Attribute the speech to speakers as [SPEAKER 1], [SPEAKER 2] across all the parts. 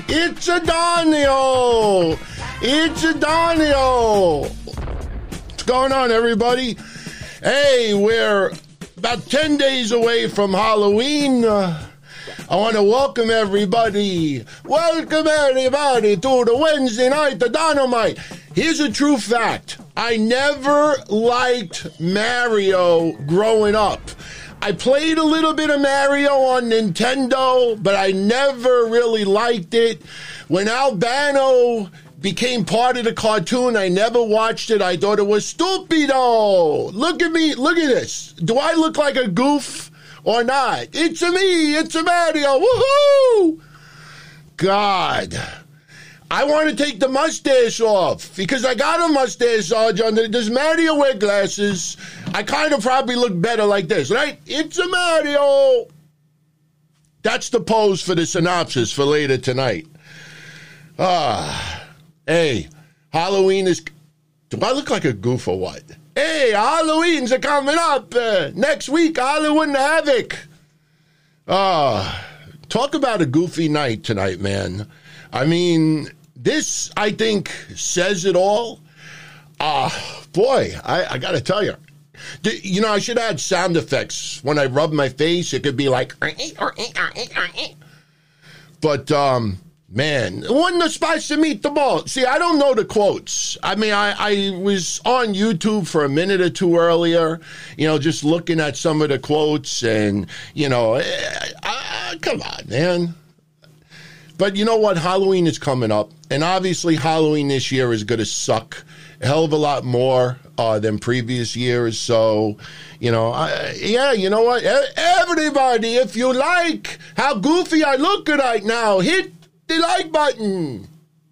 [SPEAKER 1] It's Adonio. It's Adonio. What's going on, everybody? Hey, we're about 10 days away from Halloween. I want to welcome everybody. Welcome everybody to the Wednesday night, the Dynamite. Here's a true fact. I never liked Mario growing up. I played a little bit of Mario on Nintendo, but I never really liked it. When Albano became part of the cartoon, I never watched it. I thought it was stupido. Look at me. Look at this. Do I look like a goof or not? It's a me. It's a Mario. Woohoo! God. I want to take the mustache off because I got a mustache, Sergeant. Does Mario wear glasses? I kind of probably look better like this, right? It's a Mario. That's the pose for the synopsis for later tonight. Hey, Halloween is... Do I look like a goof or what? Hey, Halloween's coming up. Next week, Halloween Havoc. Talk about a goofy night tonight, man. I mean... This, I think, says it all. Boy, I got to tell you. You know, I should add sound effects. When I rub my face, it could be like... But, man, when the spicy meatball. See, I don't know the quotes. I mean, I was on YouTube for a minute or two earlier, you know, just looking at some of the quotes and, you know, come on, man. But you know what? Halloween is coming up. And obviously Halloween this year is going to suck a hell of a lot more than previous years. So, you know, you know what? Everybody, if you like how goofy I look right now, hit the like button.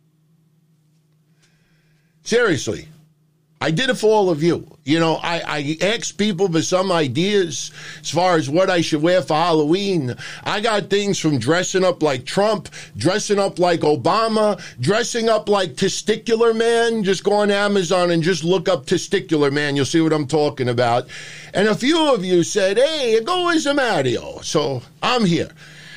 [SPEAKER 1] Seriously. I did it for all of you. You know, I asked people for some ideas as far as what I should wear for Halloween. I got things from dressing up like Trump, dressing up like Obama, dressing up like Testicular Man. Just go on Amazon and just look up Testicular Man. You'll see what I'm talking about. And a few of you said, hey, go as a Mario. So I'm here.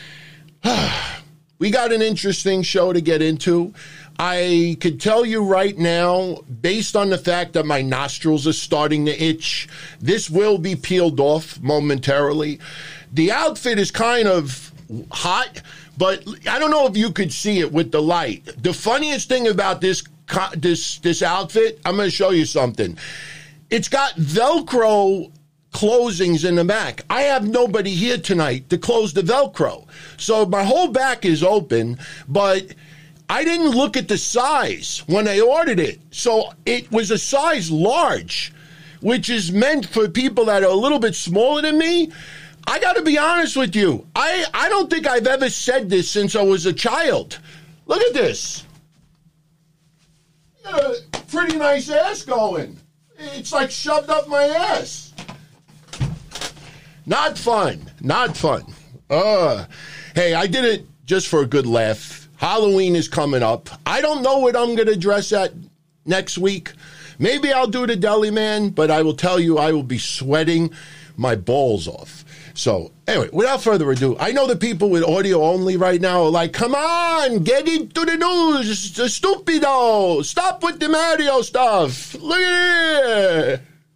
[SPEAKER 1] We got an interesting show to get into. I could tell you right now, based on the fact that my nostrils are starting to itch, this will be peeled off momentarily. The outfit is kind of hot, but I don't know if you could see it with the light. The funniest thing about this outfit, I'm going to show you something. It's got Velcro closings in the back. I have nobody here tonight to close the Velcro. So my whole back is open, but I didn't look at the size when I ordered it. So it was a size large, which is meant for people that are a little bit smaller than me. I got to be honest with you. I don't think I've ever said this since I was a child. Look at this. Got a pretty nice ass going. It's like shoved up my ass. Not fun. Not fun. Hey, I did it just for a good laugh. Halloween is coming up. I don't know what I'm going to dress at next week. Maybe I'll do the Deli Man, but I will tell you I will be sweating my balls off. So, anyway, without further ado, I know the people with audio only right now are like, come on, get into the news, stupido. Stop with the Mario stuff. Look at it.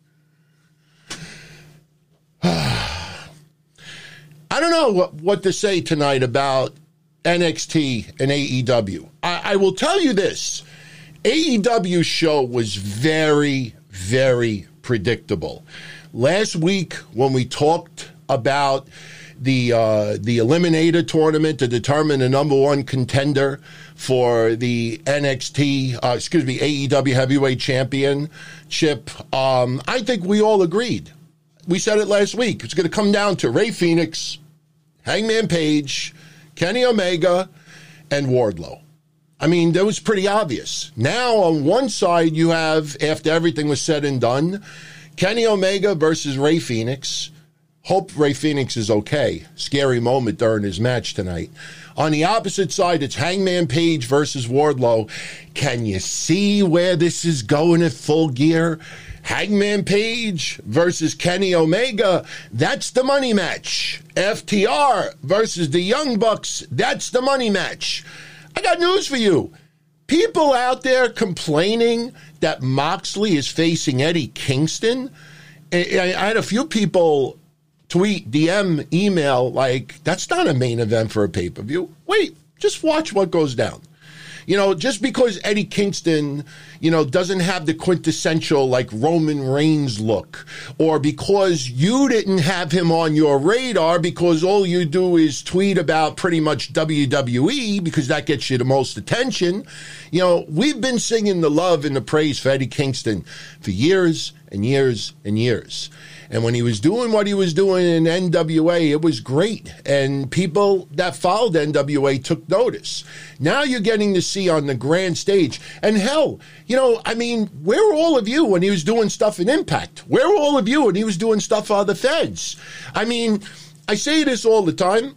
[SPEAKER 1] I don't know what to say tonight about NXT and AEW. I will tell you this. AEW's show was very, very predictable. Last week, when we talked about the Eliminator tournament to determine the number one contender for the AEW Heavyweight Championship, I think we all agreed. We said it last week. It's going to come down to Rey Fenix, Hangman Page, Kenny Omega, and Wardlow. I mean, that was pretty obvious. Now, on one side, you have, after everything was said and done, Kenny Omega versus Rey Fenix. Hope Rey Fenix is okay. Scary moment during his match tonight. On the opposite side, it's Hangman Page versus Wardlow. Can you see where this is going at full gear? Hangman Page versus Kenny Omega, that's the money match. FTR versus the Young Bucks, that's the money match. I got news for you. People out there complaining that Moxley is facing Eddie Kingston. I had a few people tweet, DM, email, like, that's not a main event for a pay-per-view. Wait, just watch what goes down. You know, just because Eddie Kingston, you know, doesn't have the quintessential, like, Roman Reigns look, or because you didn't have him on your radar because all you do is tweet about pretty much WWE because that gets you the most attention. You know, we've been singing the love and the praise for Eddie Kingston for years and years and years. And when he was doing what he was doing in NWA, it was great. And people that followed NWA took notice. Now you're getting to see on the grand stage. And hell, you know, I mean, where were all of you when he was doing stuff in Impact? Where were all of you when he was doing stuff on the Feds? I mean, I say this all the time.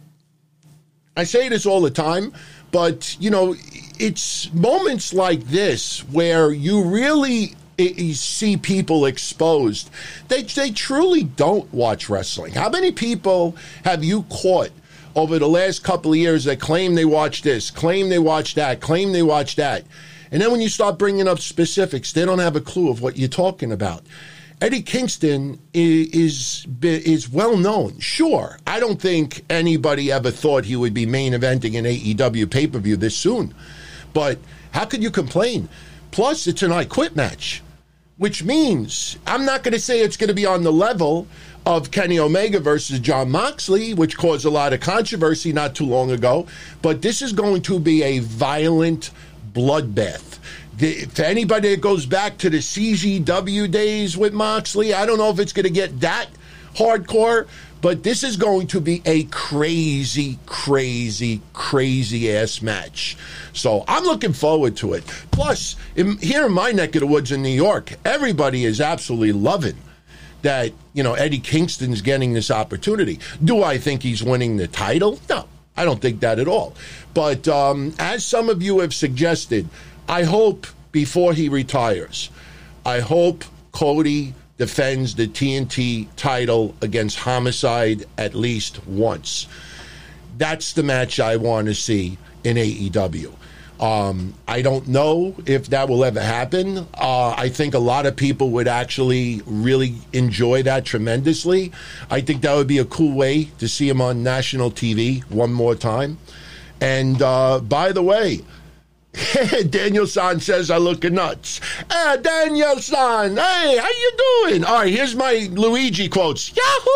[SPEAKER 1] But, you know, it's moments like this where you really see people exposed. They truly don't watch wrestling. How many people have you caught over the last couple of years that claim they watch this, claim they watch that, claim they watch that? And then when you start bringing up specifics, they don't have a clue of what you're talking about. Eddie Kingston is well known. Sure, I don't think anybody ever thought he would be main eventing an AEW pay-per-view this soon. But how could you complain? Plus, it's an I Quit match, which means I'm not going to say it's going to be on the level of Kenny Omega versus Jon Moxley, which caused a lot of controversy not too long ago, but this is going to be a violent bloodbath. For anybody that goes back to the CZW days with Moxley, I don't know if it's going to get that hardcore, but this is going to be a crazy, crazy, crazy-ass match. So I'm looking forward to it. Plus, here in my neck of the woods in New York, everybody is absolutely loving that, you know, Eddie Kingston's getting this opportunity. Do I think he's winning the title? No, I don't think that at all. But as some of you have suggested, I hope before he retires, I hope Cody defends the TNT title against Homicide at least once. That's the match I want to see in AEW. I don't know if that will ever happen. I think a lot of people would actually really enjoy that tremendously. I think that would be a cool way to see him on national TV one more time. And by the way, Daniel-san says I look nuts. Hey, Daniel-san, hey, how you doing? All right, here's my Luigi quotes.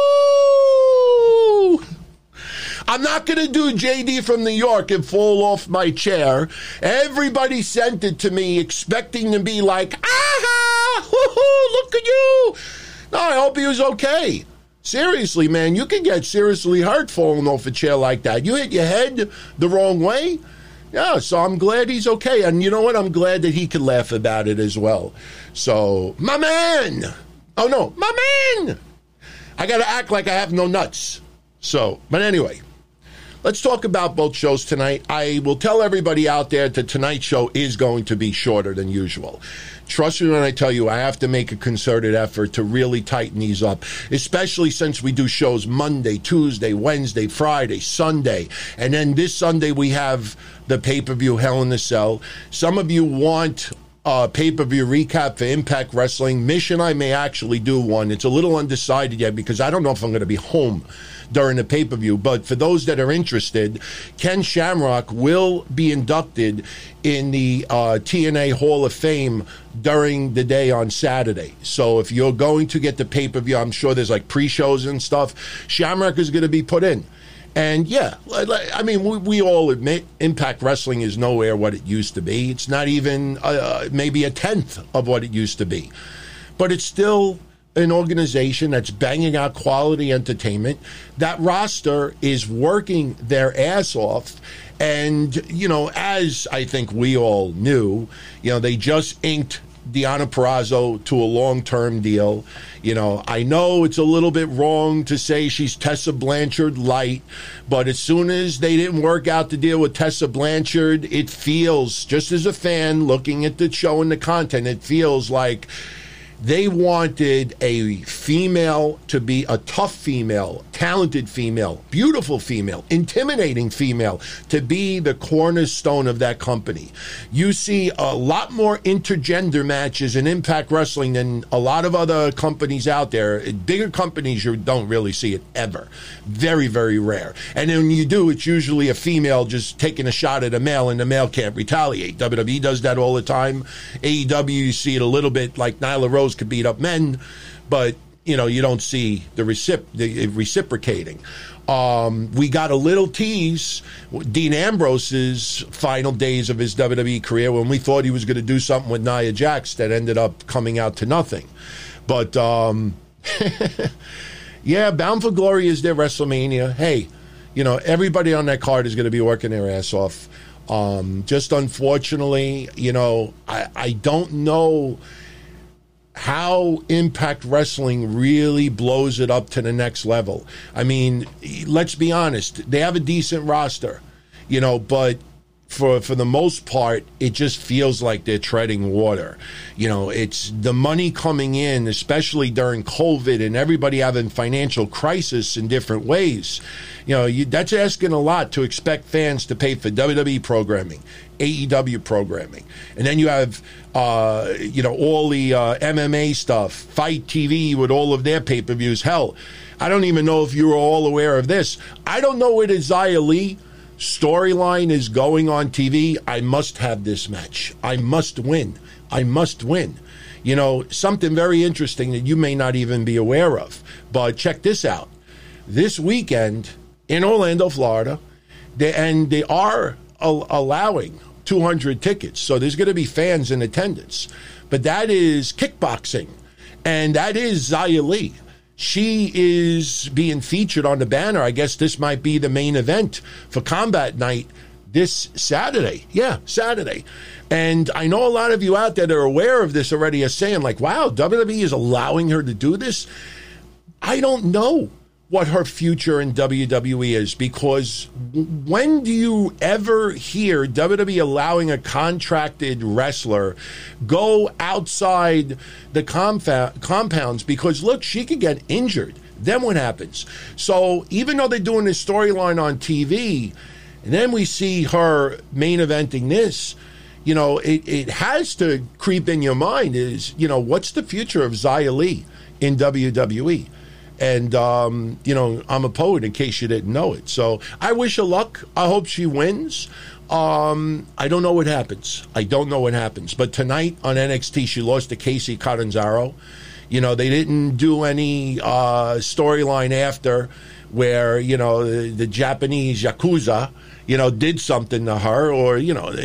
[SPEAKER 1] Yahoo! I'm not going to do JD from New York and fall off my chair. Everybody sent it to me expecting to be like, aha, woohoo, look at you. No, I hope he was okay. Seriously, man, you can get seriously hurt falling off a chair like that. You hit your head the wrong way. Yeah, so I'm glad he's okay. And you know what? I'm glad that he could laugh about it as well. So, my man. Oh, no, my man. I got to act like I have no nuts. So, but anyway, let's talk about both shows tonight. I will tell everybody out there that tonight's show is going to be shorter than usual. Trust me when I tell you, I have to make a concerted effort to really tighten these up, especially since we do shows Monday, Tuesday, Wednesday, Friday, Sunday. And then this Sunday we have the pay-per-view Hell in a Cell. Some of you want pay-per-view recap for Impact Wrestling. Mish and I may actually do one. It's a little undecided yet because I don't know if I'm going to be home during the pay-per-view. But for those that are interested, Ken Shamrock will be inducted in the TNA Hall of Fame during the day on Saturday. So if you're going to get the pay-per-view, I'm sure there's like pre-shows and stuff. Shamrock is going to be put in. And yeah, I mean, we all admit Impact Wrestling is nowhere what it used to be. It's not even maybe a tenth of what it used to be. But it's still an organization that's banging out quality entertainment. That roster is working their ass off. And, you know, as I think we all knew, you know, they just inked Deonna Purrazzo to a long-term deal. You know, I know it's a little bit wrong to say she's Tessa Blanchard light, but as soon as they didn't work out the deal with Tessa Blanchard, it feels, just as a fan looking at the show and the content, it feels like They wanted a female to be a tough female, talented female, beautiful female, intimidating female to be the cornerstone of that company. You see a lot more intergender matches in Impact Wrestling than a lot of other companies out there. Bigger companies, you don't really see it ever. Very, very rare. And then when you do, it's usually a female just taking a shot at a male, and the male can't retaliate. WWE does that all the time. AEW, you see it a little bit, like Nyla Rose could beat up men, but you don't see the reciprocating. We got a little tease, Dean Ambrose's final days of his WWE career, when we thought he was going to do something with Nia Jax that ended up coming out to nothing. But yeah, Bound for Glory is their WrestleMania. Hey, everybody on that card is going to be working their ass off. Just unfortunately, I don't know how Impact Wrestling really blows it up to the next level. I mean, let's be honest. They have a decent roster, but for the most part, it just feels like they're treading water. It's the money coming in, especially during COVID and everybody having financial crisis in different ways. That's asking a lot to expect fans to pay for WWE programming, AEW programming. And then you have, all the MMA stuff, Fight TV with all of their pay-per-views. Hell, I don't even know if you were all aware of this. I don't know where the Xia Li storyline is going on TV. I must have this match. I must win. Something very interesting that you may not even be aware of. But check this out. This weekend in Orlando, Florida, they are allowing 200 tickets. So there's going to be fans in attendance. But that is kickboxing. And that is Xia Li. She is being featured on the banner. I guess this might be the main event for Combat Night this Saturday. Yeah, Saturday. And I know a lot of you out there that are aware of this already are saying, like, wow, WWE is allowing her to do this. I don't know what her future in WWE is, because when do you ever hear WWE allowing a contracted wrestler go outside the compounds? Because look, she could get injured. Then what happens? So even though they're doing this storyline on TV, and then we see her main eventing this, it has to creep in your mind is, what's the future of Xia Li in WWE? And, I'm a poet in case you didn't know it. So I wish her luck. I hope she wins. I don't know what happens. But tonight on NXT, she lost to Casey Catanzaro. They didn't do any storyline after where, the Japanese Yakuza, did something to her, or,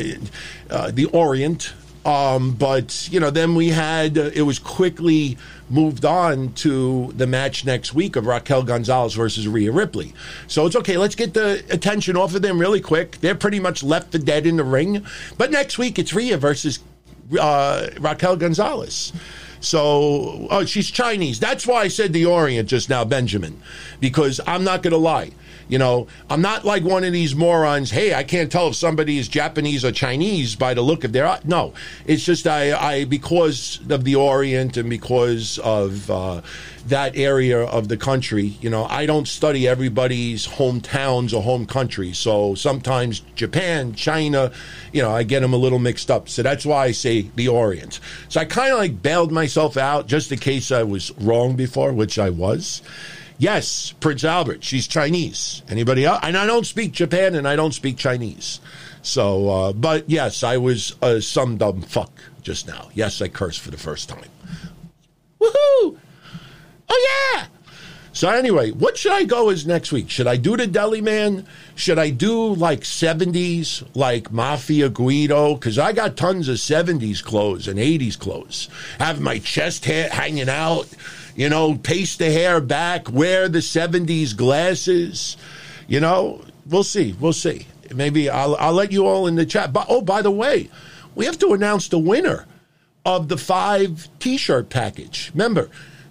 [SPEAKER 1] the Orient. But, then we had, it was quickly moved on to the match next week of Raquel Gonzalez versus Rhea Ripley. So it's okay, let's get the attention off of them really quick. They're pretty much left for dead in the ring. But next week it's Rhea versus Raquel Gonzalez. So, she's Chinese. That's why I said the Orient just now, Benjamin, because I'm not going to lie. I'm not like one of these morons, hey, I can't tell if somebody is Japanese or Chinese by the look of their eye. No, it's just I because of the Orient and because of that area of the country, I don't study everybody's hometowns or home country. So sometimes Japan, China, I get them a little mixed up. So that's why I say the Orient. So I kind of like bailed myself out just in case I was wrong before, which I was. Yes, Prince Albert, she's Chinese. Anybody else? And I don't speak Japan and I don't speak Chinese. So, but yes, I was some dumb fuck just now. Yes, I cursed for the first time. Woohoo! Oh, yeah! So anyway, what should I go as next week? Should I do the Deli Man? Should I do like 70s, like Mafia Guido? Because I got tons of 70s clothes and 80s clothes. Have my chest hair hanging out. Paste the hair back, wear the 70s glasses. We'll see. Maybe I'll let you all in the chat. But, by the way, we have to announce the winner of the 5 T-shirt package. Remember,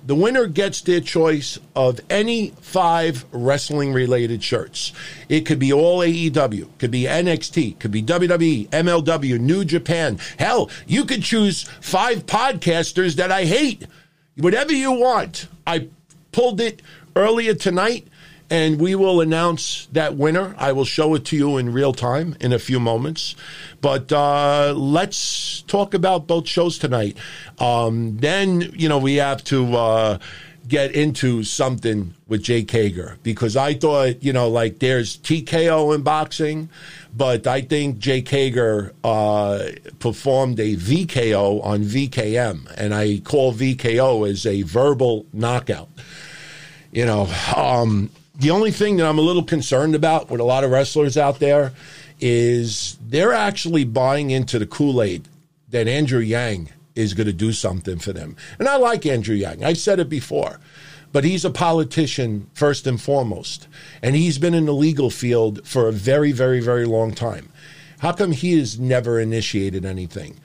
[SPEAKER 1] The winner gets their choice of any 5 wrestling-related shirts. It could be all AEW, could be NXT, could be WWE, MLW, New Japan. Hell, you could choose 5 podcasters that I hate. Whatever you want. I pulled it earlier tonight, and we will announce that winner. I will show it to you in real time in a few moments. But let's talk about both shows tonight. Then, we have to get into something with Jake Hager, because I thought, there's TKO in boxing, but I think Jake Hager performed a VKO on VKM, and I call VKO as a verbal knockout. The only thing that I'm a little concerned about with a lot of wrestlers out there is they're actually buying into the Kool-Aid that Andrew Yang is going to do something for them. And I like Andrew Yang. I've said it before. But he's a politician first and foremost. And he's been in the legal field for a very, very, very long time. How come he has never initiated anything?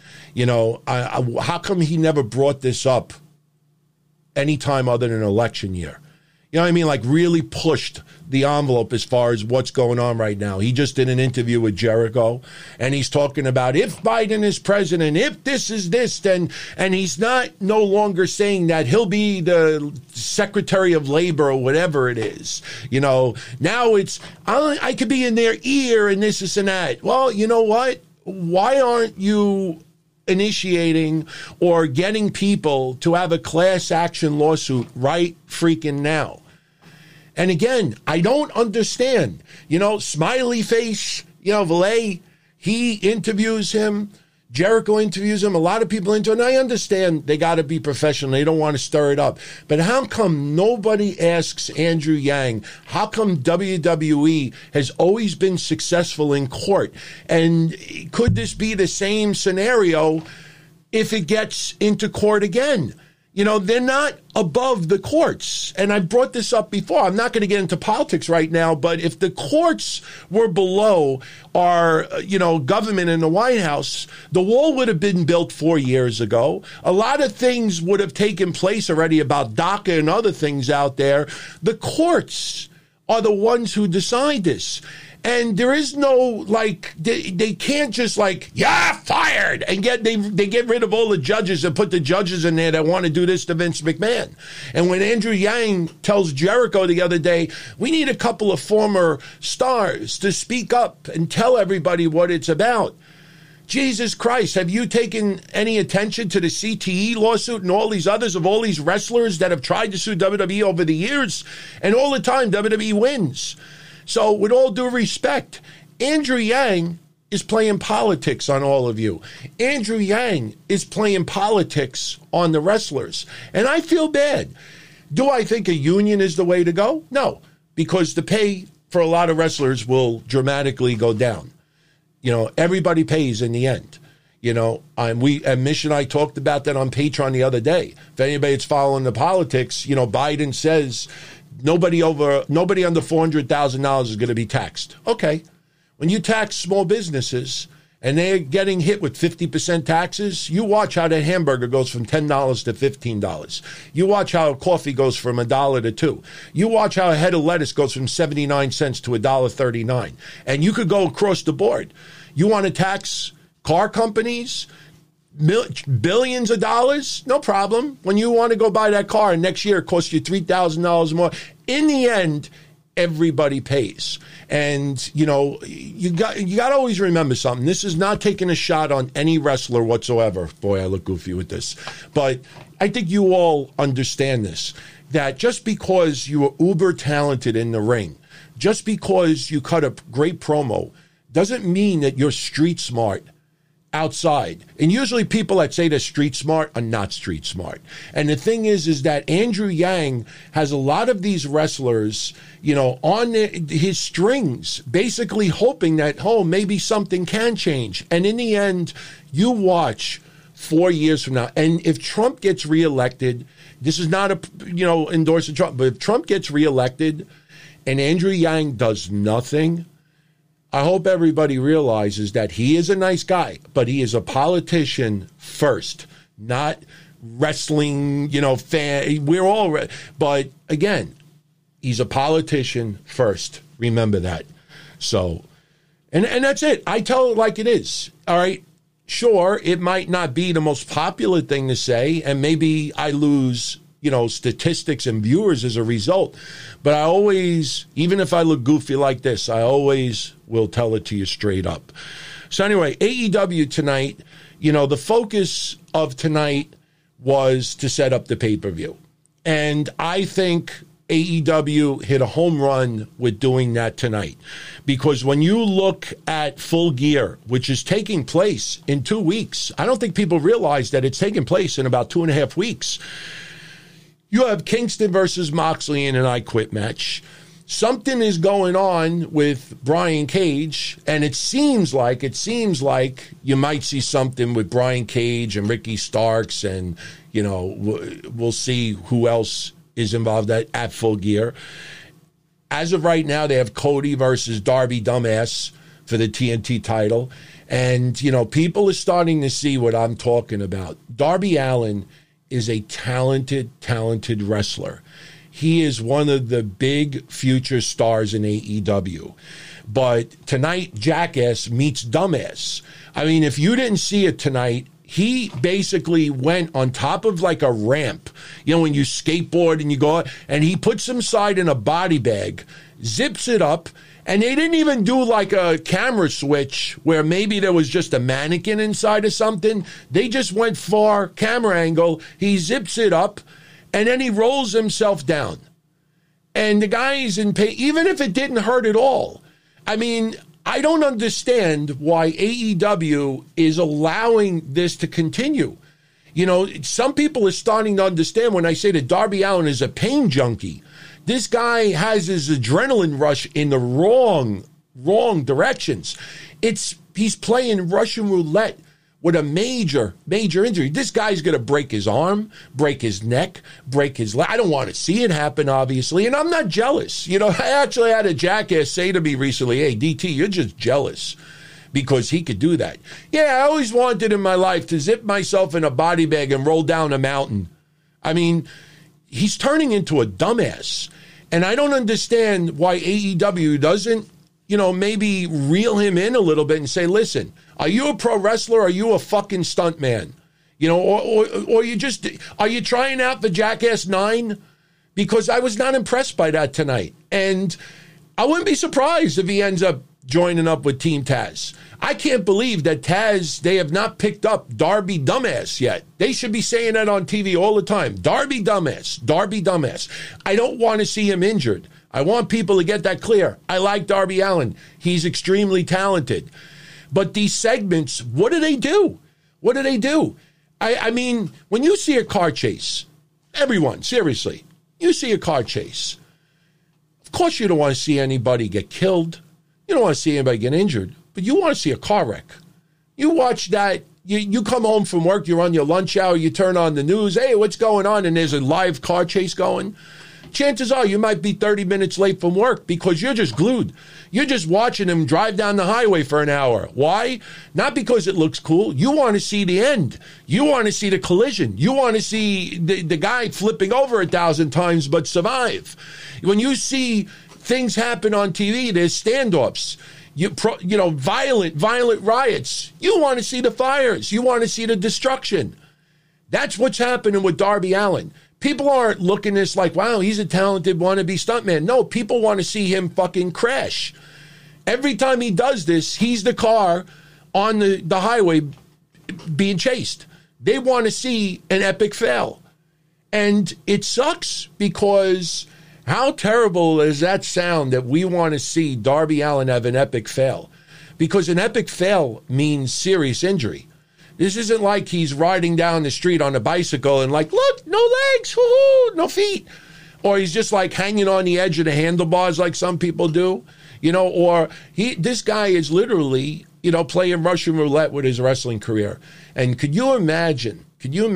[SPEAKER 1] How come he never brought this up any time other than an election year? You know what I mean? Like really pushed the envelope as far as what's going on right now. He just did an interview with Jericho, and he's talking about if Biden is president, if this is this, then, and he's no longer saying that he'll be the Secretary of Labor or whatever it is. Now it's, I could be in their ear and this and that. Well, you know what? Why aren't you initiating or getting people to have a class action lawsuit right freaking now? And again, I don't understand. Smiley face, Valet, he interviews him. Jericho interviews him. A lot of people into it. And I understand they got to be professional. They don't want to stir it up. But how come nobody asks Andrew Yang? How come WWE has always been successful in court? And could this be the same scenario if it gets into court again? They're not above the courts. And I brought this up before. I'm not going to get into politics right now, but if the courts were below our, government in the White House, the wall would have been built 4 years ago. A lot of things would have taken place already about DACA and other things out there. The courts are the ones who decide this. And there is no, they can't just fired, and they get rid of all the judges and put the judges in there that want to do this to Vince McMahon. And when Andrew Yang tells Jericho the other day, we need a couple of former stars to speak up and tell everybody what it's about. Jesus Christ, have you taken any attention to the CTE lawsuit and all these others of all these wrestlers that have tried to sue WWE over the years? And all the time, WWE wins. So with all due respect, Andrew Yang is playing politics on all of you. Andrew Yang is playing politics on the wrestlers. And I feel bad. Do I think a union is the way to go? No, because the pay for a lot of wrestlers will dramatically go down. Everybody pays in the end. And Mish and I talked about that on Patreon the other day. If anybody's following the politics, Biden says nobody under $400,000 is going to be taxed. Okay. When you tax small businesses and they're getting hit with 50% taxes, you watch how that hamburger goes from $10 to $15. You watch how coffee goes from $1 to $2. You watch how a head of lettuce goes from 79 cents to $1.39. And you could go across the board. You want to tax car companies, billions of dollars? No problem. When you want to go buy that car and next year it costs you $3,000 more, in the end, everybody pays. And, you got to always remember something. This is not taking a shot on any wrestler whatsoever. Boy, I look goofy with this. But I think you all understand this, that just because you are uber talented in the ring, just because you cut a great promo, doesn't mean that you're street smart outside. And usually people that say they're street smart are not street smart. And the thing is that Andrew Yang has a lot of these wrestlers, on his strings, basically hoping that, maybe something can change. And in the end, you watch 4 years from now. And if Trump gets reelected, this is not endorsing Trump, but if Trump gets reelected and Andrew Yang does nothing, I hope everybody realizes that he is a nice guy, but he is a politician first, not wrestling, fan. We're all, but again, he's a politician first. Remember that. So, and that's it. I tell it like it is. All right. Sure, it might not be the most popular thing to say, and maybe I lose, statistics and viewers as a result. But I always, even if I look goofy like this, I always will tell it to you straight up. So anyway, AEW tonight, the focus of tonight was to set up the pay-per-view. And I think AEW hit a home run with doing that tonight. Because when you look at Full Gear, which is taking place in 2 weeks, I don't think people realize that it's taking place in about 2.5 weeks. You have Kingston versus Moxley in an I Quit match. Something is going on with Brian Cage, and it seems like you might see something with Brian Cage and Ricky Starks, and, we'll see who else is involved at Full Gear. As of right now, they have Cody versus Darby Dumbass for the TNT title. And, people are starting to see what I'm talking about. Darby Allin is a talented wrestler. He is one of the big future stars in AEW. But tonight, Jackass meets Dumbass. I mean, if you didn't see it tonight, he basically went on top of like a ramp, when you skateboard and you go, and he puts himself in a body bag, zips it up, and they didn't even do like a camera switch where maybe there was just a mannequin inside of something. They just went far camera angle. He zips it up, and then he rolls himself down. And the guy is in pain, even if it didn't hurt at all. I mean, I don't understand why AEW is allowing this to continue. Some people are starting to understand when I say that Darby Allin is a pain junkie. This guy has his adrenaline rush in the wrong directions. He's playing Russian roulette with a major injury. This guy's going to break his arm, break his neck, break his leg. I don't want to see it happen, obviously, and I'm not jealous. I actually had a jackass say to me recently, hey, DT, you're just jealous because he could do that. Yeah, I always wanted in my life to zip myself in a body bag and roll down a mountain. I mean, he's turning into a dumbass, and I don't understand why AEW doesn't, maybe reel him in a little bit and say, listen, are you a pro wrestler or are you a fucking stunt man? Or are you trying out for Jackass 9? Because I was not impressed by that tonight. And I wouldn't be surprised if he ends up joining up with Team Taz. I can't believe that Taz, they have not picked up Darby Dumbass yet. They should be saying that on TV all the time. Darby Dumbass, Darby Dumbass. I don't want to see him injured. I want people to get that clear. I like Darby Allin. He's extremely talented. But these segments, what do they do? What do they do? I mean, when you see a car chase, everyone, seriously, you see a car chase. Of course you don't want to see anybody get killed. You don't want to see anybody get injured. But you want to see a car wreck. You watch that. You come home from work, you're on your lunch hour, you turn on the news, hey, what's going on? And there's a live car chase going. Chances are you might be 30 minutes late from work because you're just glued. You're just watching him drive down the highway for an hour. Why? Not because it looks cool. You want to see the end. You want to see the collision. You want to see the guy flipping over 1,000 times but survive. When you see things happen on TV, there's standoffs. Violent riots. You want to see the fires. You want to see the destruction. That's what's happening with Darby Allin. People aren't looking at this like, wow, he's a talented wannabe stuntman. No, people want to see him fucking crash. Every time he does this, he's the car on the highway being chased. They want to see an epic fail. And it sucks because how terrible does that sound that we want to see Darby Allin have an epic fail? Because an epic fail means serious injury. This isn't like he's riding down the street on a bicycle and like, look, no legs, woohoo, no feet. Or he's just like hanging on the edge of the handlebars like some people do, or this guy is literally, playing Russian roulette with his wrestling career. And could you imagine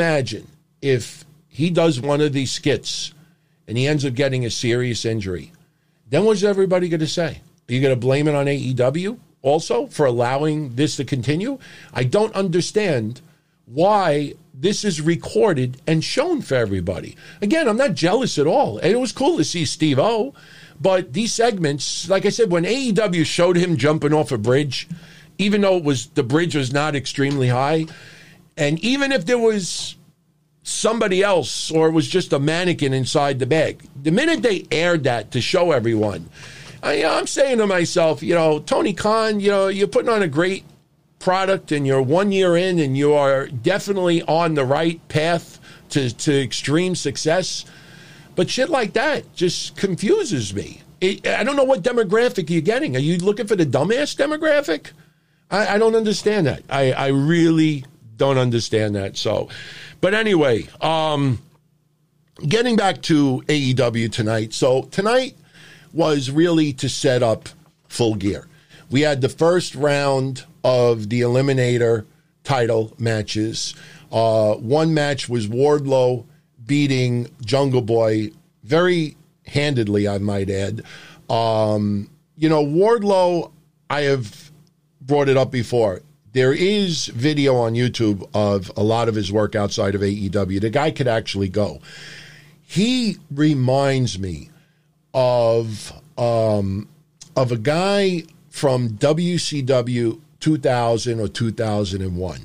[SPEAKER 1] if he does one of these skits and he ends up getting a serious injury? Then what's everybody going to say? Are you going to blame it on AEW? Also, for allowing this to continue? I don't understand why this is recorded and shown for everybody. Again, I'm not jealous at all. And it was cool to see Steve-O. But these segments, like I said, when AEW showed him jumping off a bridge, even though the bridge was not extremely high, and even if there was somebody else or it was just a mannequin inside the bag, the minute they aired that to show everyone, I'm saying to myself, Tony Khan, you're putting on a great product and you're 1 year in and you are definitely on the right path to extreme success. But shit like that just confuses me. I don't know what demographic you're getting. Are you looking for the dumbass demographic? I don't understand that. I really don't understand that. So, but anyway, getting back to AEW tonight. So tonight was really to set up Full Gear. We had the first round of the Eliminator title matches. One match was Wardlow beating Jungle Boy very handedly, I might add. Wardlow, I have brought it up before. There is video on YouTube of a lot of his work outside of AEW. The guy could actually go. He reminds me of a guy from WCW 2000 or 2001.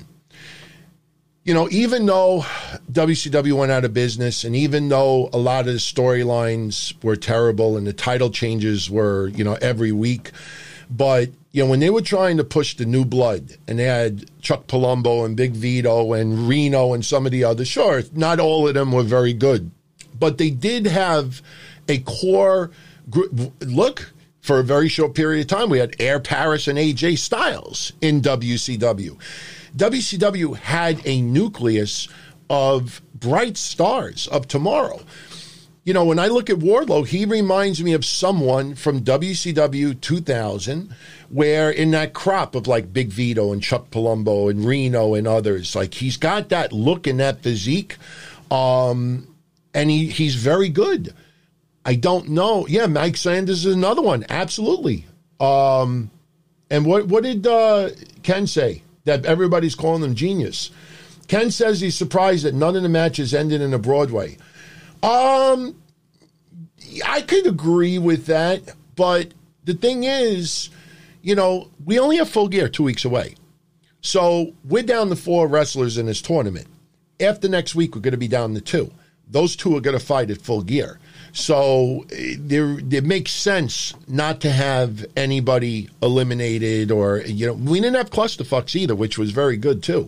[SPEAKER 1] Even though WCW went out of business and even though a lot of the storylines were terrible and the title changes were, every week, but, when they were trying to push the new blood and they had Chuck Palumbo and Big Vito and Reno and some of the others, sure, not all of them were very good, but they did have a core group. Look, for a very short period of time, we had Air Paris and AJ Styles in WCW. WCW had a nucleus of bright stars of tomorrow. When I look at Wardlow, he reminds me of someone from WCW 2000, where in that crop of like Big Vito and Chuck Palumbo and Reno and others, like he's got that look and that physique, and he's very good. I don't know. Yeah, Mike Sanders is another one. Absolutely. And what did Ken say? That everybody's calling him genius. Ken says he's surprised that none of the matches ended in a Broadway. I could agree with that, but the thing is, we only have Full Gear 2 weeks away. So we're down to 4 wrestlers in this tournament. After next week, we're going to be down to 2. Those 2 are going to fight at Full Gear. So it makes sense not to have anybody eliminated or, we didn't have clusterfucks either, which was very good too.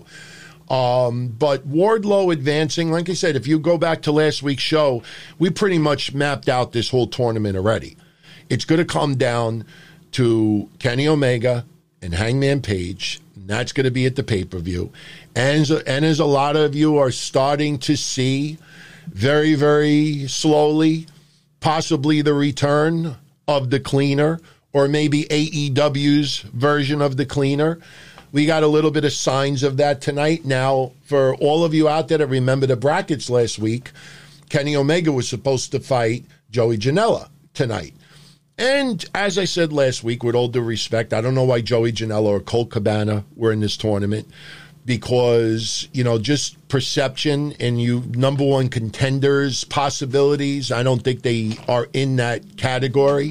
[SPEAKER 1] But Wardlow advancing, like I said, if you go back to last week's show, we pretty much mapped out this whole tournament already. It's going to come down to Kenny Omega and Hangman Page, and that's going to be at the pay-per-view. And as a lot of you are starting to see very, very slowly, possibly the return of the Cleaner, or maybe AEW's version of the Cleaner. We got a little bit of signs of that tonight. Now, for all of you out there that remember the brackets last week, Kenny Omega was supposed to fight Joey Janela tonight. And as I said last week, with all due respect, I don't know why Joey Janela or Colt Cabana were in this tournament, because, just perception and number one contenders possibilities, I don't think they are in that category.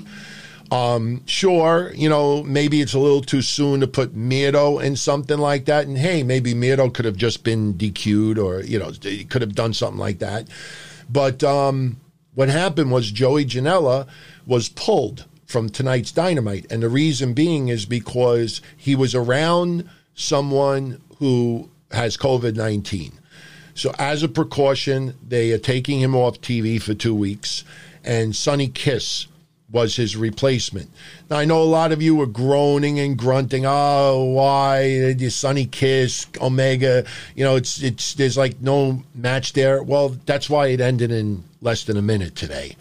[SPEAKER 1] Sure, maybe it's a little too soon to put Miedo in something like that. And hey, maybe Miedo could have just been DQ'd or, he could have done something like that. But what happened was Joey Janela was pulled from tonight's Dynamite. And the reason being is because he was around someone who has COVID-19. So as a precaution, they are taking him off TV for 2 weeks, and Sonny Kiss was his replacement. Now, I know a lot of you were groaning and grunting, oh, why, Sonny Kiss, Omega, there's like no match there. Well, that's why it ended in less than a minute today.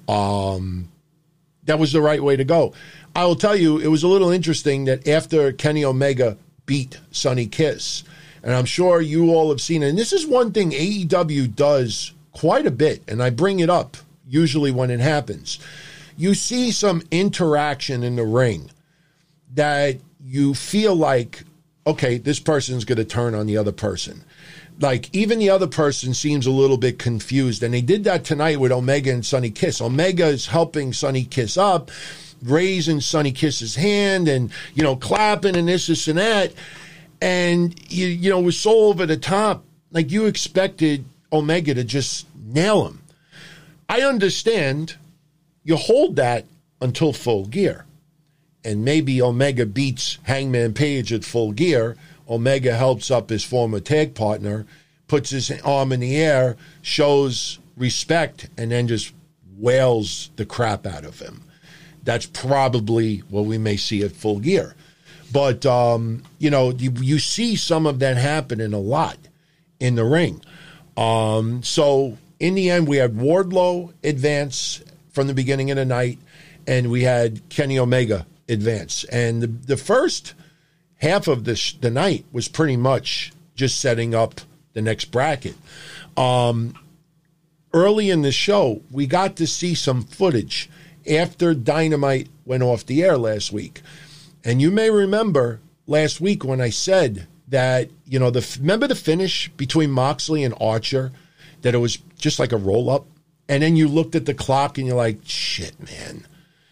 [SPEAKER 1] That was the right way to go. I will tell you, it was a little interesting that after Kenny Omega beat Sonny Kiss, and I'm sure you all have seen it, and this is one thing AEW does quite a bit, and I bring it up usually when it happens. You see some interaction in the ring that you feel like, okay, this person's going to turn on the other person. like even the other person seems a little bit confused. And they did that tonight with Omega and Sonny Kiss. Omega is helping Sonny Kiss up, raising Sonny Kiss's hand and, clapping and this and that. And, it was so over the top. Like you expected Omega to just nail him. I understand you hold that until Full Gear. And maybe Omega beats Hangman Page at Full Gear. Omega helps up his former tag partner, puts his arm in the air, shows respect, and then just wails the crap out of him. That's probably what we may see at Full Gear. But, you see some of that happening a lot in the ring. So in the end, we had Wardlow advance from the beginning of the night, and we had Kenny Omega advance. And the first half of the night was pretty much just setting up the next bracket. Early in the show, we got to see some footage after Dynamite went off the air last week. And you may remember last week when I said that, remember the finish between Moxley and Archer, that it was just like a roll-up? And then you looked at the clock and you're like, shit, man.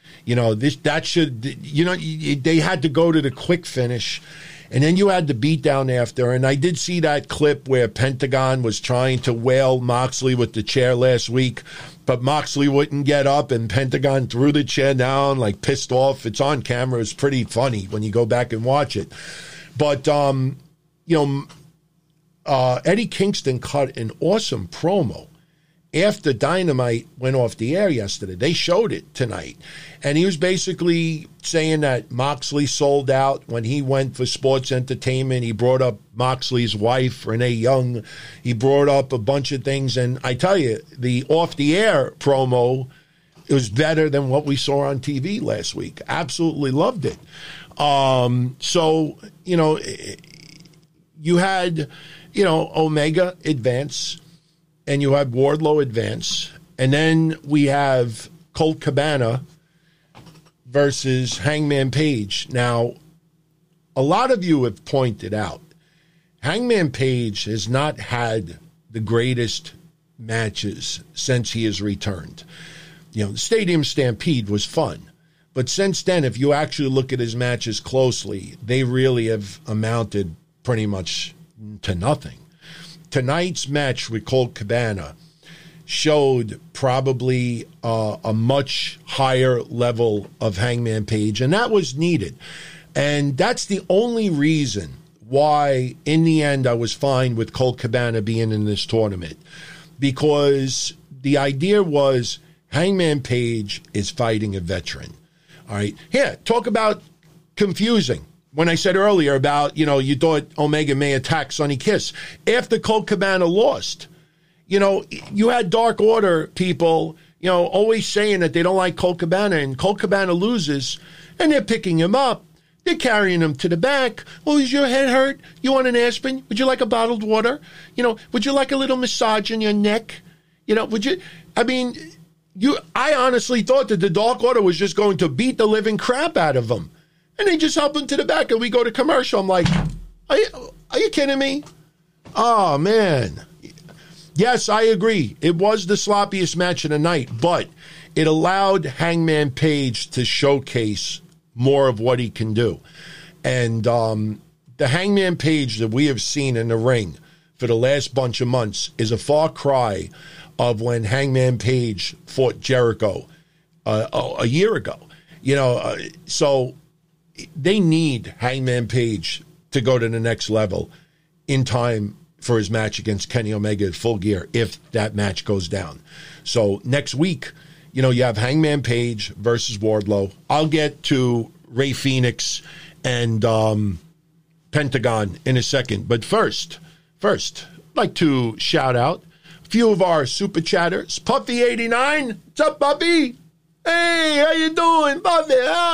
[SPEAKER 1] They had to go to the quick finish. And then you had the beatdown after. And I did see that clip where Pentagon was trying to wail Moxley with the chair last week, but Moxley wouldn't get up, and Pentagon threw the chair down, like pissed off. It's on camera. It's pretty funny when you go back and watch it. But, Eddie Kingston cut an awesome promo after Dynamite went off the air yesterday. They showed it tonight. And he was basically saying that Moxley sold out when he went for sports entertainment. He brought up Moxley's wife, Renee Young. He brought up a bunch of things. And I tell you, the off-the-air promo, it was better than what we saw on TV last week. Absolutely loved it. You had, Omega advance, and you have Wardlow advance, and then we have Colt Cabana versus Hangman Page. Now, a lot of you have pointed out, Hangman Page has not had the greatest matches since he has returned. The Stadium Stampede was fun, but since then, if you actually look at his matches closely, they really have amounted pretty much to nothing. Tonight's match with Colt Cabana showed probably a much higher level of Hangman Page, and that was needed. And that's the only reason why, in the end, I was fine with Colt Cabana being in this tournament, because the idea was Hangman Page is fighting a veteran. All right. Here, talk about confusing. When I said earlier about, you thought Omega may attack Sonny Kiss. After Colt Cabana lost, you had Dark Order people, always saying that they don't like Colt Cabana, and Colt Cabana loses, and they're picking him up. They're carrying him to the back. Oh, is your head hurt? You want an aspirin? Would you like a bottled water? Would you like a little massage in your neck? I honestly thought that the Dark Order was just going to beat the living crap out of him. And they just help him to the back, and we go to commercial. I'm like, are you kidding me? Oh, man. Yes, I agree. It was the sloppiest match of the night, but it allowed Hangman Page to showcase more of what he can do. And the Hangman Page that we have seen in the ring for the last bunch of months is a far cry of when Hangman Page fought Jericho a year ago. So they need Hangman Page to go to the next level in time for his match against Kenny Omega at Full Gear, if that match goes down. So next week, you have Hangman Page versus Wardlow. I'll get to Rey Fenix and Pentagon in a second. But first, I'd like to shout out a few of our super chatters. Puffy89, what's up, Puffy? Hey, how you doing, Puffy?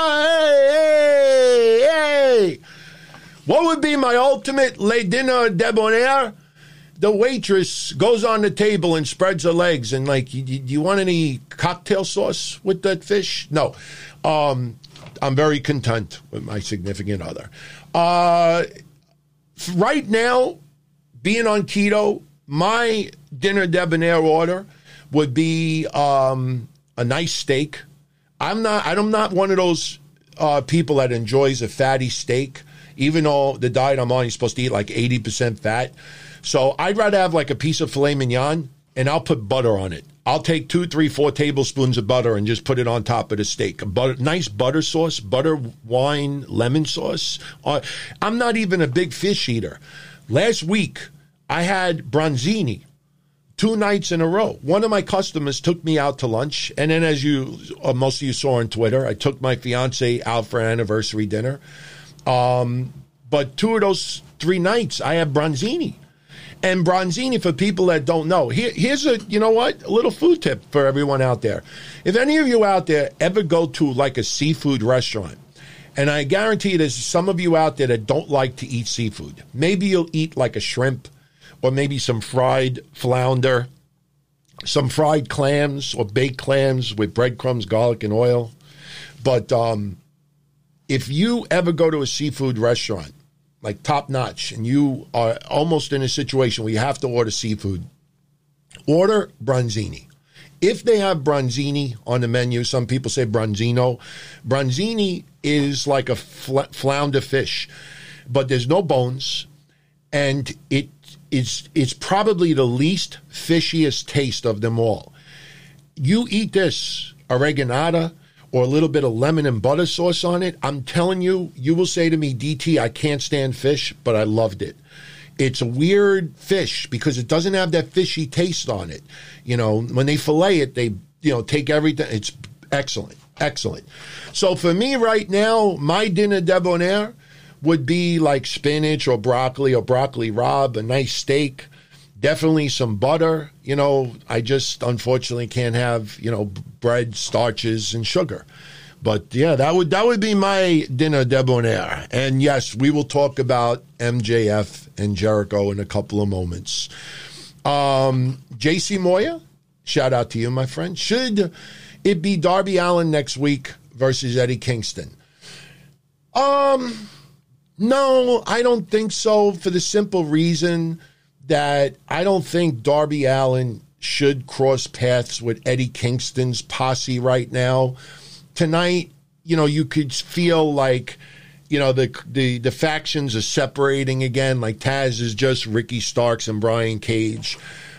[SPEAKER 1] Oh, hey. What would be my ultimate le dîner debonair? The waitress goes on the table and spreads her legs and do you want any cocktail sauce with that fish? No. I'm very content with my significant other. Right now, being on keto, my dinner debonair order would be a nice steak. I'm not one of those people that enjoys a fatty steak, even though the diet I'm on, you're supposed to eat like 80% fat. So I'd rather have like a piece of filet mignon, and I'll put butter on it. I'll take 2, 3, 4 tablespoons of butter and just put it on top of the steak. Nice butter sauce, butter, wine, lemon sauce. I'm not even a big fish eater. Last week, I had branzini 2 nights in a row. One of my customers took me out to lunch, and then as most of you saw on Twitter, I took my fiance out for an anniversary dinner. But 2 of those 3 nights, I had branzini. And branzini, for people that don't know, here's a little food tip for everyone out there. If any of you out there ever go to like a seafood restaurant, and I guarantee there's some of you out there that don't like to eat seafood. Maybe you'll eat like a shrimp, or maybe some fried flounder, some fried clams or baked clams with breadcrumbs, garlic, and oil. But if you ever go to a seafood restaurant, like top notch, and you are almost in a situation where you have to order seafood, order branzini. If they have branzini on the menu, some people say branzino. Branzini is like a flounder fish, but there's no bones, and it's probably the least fishiest taste of them all. You eat this oreganata or a little bit of lemon and butter sauce on it, I'm telling you, you will say to me, DT, I can't stand fish, but I loved it. It's a weird fish because it doesn't have that fishy taste on it. You know, when they fillet it, they, take everything. It's excellent, excellent. So for me right now, my dinner debonair would be like spinach or broccoli rabe, a nice steak, definitely some butter. I just unfortunately can't have, bread, starches, and sugar. But yeah, that would be my dinner debonair. And yes, we will talk about MJF and Jericho in a couple of moments. JC Moya, shout out to you, my friend. Should it be Darby Allin next week versus Eddie Kingston? No, I don't think so, for the simple reason that I don't think Darby Allin should cross paths with Eddie Kingston's posse right now. Tonight, you could feel like, the factions are separating again, like Taz is just Ricky Starks and Brian Cage.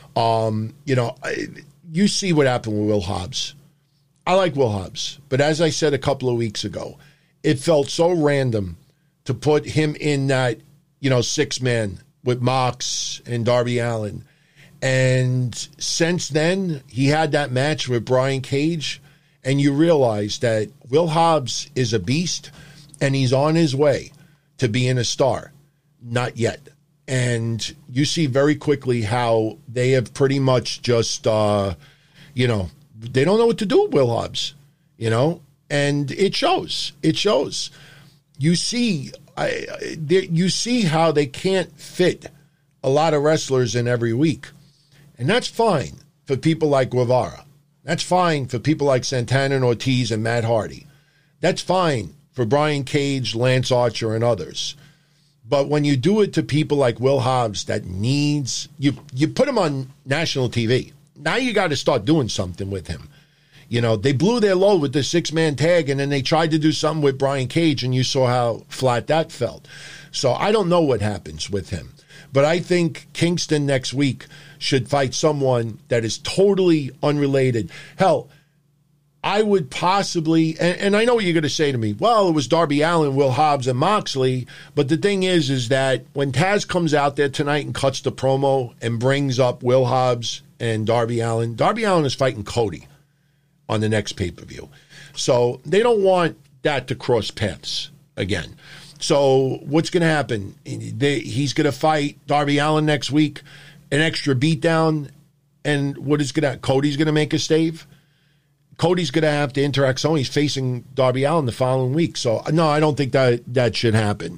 [SPEAKER 1] You see what happened with Will Hobbs. I like Will Hobbs, but as I said a couple of weeks ago, it felt so random to put him in that, 6-man with Mox and Darby Allin. And since then, he had that match with Brian Cage, and you realize that Will Hobbs is a beast, and he's on his way to being a star. Not yet. And you see very quickly how they have pretty much just, they don't know what to do with Will Hobbs, and it shows. It shows. You see how they can't fit a lot of wrestlers in every week. And that's fine for people like Guevara. That's fine for people like Santana and Ortiz and Matt Hardy. That's fine for Brian Cage, Lance Archer, and others. But when you do it to people like Will Hobbs that needs, you put him on national TV. Now you got to start doing something with him. They blew their load with the 6-man tag, and then they tried to do something with Brian Cage, and you saw how flat that felt. So I don't know what happens with him. But I think Kingston next week should fight someone that is totally unrelated. Hell, I would possibly, and I know what you're going to say to me, well, it was Darby Allin, Will Hobbs, and Moxley. But the thing is that when Taz comes out there tonight and cuts the promo and brings up Will Hobbs and Darby Allin is fighting Cody on the next pay-per-view. So they don't want that to cross paths again. So what's going to happen? He's going to fight Darby Allin next week, an extra beatdown, and Cody's going to make a stave? Cody's going to have to interact. So he's facing Darby Allin the following week. So, no, I don't think that should happen.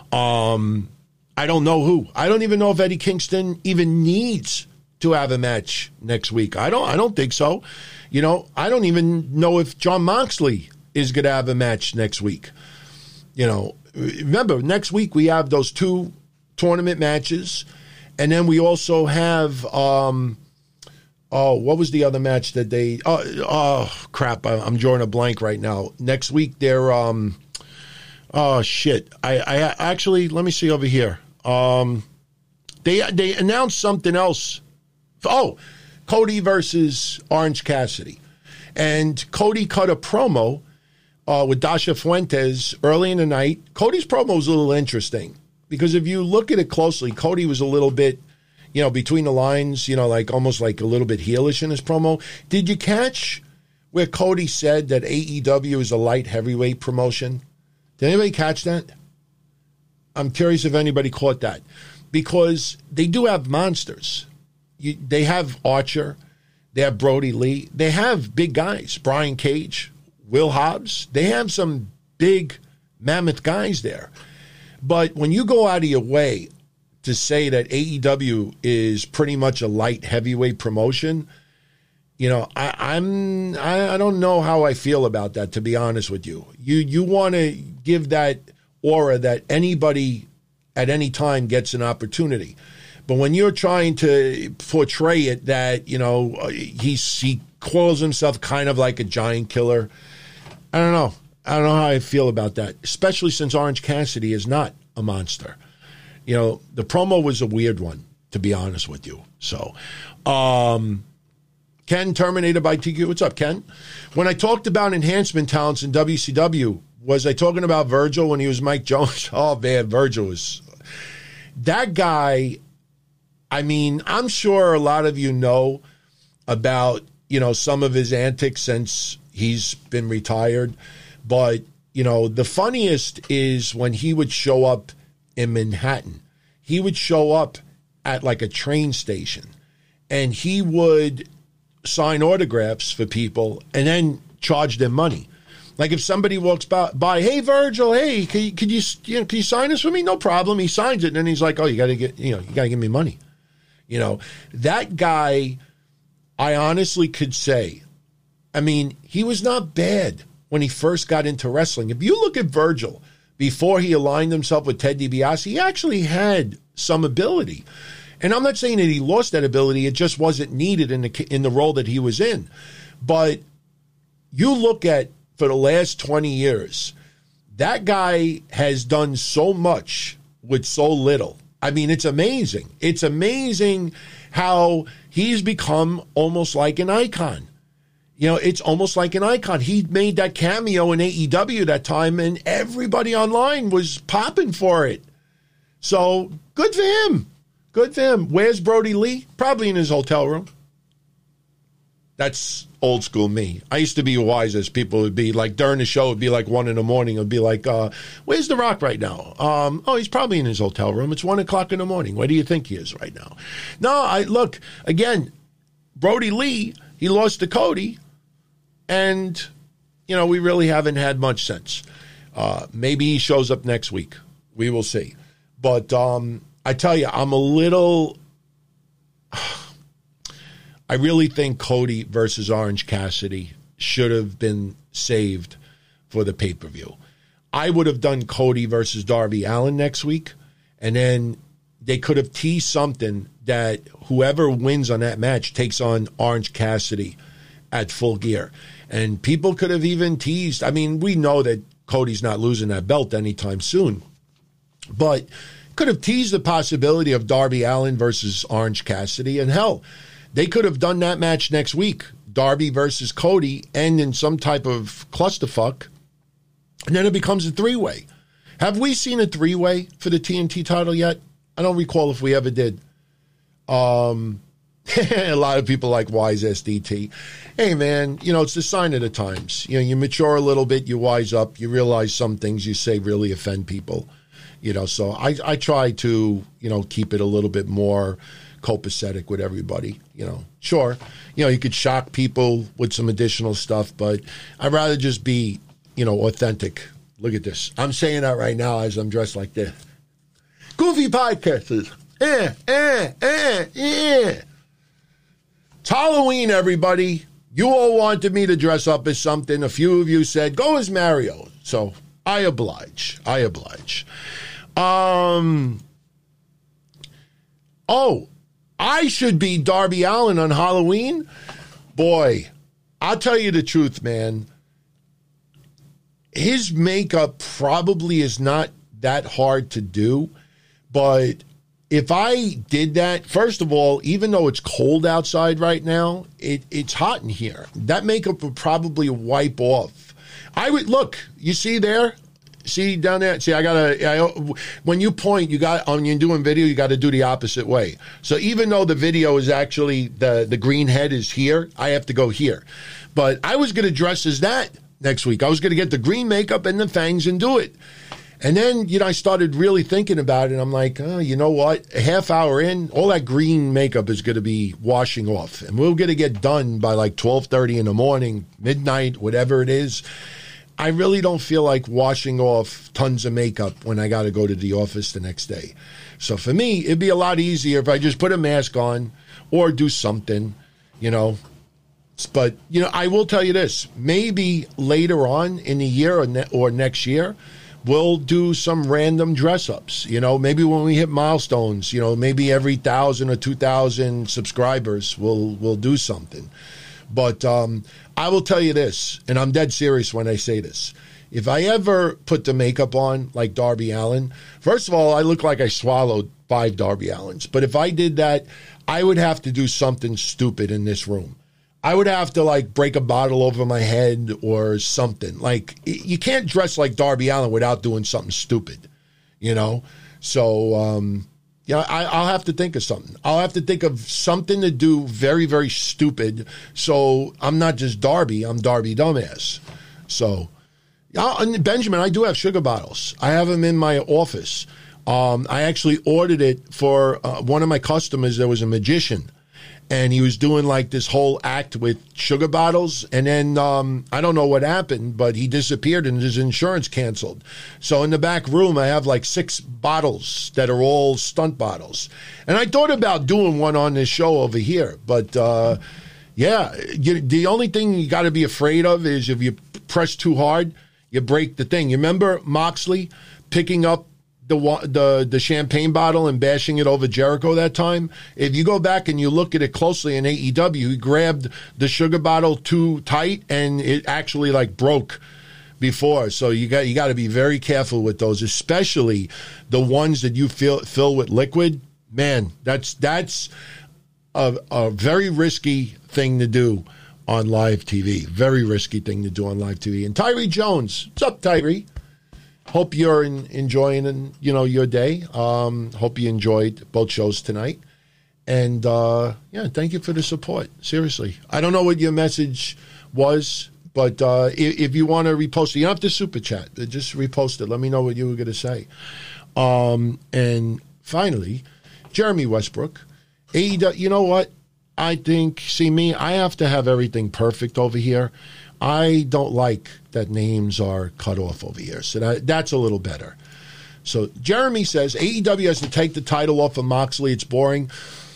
[SPEAKER 1] I don't know who. I don't even know if Eddie Kingston even needs to have a match next week. I don't think so. I don't even know if Jon Moxley is going to have a match next week. Remember, next week we have those 2 tournament matches, And then we also have, what was the other match that they, crap, I'm drawing a blank right now. Next week, they're, shit. I actually, let me see over here. They announced something else. Oh, Cody versus Orange Cassidy. And Cody cut a promo with Dasha Fuentes early in the night. Cody's promo was a little interesting because if you look at it closely, Cody was a little bit, between the lines, like almost like a little bit heelish in his promo. Did you catch where Cody said that AEW is a light heavyweight promotion? Did anybody catch that? I'm curious if anybody caught that because they do have monsters. They have Archer. They have Brody Lee. They have big guys, Brian Cage, Will Hobbs. They have some big mammoth guys there. But when you go out of your way to say that AEW is pretty much a light heavyweight promotion, I don't know how I feel about that, to be honest with you. You want to give that aura that anybody at any time gets an opportunity. But when you're trying to portray it that, he calls himself kind of like a giant killer, I don't know. I don't know how I feel about that, especially since Orange Cassidy is not a monster. The promo was a weird one, to be honest with you. So, Ken, Terminator by TQ. What's up, Ken? When I talked about enhancement talents in WCW, was I talking about Virgil when he was Mike Jones? Oh, man, Virgil was... That guy... I mean, I'm sure a lot of you know about, some of his antics since he's been retired. But, the funniest is when he would show up in Manhattan. He would show up at like a train station and he would sign autographs for people and then charge them money. Like if somebody walks by, hey, Virgil, hey, can you sign this for me? No problem. He signs it and then he's like, oh, you got to give me money. That guy, I honestly could say, I mean, he was not bad when he first got into wrestling. If you look at Virgil, before he aligned himself with Ted DiBiase, he actually had some ability. And I'm not saying that he lost that ability. It just wasn't needed in the role that he was in. But you look at, for the last 20 years, that guy has done so much with so little. I mean, it's amazing. It's amazing how he's become almost like an icon. It's almost like an icon. He made that cameo in AEW that time, and everybody online was popping for it. So, good for him. Good for him. Where's Brody Lee? Probably in his hotel room. That's old school me. I used to be wise as people would be. Like, during the show, it would be like 1 a.m. It would be like, where's The Rock right now? Oh, he's probably in his hotel room. It's 1 o'clock in the morning. Where do you think he is right now? No, look, again, Brody Lee, he lost to Cody. And, we really haven't had much since. Maybe he shows up next week. We will see. But I tell you, I'm a little... I really think Cody versus Orange Cassidy should have been saved for the pay-per-view. I would have done Cody versus Darby Allin next week, and then they could have teased something that whoever wins on that match takes on Orange Cassidy at Full Gear. And people could have even teased. I mean, we know that Cody's not losing that belt anytime soon, but could have teased the possibility of Darby Allin versus Orange Cassidy. And hell, they could have done that match next week, Darby versus Cody, and in some type of clusterfuck, and then it becomes a three-way. Have we seen a three-way for the TNT title yet? I don't recall if we ever did. A lot of people like Wise SDT. Hey, man, it's the sign of the times. You mature a little bit, you wise up, you realize some things you say really offend people. So I try to, keep it a little bit more copacetic with everybody. Sure, you could shock people with some additional stuff, but I'd rather just be, authentic. Look at this. I'm saying that right now as I'm dressed like this. Goofy podcasters. It's Halloween, everybody. You all wanted me to dress up as something. A few of you said, go as Mario. So I oblige. Oh, I should be Darby Allin on Halloween? Boy, I'll tell you the truth, man. His makeup probably is not that hard to do, but if I did that, first of all, even though it's cold outside right now, it's hot in here. That makeup would probably wipe off. I would, look, you see there? See down there? See, when you point, when you're doing video, you got to do the opposite way. So even though the video is actually, the green head is here, I have to go here. But I was going to dress as that next week. I was going to get the green makeup and the fangs and do it. And then, I started really thinking about it. And I'm like, oh, you know what? A half hour in, all that green makeup is going to be washing off. And we're going to get done by like 12:30 in the morning, midnight, whatever it is. I really don't feel like washing off tons of makeup when I got to go to the office the next day. So for me, it'd be a lot easier if I just put a mask on or do something, But, I will tell you this. Maybe later on in the year or next year, we'll do some random dress-ups. Maybe when we hit milestones, maybe every 1,000 or 2,000 subscribers, we'll do something. But I will tell you this, and I'm dead serious when I say this. If I ever put the makeup on like Darby Allin, first of all, I look like I swallowed 5 Darby Allins. But if I did that, I would have to do something stupid in this room. I would have to break a bottle over my head or something. You can't dress like Darby Allin without doing something stupid, So, I'll have to think of something. I'll have to think of something to do very, very stupid. So I'm not just Darby, I'm Darby Dumbass. So, Benjamin, I do have sugar bottles. I have them in my office. I actually ordered it for one of my customers that was a magician. And he was doing this whole act with sugar bottles. And then I don't know what happened, but he disappeared and his insurance canceled. So in the back room, I have 6 bottles that are all stunt bottles. And I thought about doing one on this show over here. But, the only thing you got to be afraid of is if you press too hard, you break the thing. You remember Moxley picking up the champagne bottle and bashing it over Jericho that time? If you go back and you look at it closely in AEW, he grabbed the sugar bottle too tight and it actually broke before. So you got to be very careful with those, especially the ones that you fill with liquid. Man, that's a very risky thing to do on live TV. Very risky thing to do on live TV. And Tyree Jones, what's up, Tyree? Hope you're enjoying, your day. Hope you enjoyed both shows tonight. And, thank you for the support. Seriously. I don't know what your message was, but if you want to repost it, you don't have to super chat. Just repost it. Let me know what you were going to say. And finally, Jeremy Westbrook. AEW, you know what? I think, I have to have everything perfect over here. I don't like that names are cut off over here. So that's a little better. So Jeremy says, AEW has to take the title off of Moxley. It's boring.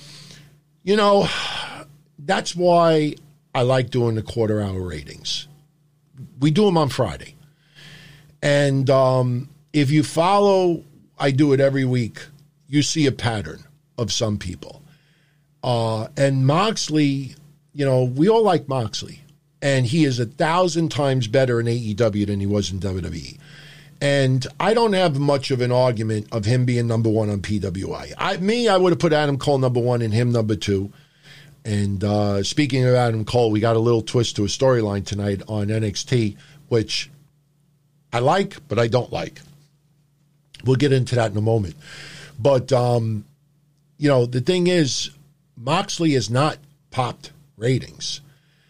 [SPEAKER 1] That's why I like doing the quarter-hour ratings. We do them on Friday. And if you follow, I do it every week, you see a pattern of some people. And Moxley, we all like Moxley. And he is 1,000 times better in AEW than he was in WWE. And I don't have much of an argument of him being number 1 on PWI. I would have put Adam Cole number 1 and him number 2. And speaking of Adam Cole, we got a little twist to a storyline tonight on NXT, which I like, but I don't like. We'll get into that in a moment. But, the thing is, Moxley has not popped ratings.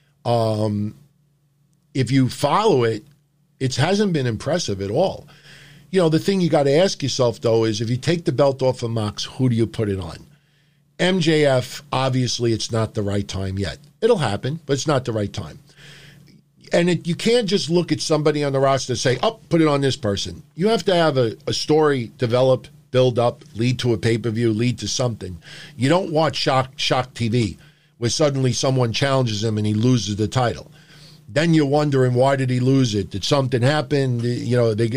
[SPEAKER 1] If you follow it, it hasn't been impressive at all. The thing you got to ask yourself, though, is if you take the belt off of Mox, who do you put it on? MJF, obviously, it's not the right time yet. It'll happen, but it's not the right time. And you can't just look at somebody on the roster and say, put it on this person. You have to have a story develop, build up, lead to a pay-per-view, lead to something. You don't watch Shock TV, where suddenly someone challenges him and he loses the title. Then you're wondering, why did he lose it? Did something happen?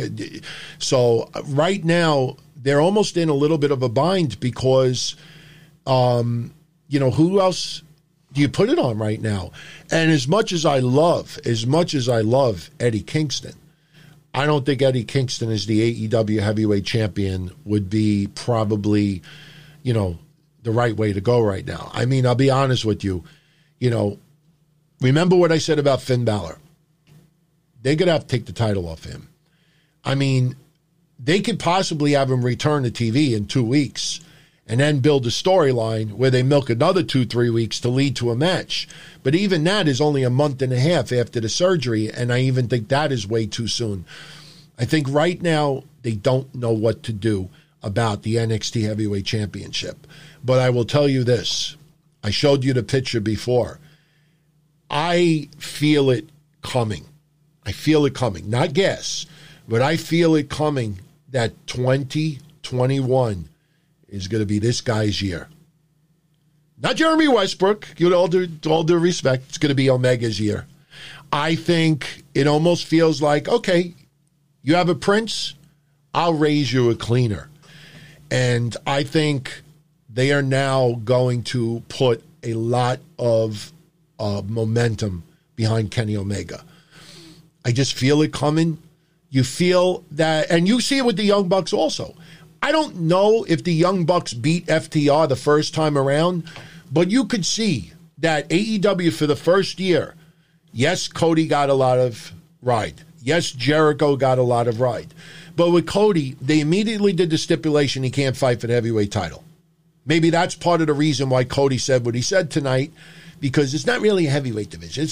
[SPEAKER 1] So right now, they're almost in a little bit of a bind because Who else do you put it on right now? And as much as I love Eddie Kingston, I don't think Eddie Kingston as the AEW heavyweight champion would be probably, the right way to go right now. I mean, I'll be honest with you. Remember what I said about Finn Balor. They're going to have to take the title off him. I mean, they could possibly have him return to TV in 2 weeks and then build a storyline where they milk another 2-3 weeks to lead to a match. But even that is only a month and a half after the surgery, and I even think that is way too soon. I think right now they don't know what to do about the NXT Heavyweight Championship. But I will tell you this. I showed you the picture before. I feel it coming. I feel it coming. Not guess, but I feel it coming that 2021 is going to be this guy's year. Not Jeremy Westbrook. All due respect, it's going to be Omega's year. I think it almost feels like, okay, you have a prince, I'll raise you a cleaner. And I think they are now going to put a lot of momentum behind Kenny Omega. I just feel it coming. You feel that, and you see it with the Young Bucks also. I don't know if the Young Bucks beat FTR the first time around, but you could see that AEW for the first year, yes, Cody got a lot of ride. Yes, Jericho got a lot of ride. But with Cody, they immediately did the stipulation he can't fight for the heavyweight title. Maybe that's part of the reason why Cody said what he said tonight, because it's not really a heavyweight division.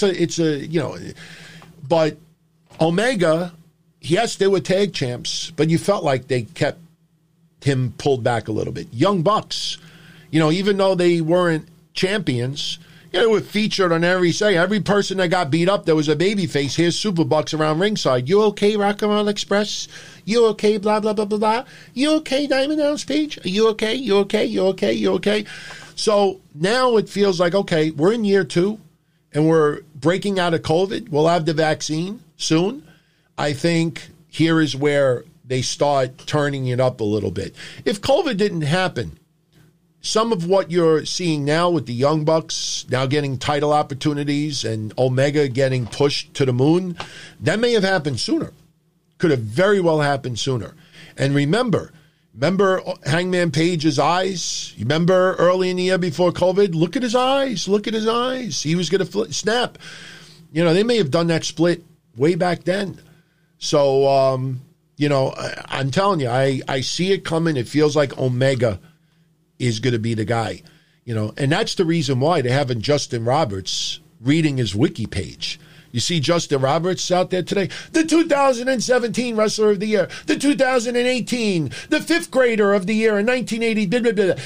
[SPEAKER 1] But Omega, yes, they were tag champs, but you felt like they kept him pulled back a little bit. Young Bucks, even though they weren't champions, they were featured on every person that got beat up, there was a babyface. Here's Superbucks around ringside. You okay, Rock and Roll Express? You okay, blah, blah, blah, blah, blah? You okay, Diamond Dallas Page? Are you okay? You okay? You okay? You okay? So now it feels like, okay, we're in year 2, and we're breaking out of COVID. We'll have the vaccine soon. I think here is where they start turning it up a little bit. If COVID didn't happen, some of what you're seeing now with the Young Bucks now getting title opportunities and Omega getting pushed to the moon, that may have happened sooner. Could have very well happened sooner. And remember Hangman Page's eyes? You remember early in the year before COVID? Look at his eyes. Look at his eyes. He was going to snap. They may have done that split way back then. So, I'm telling you, I see it coming. It feels like Omega is going to be the guy, and that's the reason why they haven't Justin Roberts reading his wiki page. You see Justin Roberts out there today, the 2017 Wrestler of the Year, the 2018, the 5th grader of the year in 1980. Blah, blah, blah.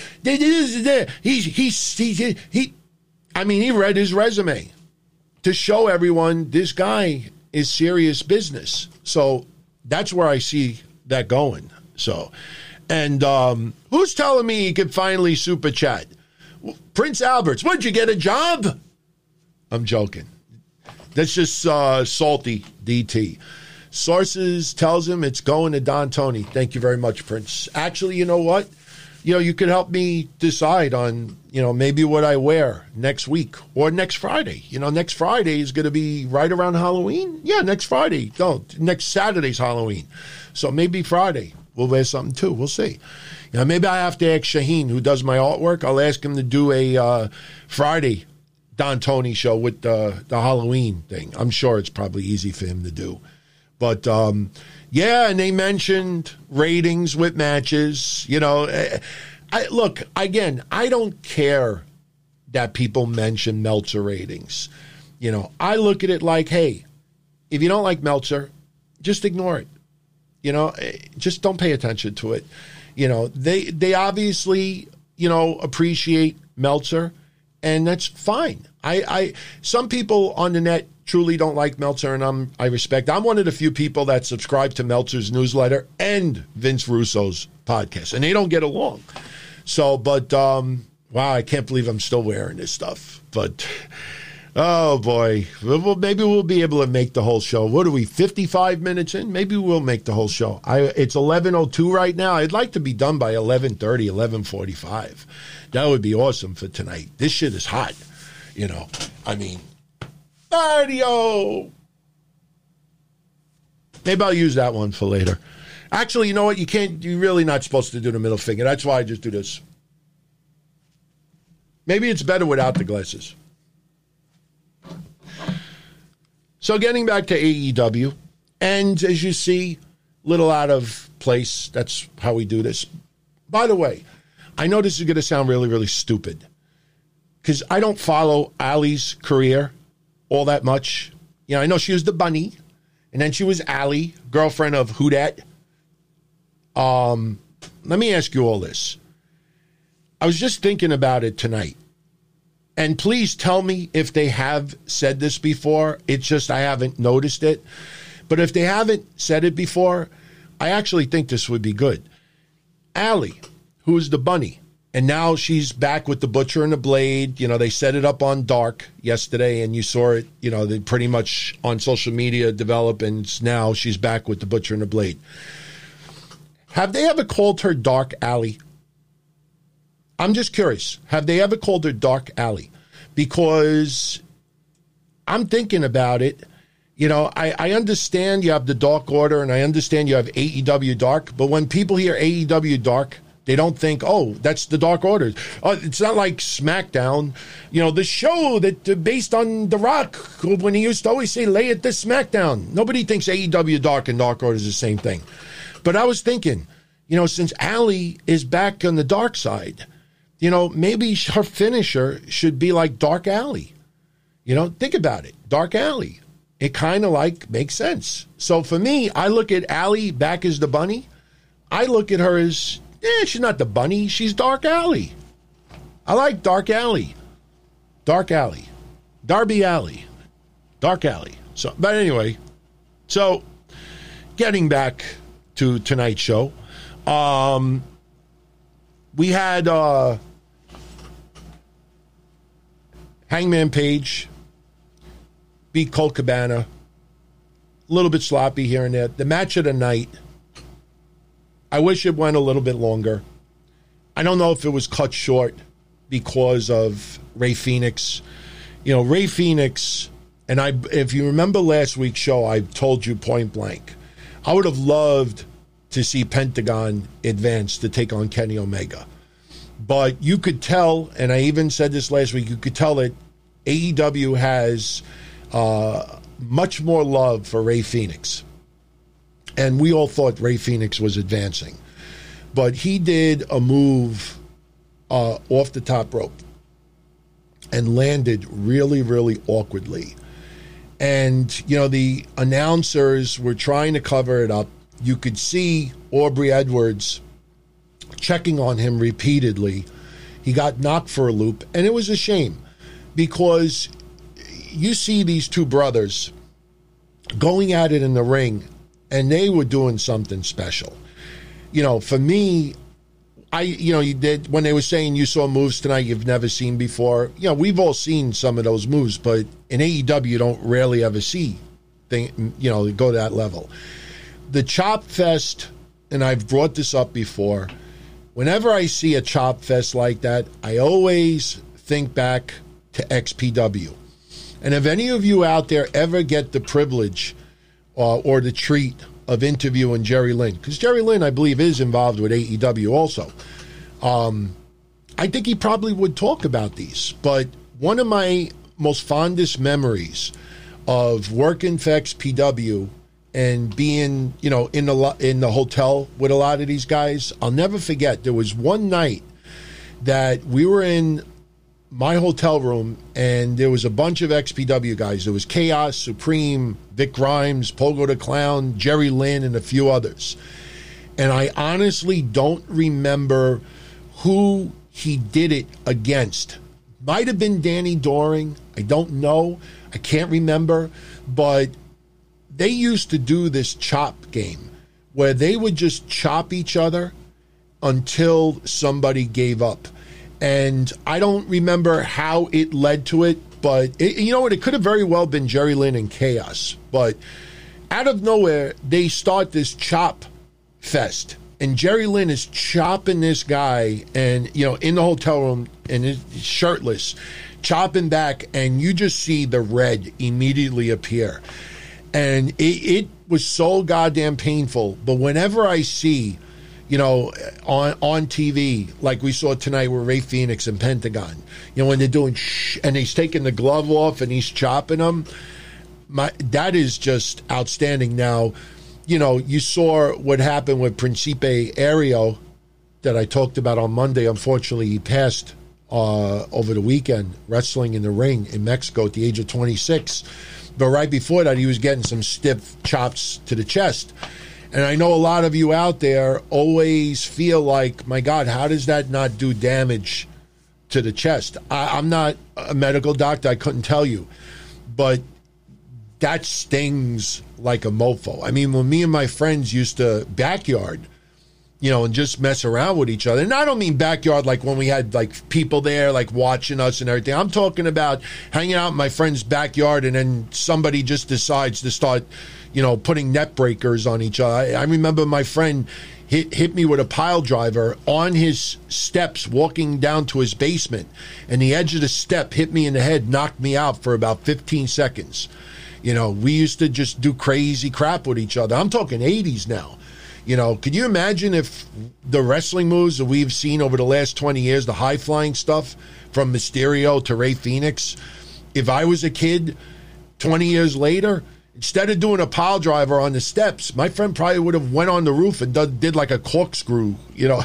[SPEAKER 1] He read his resume to show everyone this guy is serious business. So that's where I see that going. So, and who's telling me he could finally super chat? Prince Alberts, what'd you get, a job? I'm joking. That's just salty DT. Sources tells him it's going to Don Tony. Thank you very much, Prince. Actually, you know what? You could help me decide on, maybe what I wear next week or next Friday. Next Friday is going to be right around Halloween. Yeah, next Friday. No, next Saturday's Halloween. So maybe Friday we'll wear something too. We'll see. Maybe I have to ask Shaheen, who does my artwork. I'll ask him to do a Friday Don Tony show with the Halloween thing. I'm sure it's probably easy for him to do. But, yeah, and they mentioned ratings with matches. Look, again, I don't care that people mention Meltzer ratings. I look at it like, hey, if you don't like Meltzer, just ignore it. Just don't pay attention to it. They obviously, appreciate Meltzer, and that's fine. Some people on the net truly don't like Meltzer, and I respect. I'm one of the few people that subscribe to Meltzer's newsletter and Vince Russo's podcast, and they don't get along. So, but wow, I can't believe I'm still wearing this stuff. But Oh, boy. Maybe we'll be able to make the whole show. What are we, 55 minutes in? Maybe we'll make the whole show. It's 11:02 right now. I'd like to be done by 11:30, 11:45. That would be awesome for tonight. This shit is hot. I mean, cardio. Maybe I'll use that one for later. Actually, you know what? You're really not supposed to do the middle finger. That's why I just do this. Maybe it's better without the glasses. So getting back to AEW, and as you see, little out of place. That's how we do this. By the way, I know this is going to sound really, really stupid because I don't follow Allie's career all that much. I know she was the bunny, and then she was Allie, girlfriend of Who Dat. Let me ask you all this. I was just thinking about it tonight. And please tell me if they have said this before. It's just I haven't noticed it. But if they haven't said it before, I actually think this would be good. Allie, who is the bunny, and now she's back with the Butcher and the Blade. They set it up on Dark yesterday, and you saw it, they pretty much on social media develop, and now she's back with the Butcher and the Blade. Have they ever called her Dark Allie? I'm just curious. Have they ever called her Dark Allie? Because I'm thinking about it. I understand you have the Dark Order, and I understand you have AEW Dark, but when people hear AEW Dark, they don't think, oh, that's the Dark Order. It's not like SmackDown, the show that based on The Rock, when he used to always say, lay it this SmackDown. Nobody thinks AEW Dark and Dark Order is the same thing. But I was thinking, since Allie is back on the dark side, maybe her finisher should be like Dark Alley. Think about it. Dark Alley. It kind of makes sense. So for me, I look at Allie back as the bunny. I look at her as, she's not the bunny. She's Dark Alley. I like Dark Alley. Dark Alley. Darby Alley. Dark Alley. But anyway, so getting back to tonight's show, we had Hangman Page beat Colt Cabana. A little bit sloppy here and there. The match of the night, I wish it went a little bit longer. I don't know if it was cut short because of Rey Fenix. Rey Fenix, and if you remember last week's show, I told you point blank, I would have loved to see Pentagon advance to take on Kenny Omega. But you could tell, and I even said this last week, you could tell that AEW has much more love for Rey Fenix. And we all thought Rey Fenix was advancing. But he did a move off the top rope and landed really, really awkwardly. And, the announcers were trying to cover it up. You could see Aubrey Edwards checking on him repeatedly. He got knocked for a loop, and it was a shame because you see these two brothers going at it in the ring, and they were doing something special. For me, you did when they were saying you saw moves tonight you've never seen before. We've all seen some of those moves, but in AEW you don't rarely ever see go to that level. The Chop Fest, and I've brought this up before, whenever I see a Chop Fest like that, I always think back to XPW. And if any of you out there ever get the privilege or the treat of interviewing Jerry Lynn, because Jerry Lynn, I believe, is involved with AEW also, I think he probably would talk about these. But one of my most fondest memories of working for XPW and being, in the hotel with a lot of these guys, I'll never forget. There was one night that we were in my hotel room, and there was a bunch of XPW guys. There was Chaos, Supreme, Vic Grimes, Pogo the Clown, Jerry Lynn, and a few others. And I honestly don't remember who he did it against. Might have been Danny Doring. I don't know. I can't remember. But they used to do this chop game where they would just chop each other until somebody gave up. And I don't remember how it led to it, But, you know what, it could have very well been Jerry Lynn and Chaos. But out of nowhere, they start this chop fest. And Jerry Lynn is chopping this guy and, you know, in the hotel room and he's shirtless, chopping back, and you just see the red immediately appear. And it was so goddamn painful. But whenever I see, you know, on TV, like we saw tonight with Ray Phoenix and Pentagon, you know, when they're doing and he's taking the glove off and he's chopping them, that is just outstanding. Now, you know, you saw what happened with Principe Ario that I talked about on Monday. Unfortunately, he passed over the weekend wrestling in the ring in Mexico at the age of 26. But right before that, he was getting some stiff chops to the chest. And I know a lot of you out there always feel like, my God, how does that not do damage to the chest? I'm not a medical doctor. I couldn't tell you. But that stings like a mofo. I mean, when me and my friends used to backyard, you know, and just mess around with each other. And I don't mean backyard like when we had like people there like watching us and everything. I'm talking about hanging out in my friend's backyard and then somebody just decides to start, you know, putting net breakers on each other. I remember my friend hit me with a pile driver on his steps walking down to his basement, and the edge of the step hit me in the head, knocked me out for about 15 seconds. You know, we used to just do crazy crap with each other. I'm talking 80s now. You know, could you imagine if the wrestling moves that we've seen over the last 20 years, the high-flying stuff from Mysterio to Ray Phoenix, if I was a kid 20 years later, instead of doing a pile driver on the steps, my friend probably would have went on the roof and did like a corkscrew, you know,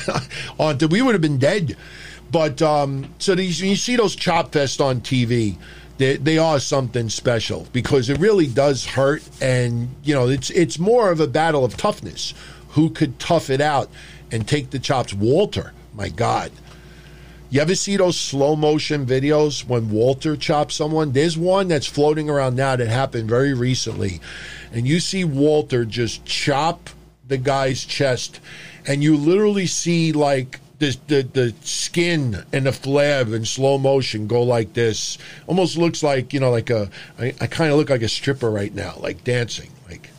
[SPEAKER 1] we would have been dead. But so you see those chop fests on TV, they are something special because it really does hurt, and you know it's more of a battle of toughness. Who could tough it out and take the chops? Walter, my God. You ever see those slow motion videos when Walter chops someone? There's one that's floating around now that happened very recently, and you see Walter just chop the guy's chest, and you literally see like the skin and the flab in slow motion go like this. Almost looks like, you know, like I kind of look like a stripper right now, like dancing. Like,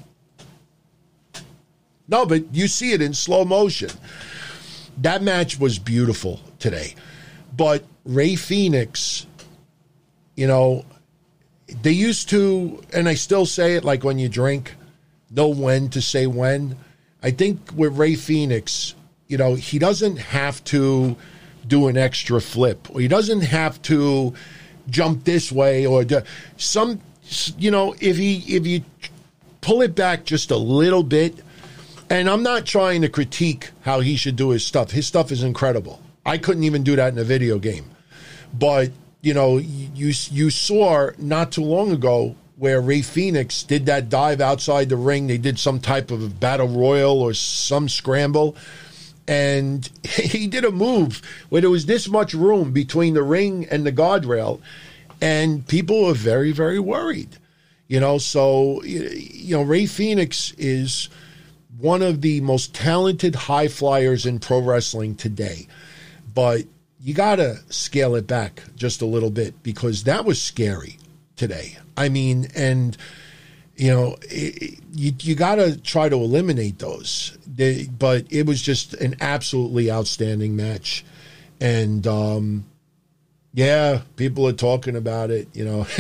[SPEAKER 1] no, but you see it in slow motion. That match was beautiful today. But Ray Phoenix, you know, they used to, and I still say it like when you drink, know when to say when. I think with Ray Phoenix, you know, he doesn't have to do an extra flip, or he doesn't have to jump this way, or some, you know, if you pull it back just a little bit, and I'm not trying to critique how he should do his stuff. His stuff is incredible. I couldn't even do that in a video game. But, you know, you saw not too long ago where Ray Phoenix did that dive outside the ring. They did some type of battle royal or some scramble. And he did a move where there was this much room between the ring and the guardrail. And people were very, very worried. You know, so, you know, Ray Phoenix is one of the most talented high flyers in pro wrestling today. But you got to scale it back just a little bit because that was scary today. I mean, and, you know, you got to try to eliminate those. But it was just an absolutely outstanding match. And, yeah, people are talking about it, you know.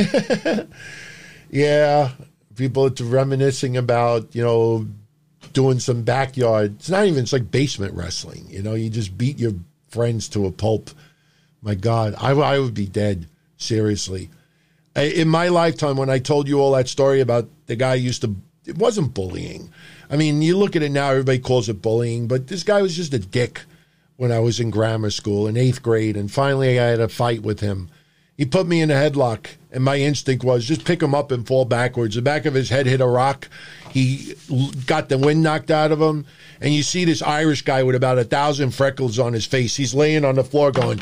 [SPEAKER 1] Yeah, people are reminiscing about, you know, doing some backyard. It's not even, it's like basement wrestling. You know, you just beat your friends to a pulp. My God, I would be dead. Seriously. In my lifetime, when I told you all that story about the guy it wasn't bullying. I mean, you look at it now, everybody calls it bullying, but this guy was just a dick when I was in grammar school in 8th grade. And finally I had a fight with him. He put me in a headlock, and my instinct was just pick him up and fall backwards. The back of his head hit a rock. He got the wind knocked out of him. And you see this Irish guy with about 1,000 freckles on his face. He's laying on the floor going,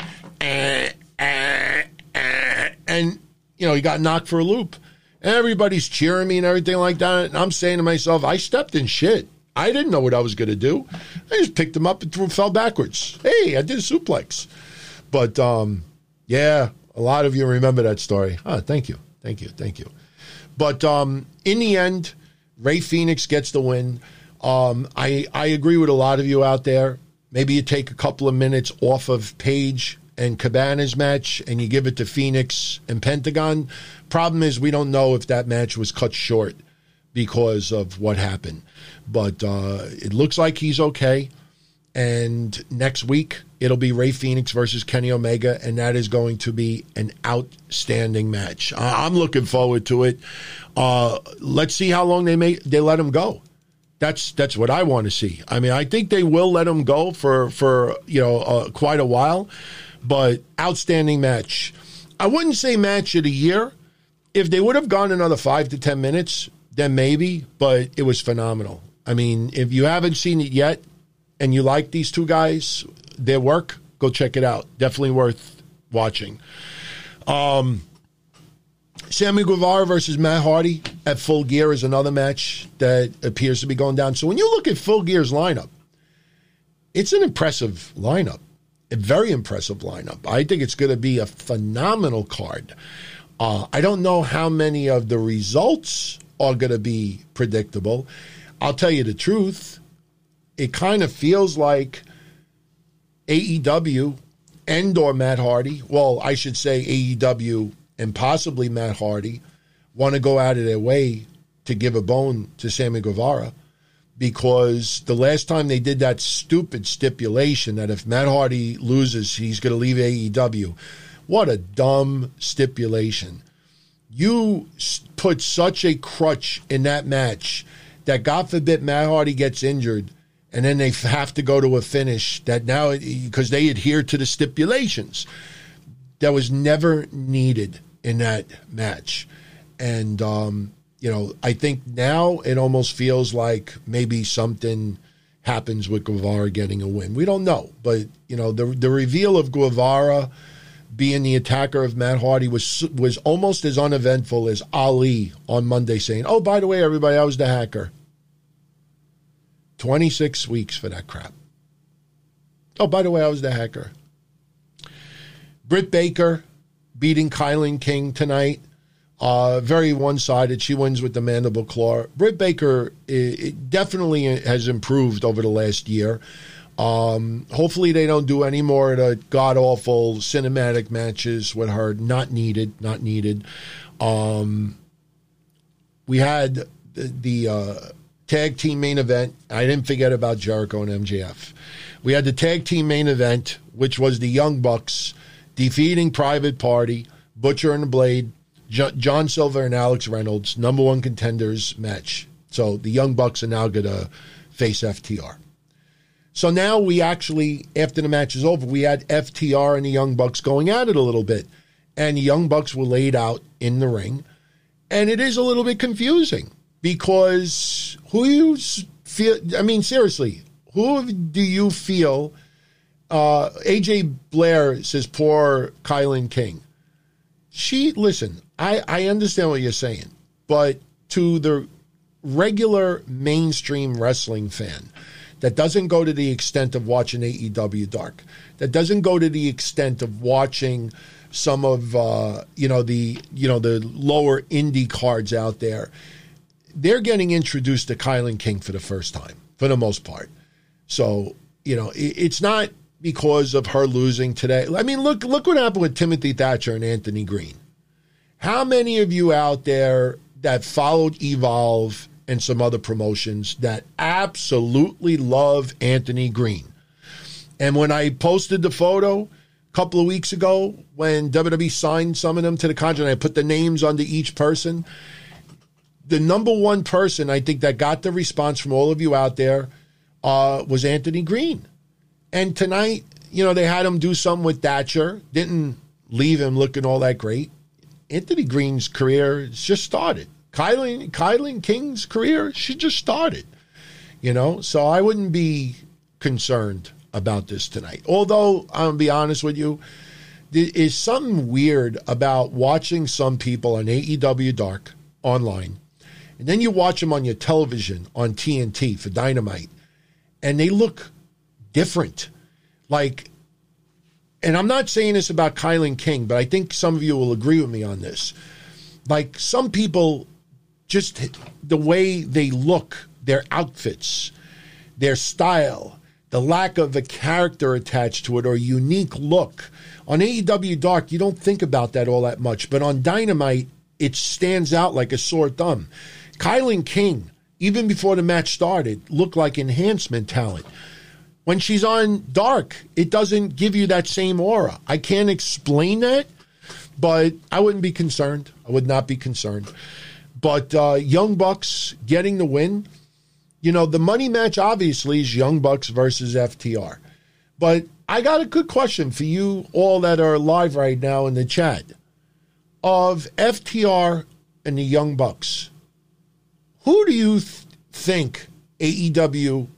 [SPEAKER 1] and, you know, he got knocked for a loop. And everybody's cheering me and everything like that. And I'm saying to myself, I stepped in shit. I didn't know what I was going to do. I just picked him up and fell backwards. Hey, I did a suplex. But, yeah, A lot of you remember that story. Oh, thank you. But in the end, Rey Fenix gets the win. I agree with a lot of you out there. Maybe you take a couple of minutes off of Paige and Cabana's match and you give it to Phoenix and Pentagon. Problem is we don't know if that match was cut short because of what happened. But it looks like he's okay. And next week, it'll be Rey Fenix versus Kenny Omega, and that is going to be an outstanding match. I'm looking forward to it. Let's see how long they let him go. That's what I want to see. I mean, I think they will let him go for quite a while, but outstanding match. I wouldn't say match of the year. If they would have gone another 5 to 10 minutes, then maybe, but it was phenomenal. I mean, if you haven't seen it yet and you like these two guys, their work, go check it out. Definitely worth watching. Sammy Guevara versus Matt Hardy at Full Gear is another match that appears to be going down. So when you look at Full Gear's lineup, it's an impressive lineup, a very impressive lineup. I think it's going to be a phenomenal card. I don't know how many of the results are going to be predictable. I'll tell you the truth. It kind of feels like AEW and or Matt Hardy, well, I should say AEW and possibly Matt Hardy, want to go out of their way to give a bone to Sammy Guevara, because the last time they did that stupid stipulation that if Matt Hardy loses, he's going to leave AEW. What a dumb stipulation. You put such a crutch in that match that, God forbid, Matt Hardy gets injured, and then they have to go to a finish that now, because they adhere to the stipulations, that was never needed in that match. And, I think now it almost feels like maybe something happens with Guevara getting a win. We don't know. But, the reveal of Guevara being the attacker of Matt Hardy was almost as uneventful as Ali on Monday saying, oh, by the way, everybody, I was the hacker. 26 weeks for that crap. Oh, by the way, I was the hacker. Britt Baker beating Kylan King tonight. Very one-sided. She wins with the mandible claw. Britt Baker definitely has improved over the last year. Hopefully they don't do any more of the god-awful cinematic matches with her. Not needed. We had the tag team main event. I didn't forget about Jericho and MJF. We had the tag team main event, which was the Young Bucks defeating Private Party, Butcher and the Blade, John Silver and Alex Reynolds, #1 contenders match. So the Young Bucks are now going to face FTR. So now we actually, after the match is over, we had FTR and the Young Bucks going at it a little bit. And the Young Bucks were laid out in the ring. And it is a little bit confusing because seriously, who do you feel? AJ Blair says, poor Kylan King. I understand what you're saying, but to the regular mainstream wrestling fan that doesn't go to the extent of watching AEW Dark, that doesn't go to the extent of watching some of the lower indie cards out there, they're getting introduced to Kylan King for the first time, for the most part. So, it's not because of her losing today. I mean, look what happened with Timothy Thatcher and Anthony Green. How many of you out there that followed Evolve and some other promotions that absolutely love Anthony Green? And when I posted the photo a couple of weeks ago when WWE signed some of them to the contract, I put the names under each person. The #1 person I think that got the response from all of you out there was Anthony Green. And tonight, they had him do something with Thatcher. Didn't leave him looking all that great. Anthony Green's career has just started. Kylan King's career, she just started. So I wouldn't be concerned about this tonight. Although, I'm going to be honest with you, there is something weird about watching some people on AEW Dark online, and then you watch them on your television on TNT for Dynamite, and they look different. Like, and I'm not saying this about Kylan King, but I think some of you will agree with me on this. Like, some people, just the way they look, their outfits, their style, the lack of a character attached to it or unique look. On AEW Dark, you don't think about that all that much, but on Dynamite, it stands out like a sore thumb. Kylan King, even before the match started, looked like enhancement talent. When she's on Dark, it doesn't give you that same aura. I can't explain that, but I wouldn't be concerned. I would not be concerned. But Young Bucks getting the win, you know, the money match obviously is Young Bucks versus FTR. But I got a good question for you all that are live right now in the chat. Of FTR and the Young Bucks, who do you think AEW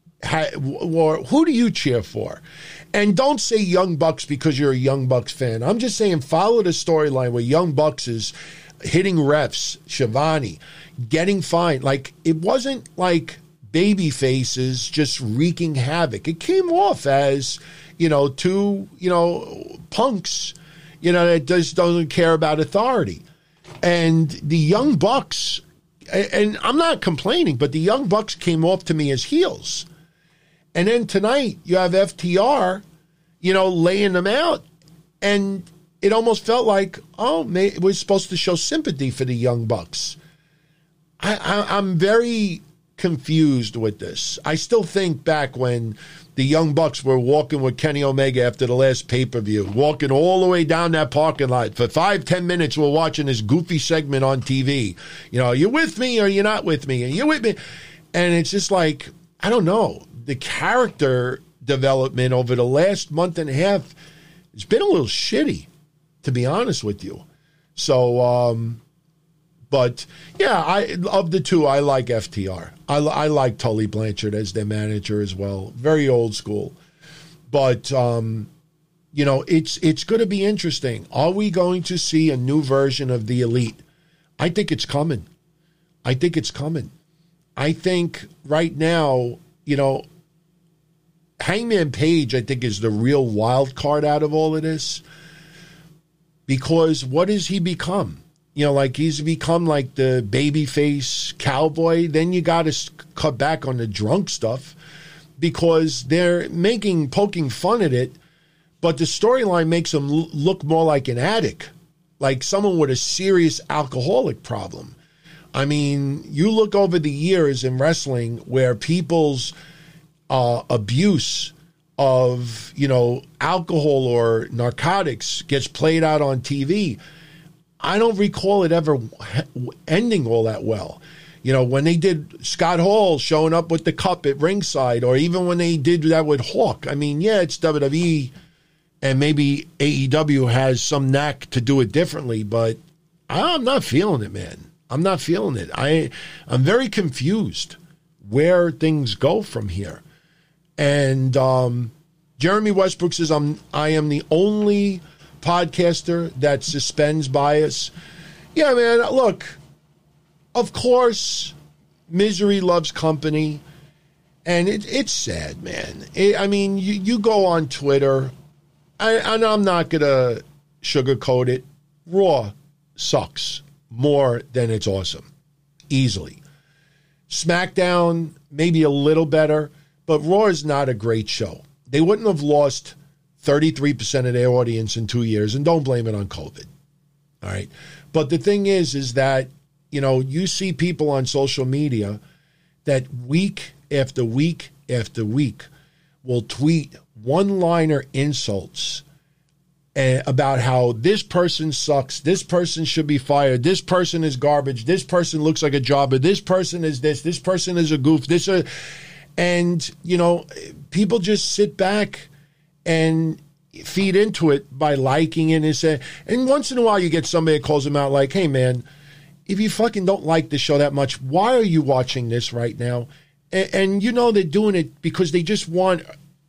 [SPEAKER 1] or who do you cheer for? And don't say Young Bucks because you're a Young Bucks fan. I'm just saying follow the storyline where Young Bucks is hitting refs, Shivani, getting fined. Like, it wasn't like baby faces just wreaking havoc. It came off as, you know, two, you know, punks, you know, that just doesn't care about authority. And the Young Bucks, and I'm not complaining, but the Young Bucks came off to me as heels. And then tonight you have FTR, you know, laying them out. And it almost felt like, oh, we're supposed to show sympathy for the Young Bucks. I'm very confused with this. I still think back when the Young Bucks were walking with Kenny Omega after the last pay-per-view, walking all the way down that parking lot. For 5-10 minutes, we're watching this goofy segment on TV. You know, you're with me or you're not with me, and you're with me. And it's just like, I don't know. The character development over the last month and a half has been a little shitty, to be honest with you. So, but yeah, of the two, I like FTR. I like Tully Blanchard as their manager as well. Very old school. But, you know, it's going to be interesting. Are we going to see a new version of the Elite? I think it's coming. I think right now, you know, Hangman Page, I think, is the real wild card out of all of this. Because what has he become? You know, like, he's become like the babyface cowboy. Then you got to cut back on the drunk stuff because they're poking fun at it. But the storyline makes him look more like an addict, like someone with a serious alcoholic problem. I mean, you look over the years in wrestling where people's abuse of, you know, alcohol or narcotics gets played out on TV. I don't recall it ever ending all that well. You know, when they did Scott Hall showing up with the cup at ringside, or even when they did that with Hawk. I mean, yeah, it's WWE, and maybe AEW has some knack to do it differently, but I'm not feeling it, man. I'm not feeling it. I'm very confused where things go from here. And Jeremy Westbrook says, I am the only podcaster that suspends bias. Yeah, man, look, of course, misery loves company, and it's sad, man. I mean, you go on Twitter, and I'm not going to sugarcoat it. Raw sucks more than it's awesome, easily. SmackDown, maybe a little better, but Raw is not a great show. They wouldn't have lost 33% of their audience in 2 years, and don't blame it on COVID. All right. But the thing is that, you know, you see people on social media that week after week after week will tweet one-liner insults about how this person sucks, this person should be fired, this person is garbage, this person looks like a jobber, this person is this person is a goof, and, you know, people just sit back and feed into it by liking it and once in a while you get somebody that calls them out like, hey, man, if you fucking don't like the show that much, why are you watching this right now? And you know they're doing it because they just want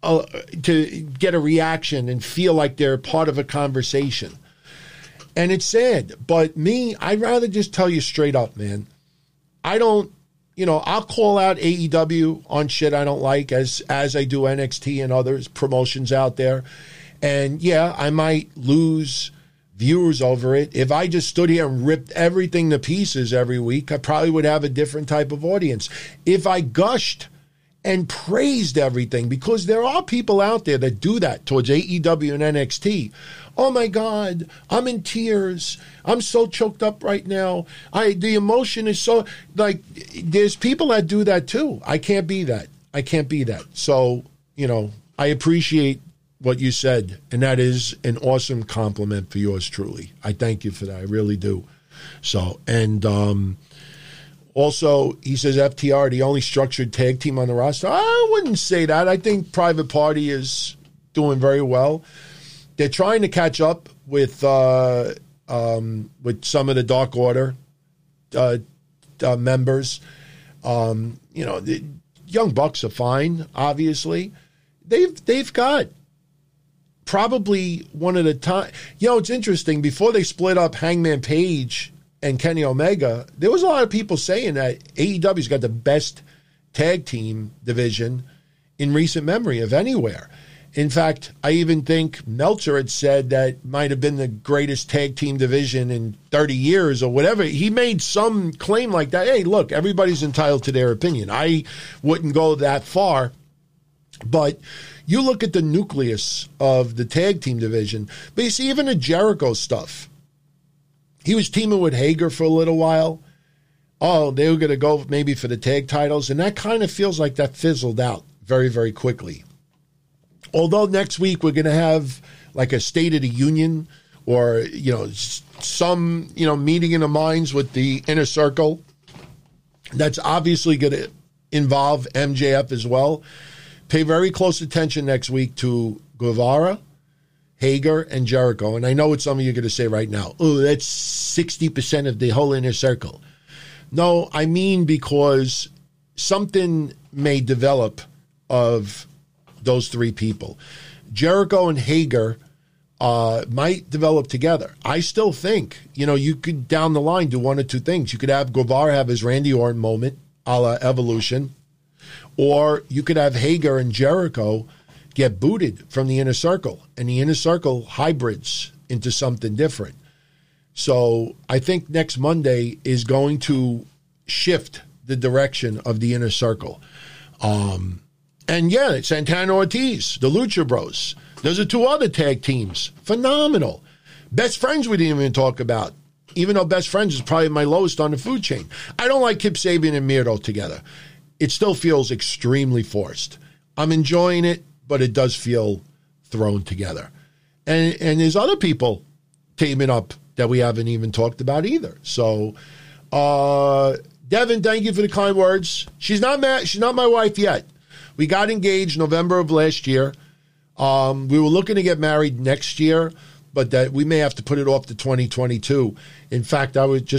[SPEAKER 1] to get a reaction and feel like they're part of a conversation. And it's sad. But me, I'd rather just tell you straight up, man. I don't, you know, I'll call out AEW on shit I don't like as I do NXT and others promotions out there. And yeah, I might lose viewers over it. If I just stood here and ripped everything to pieces every week, I probably would have a different type of audience. If I gushed and praised everything, because there are people out there that do that towards AEW and NXT. Oh my God, I'm in tears. I'm so choked up right now. The emotion is so, like, there's people that do that too. I can't be that. I can't be that. So, I appreciate what you said, and that is an awesome compliment for yours truly. I thank you for that. I really do. So, and also, he says FTR, the only structured tag team on the roster. I wouldn't say that. I think Private Party is doing very well. They're trying to catch up with some of the Dark Order members. The Young Bucks are fine, obviously. They've got probably one of the time. It's interesting. Before they split up Hangman Page and Kenny Omega, there was a lot of people saying that AEW's got the best tag team division in recent memory of anywhere. In fact, I even think Meltzer had said that might have been the greatest tag team division in 30 years or whatever. He made some claim like that. Hey, look, everybody's entitled to their opinion. I wouldn't go that far. But you look at the nucleus of the tag team division, but you see even the Jericho stuff. He was teaming with Hager for a little while. Oh, they were going to go maybe for the tag titles, and that kind of feels like that fizzled out very, very quickly. Although next week we're going to have like a State of the Union or, some, meeting in the minds with the Inner Circle. That's obviously going to involve MJF as well. Pay very close attention next week to Guevara, Hager, and Jericho. And I know what some of you are going to say right now. Oh, that's 60% of the whole Inner Circle. No, I mean because something may develop of those three people. Jericho and Hager might develop together. I still think, you could down the line do one or two things. You could have Guevara have his Randy Orton moment, a la Evolution, or you could have Hager and Jericho get booted from the Inner Circle, and the Inner Circle hybrids into something different. So I think next Monday is going to shift the direction of the Inner Circle. And yeah, Santana Ortiz, the Lucha Bros. Those are two other tag teams. Phenomenal. Best Friends we didn't even talk about, even though Best Friends is probably my lowest on the food chain. I don't like Kip Sabian and Miro together. It still feels extremely forced. I'm enjoying it, but it does feel thrown together. And there's other people teaming up that we haven't even talked about either. So, Devin, thank you for the kind words. She's not mad. She's not my wife yet. We got engaged November of last year. We were looking to get married next year, but that we may have to put it off to 2022. In fact, I was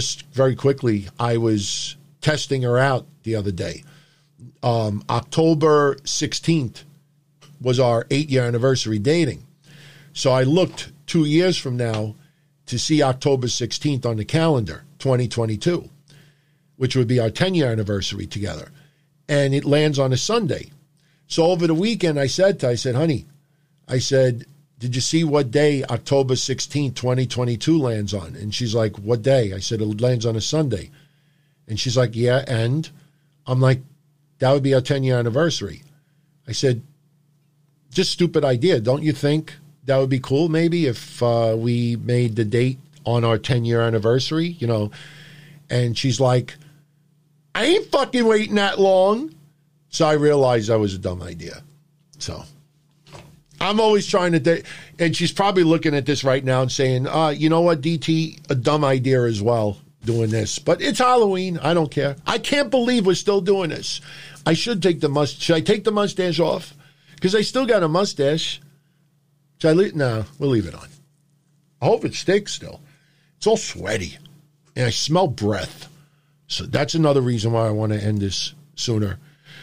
[SPEAKER 1] testing her out the other day. October 16th was our 8-year anniversary dating. So I looked 2 years from now to see October 16th on the calendar, 2022, which would be our 10-year anniversary together. And it lands on a Sunday. So over the weekend, I said, honey, did you see what day October 16th, 2022 lands on? And she's like, what day? I said, it lands on a Sunday. And she's like, yeah, and? I'm like, that would be our 10-year anniversary. I said, just stupid idea. Don't you think that would be cool maybe if we made the date on our 10-year anniversary, And she's like, I ain't fucking waiting that long. So I realized that was a dumb idea. So I'm always trying to date. And she's probably looking at this right now and saying, you know what, DT, a dumb idea as well, doing this. But it's Halloween. I don't care. I can't believe we're still doing this. I should take the mustache. Should I take the mustache off? Because I still got a mustache. Should I leave? No, we'll leave it on. I hope it sticks still. It's all sweaty. And I smell breath. So that's another reason why I want to end this sooner.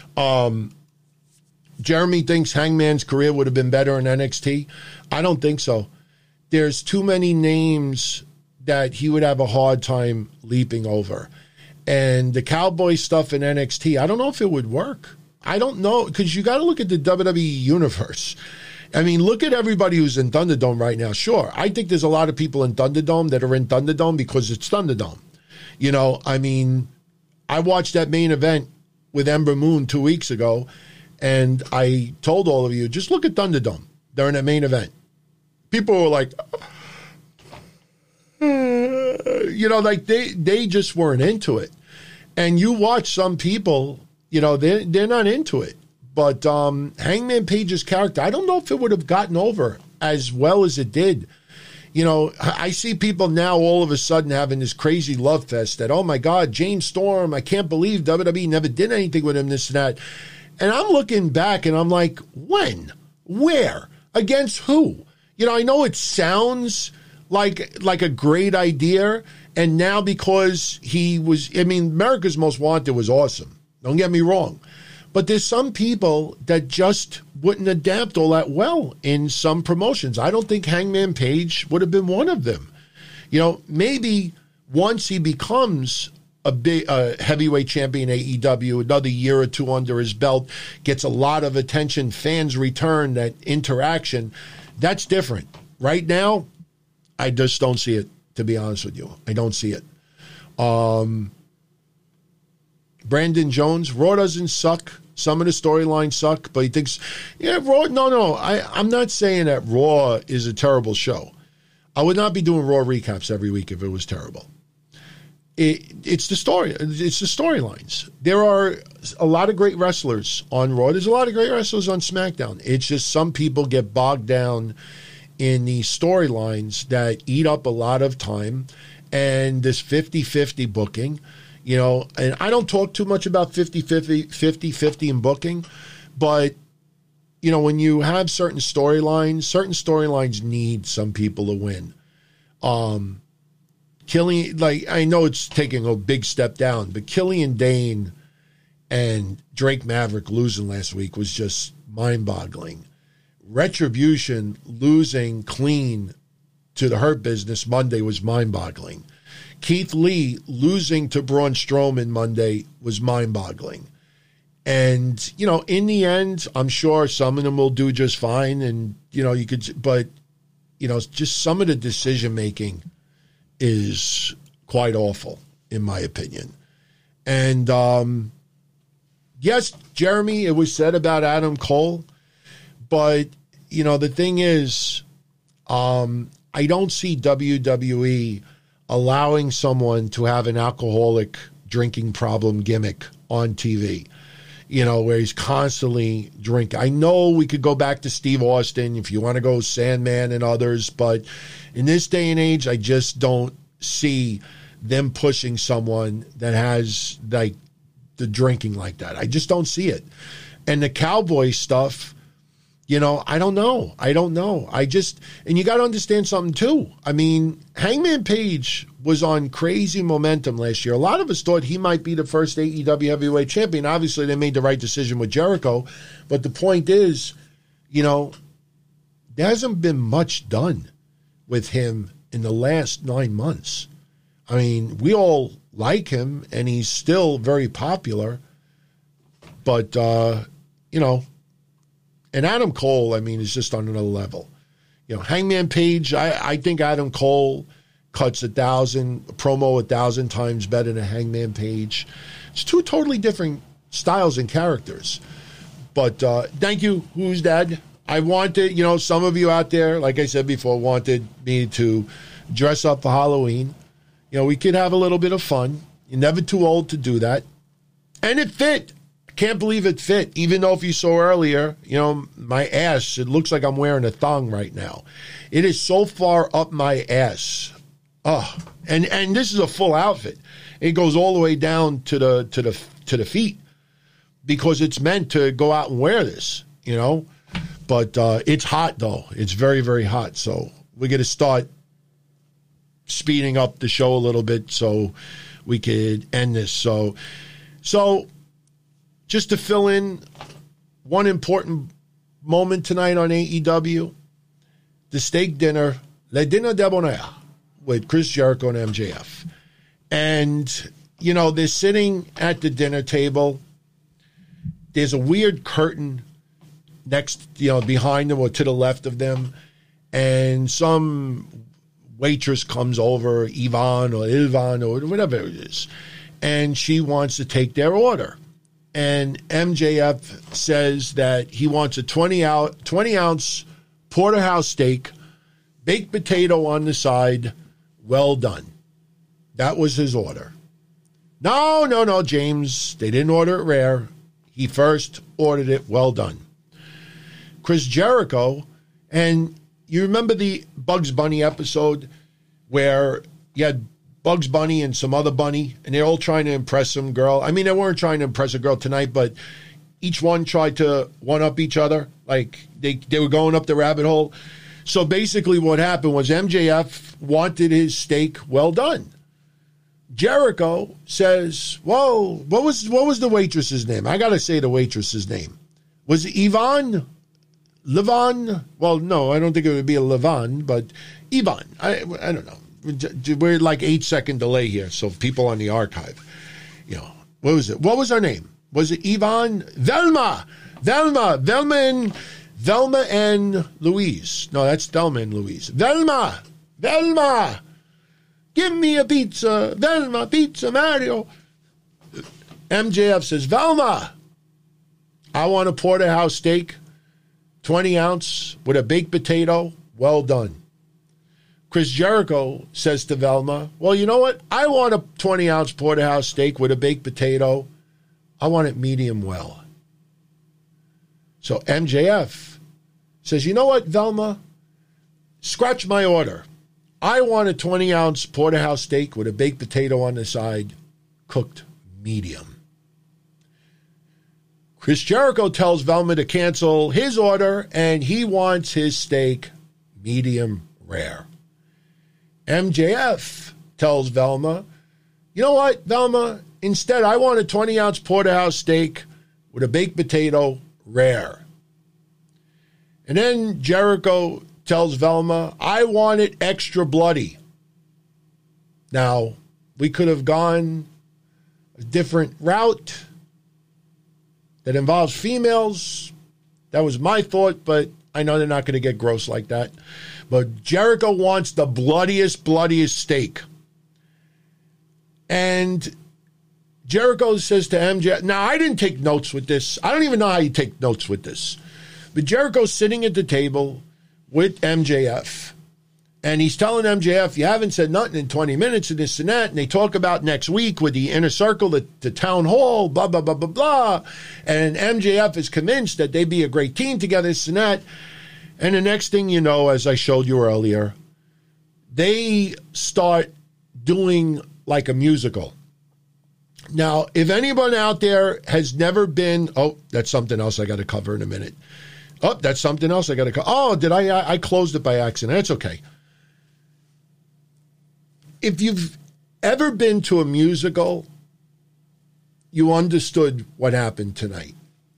[SPEAKER 1] Jeremy thinks Hangman's career would have been better in NXT. I don't think so. There's too many names that he would have a hard time leaping over. And the Cowboy stuff in NXT, I don't know if it would work. I don't know, because you got to look at the WWE universe. I mean, look at everybody who's in Thunderdome right now. Sure, I think there's a lot of people in Thunderdome that are in Thunderdome because it's Thunderdome. You know, I mean, I watched that main event with Ember Moon 2 weeks ago, and I told all of you, just look at Thunderdome during the main event. People were like, you know, like they just weren't into it. And you watch some people, you know, they're not into it. But Hangman Page's character, I don't know if it would have gotten over as well as it did. You know, I see people now all of a sudden having this crazy love fest that, oh my God, James Storm, I can't believe WWE never did anything with him, this and that. And I'm looking back and I'm like, when? Where? Against who? You know, I know it sounds like a great idea. And now because he was, I mean, America's Most Wanted was awesome. Don't get me wrong. But there's some people that just wouldn't adapt all that well in some promotions. I don't think Hangman Page would have been one of them. You know, maybe once he becomes a heavyweight champion AEW, another year or two under his belt, gets a lot of attention, fans return, that interaction, that's different. Right now, I just don't see it, to be honest with you. I don't see it. Brandon Jones, Raw doesn't suck. Some of the storylines suck, but he thinks, yeah, Raw, no. I'm not saying that Raw is a terrible show. I would not be doing Raw recaps every week if it was terrible. It's the story. It's the storylines. There are a lot of great wrestlers on Raw. There's a lot of great wrestlers on SmackDown. It's just some people get bogged down in the storylines that eat up a lot of time, and this 50-50 booking. You know, and I don't talk too much about 50-50 in booking, but, you know, when you have certain storylines need some people to win. Killian, like, I know it's taking a big step down, but Killian Dane and Drake Maverick losing last week was just mind-boggling. Retribution losing clean to the Hurt Business Monday was mind-boggling. Keith Lee losing to Braun Strowman Monday was mind-boggling. And, you know, in the end, I'm sure some of them will do just fine. And, you know, but, you know, just some of the decision-making is quite awful, in my opinion. And, yes, Jeremy, it was said about Adam Cole. But, you know, the thing is, I don't see WWE allowing someone to have an alcoholic drinking problem gimmick on TV, you know, where he's constantly drinking. I know we could go back to Steve Austin if you want to go Sandman and others, but in this day and age, I just don't see them pushing someone that has like the drinking like that. I just don't see it. And the cowboy stuff, you know, I don't know. And you got to understand something too. I mean, Hangman Page was on crazy momentum last year. A lot of us thought he might be the first AEW heavyweight champion. Obviously, they made the right decision with Jericho. But the point is, you know, there hasn't been much done with him in the last 9 months. I mean, we all like him, and he's still very popular. But, you know, and Adam Cole, I mean, is just on another level. You know, Hangman Page, I think Adam Cole cuts 1,000 times better than Hangman Page. It's two totally different styles and characters. But thank you, Who's Dad? I wanted, you know, some of you out there, like I said before, wanted me to dress up for Halloween. You know, we could have a little bit of fun. You're never too old to do that. And it fit. Can't believe it fit, even though if you saw earlier, you know, my ass, it looks like I'm wearing a thong right now. It is so far up my ass. Oh, and this is a full outfit. It goes all the way down to the feet because it's meant to go out and wear this, you know. But it's hot, though. It's very, very hot. So we're going to start speeding up the show a little bit so we could end this. So just to fill in one important moment tonight on AEW, the steak dinner, Le Dîner Debonair, with Chris Jericho and MJF. And, you know, they're sitting at the dinner table. There's a weird curtain next, behind them or to the left of them, and some waitress comes over, Ivan or Ilvan or whatever it is, and she wants to take their order. And MJF says that he wants a 20-ounce porterhouse steak, baked potato on the side, well done. That was his order. No, James. They didn't order it rare. He first ordered it well done. Chris Jericho, and you remember the Bugs Bunny episode where you had Bugs Bunny and some other bunny, and they're all trying to impress some girl. I mean, they weren't trying to impress a girl tonight, but each one tried to one-up each other. Like, they were going up the rabbit hole. So basically what happened was MJF wanted his steak well done. Jericho says, whoa, what was the waitress's name? I got to say the waitress's name. Was it Yvonne? Levon? Well, no, I don't think it would be a Levon, but Yvonne. I don't know. We're like 8-second delay here, so people on the archive. What was it? What was her name? Was it Yvonne? Velma and Louise. No, that's Thelma and Louise. Velma! Give me a pizza. Velma, pizza, Mario. MJF says, Velma, I want a porterhouse steak, 20-ounce, with a baked potato, well done. Chris Jericho says to Velma, well, you know what? I want a 20-ounce porterhouse steak with a baked potato. I want it medium well. So MJF says, you know what, Velma? Scratch my order. I want a 20-ounce porterhouse steak with a baked potato on the side, cooked medium. Chris Jericho tells Velma to cancel his order, and he wants his steak medium rare. MJF tells Velma, you know what, Velma? Instead, I want a 20-ounce porterhouse steak with a baked potato rare. And then Jericho tells Velma, I want it extra bloody. Now, we could have gone a different route that involves females. That was my thought, but I know they're not going to get gross like that. But Jericho wants the bloodiest steak. And Jericho says to MJF, now I didn't take notes with this. I don't even know how you take notes with this. But Jericho's sitting at the table with MJF. And he's telling MJF, you haven't said nothing in 20 minutes and this and that. And they talk about next week with the Inner Circle at the town hall, blah, blah, blah, blah, blah. And MJF is convinced that they'd be a great team together, this and that. And the next thing you know, as I showed you earlier, they start doing like a musical. Now, if anyone out there has never been, that's something else I got to cover in a minute. That's something else I got to cover. Did I closed it by accident. That's okay. If you've ever been to a musical, you understood what happened tonight.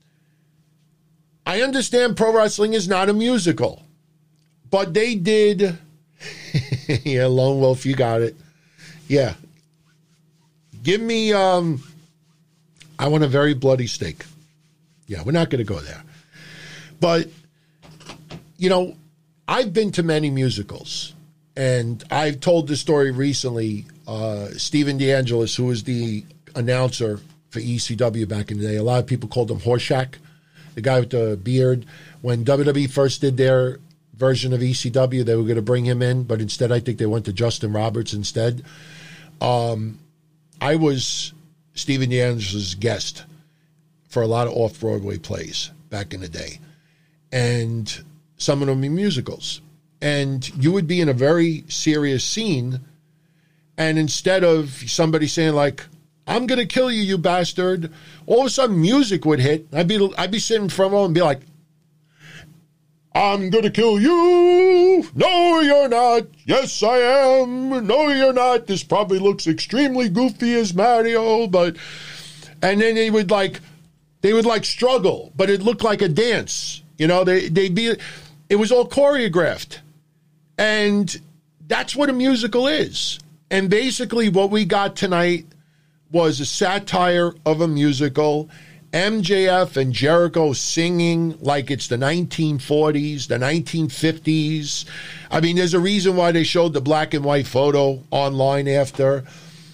[SPEAKER 1] I understand pro wrestling is not a musical, but they did. Yeah, Lone Wolf, you got it. Yeah. Give me, I want a very bloody steak. Yeah, we're not going to go there. But, I've been to many musicals, and I've told this story recently. Stephen DeAngelis, who was the announcer for ECW back in the day, a lot of people called him Horshack, the guy with the beard. When WWE first did their version of ECW, they were going to bring him in, but instead I think they went to Justin Roberts instead. I was Stephen DeAngelis' guest for a lot of off-Broadway plays back in the day, and some of them in musicals. And you would be in a very serious scene, and instead of somebody saying like, I'm going to kill you, you bastard, all of a sudden music would hit. I'd be sitting in front row and be like, I'm going to kill you. No, you're not. Yes, I am. No, you're not. This probably looks extremely goofy as Mario, but... And then they would struggle, but it looked like a dance. It was all choreographed. And that's what a musical is. And basically what we got tonight was a satire of a musical, MJF and Jericho singing like it's the 1940s, the 1950s. I mean, there's a reason why they showed the black and white photo online after.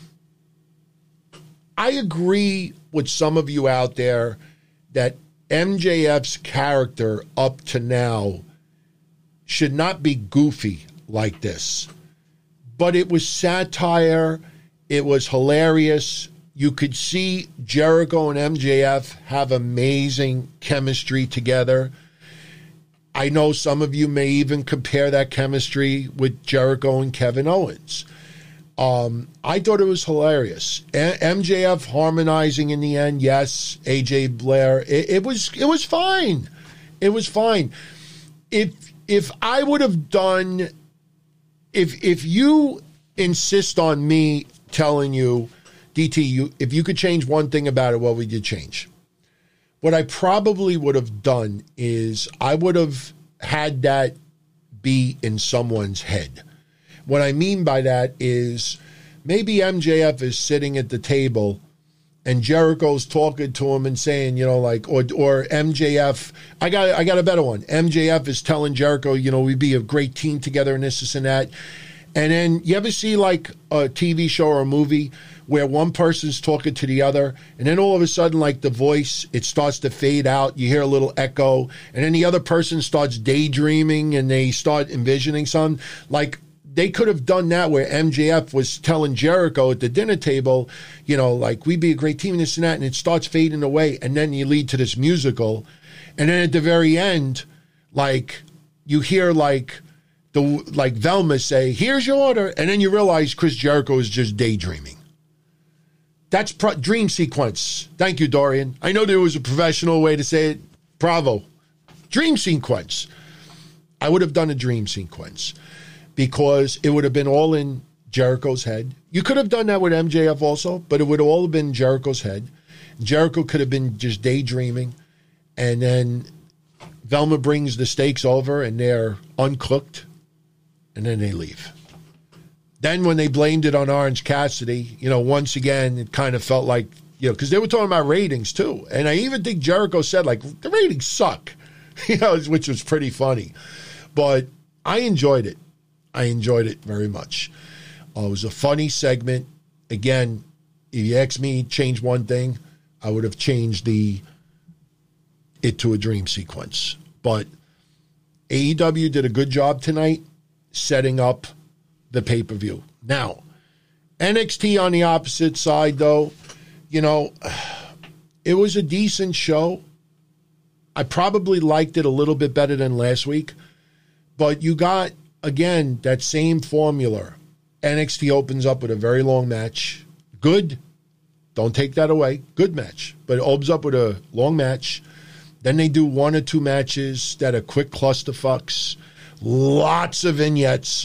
[SPEAKER 1] I agree with some of you out there that MJF's character up to now should not be goofy like this. But it was satire. It was hilarious. You could see Jericho and MJF have amazing chemistry together. I know some of you may even compare that chemistry with Jericho and Kevin Owens. I thought it was hilarious. MJF harmonizing in the end, yes. AJ Blair, it was fine. It was fine. If I would have done, if you insist on me telling you, DT, if you could change one thing about it, what would you change? What I probably would have done is I would have had that be in someone's head. What I mean by that is maybe MJF is sitting at the table and Jericho's talking to him and saying, you know, like, or MJF, I got a better one. MJF is telling Jericho, you know, we'd be a great team together and this and that. And then you ever see like a TV show or a movie where one person's talking to the other, and then all of a sudden, like the voice, it starts to fade out. You hear a little echo, and then the other person starts daydreaming and they start envisioning something. Like they could have done that where MJF was telling Jericho at the dinner table, you know, like we'd be a great team and this and that, and it starts fading away, and then you lead to this musical, and then at the very end, like you hear like Velma say, "Here's your order," and then you realize Chris Jericho is just daydreaming. That's dream sequence. Thank you, Dorian. I know there was a professional way to say it. Bravo. Dream sequence. I would have done a dream sequence because it would have been all in Jericho's head. You could have done that with MJF also, but it would have all been Jericho's head. Jericho could have been just daydreaming, and then Velma brings the steaks over, and they're uncooked, and then they leave. Then when they blamed it on Orange Cassidy, you know, once again, it kind of felt like, you know, because they were talking about ratings too. And I even think Jericho said, like, the ratings suck, you know, which was pretty funny. But I enjoyed it. I enjoyed it very much. It was a funny segment. Again, if you ask me to change one thing, I would have changed it to a dream sequence. But AEW did a good job tonight setting up the pay-per-view. Now, NXT on the opposite side, though, you know, it was a decent show. I probably liked it a little bit better than last week. But you got, again, that same formula. NXT opens up with a very long match. Good. Don't take that away. Good match. But it opens up with a long match. Then they do one or two matches that are quick clusterfucks. Lots of vignettes.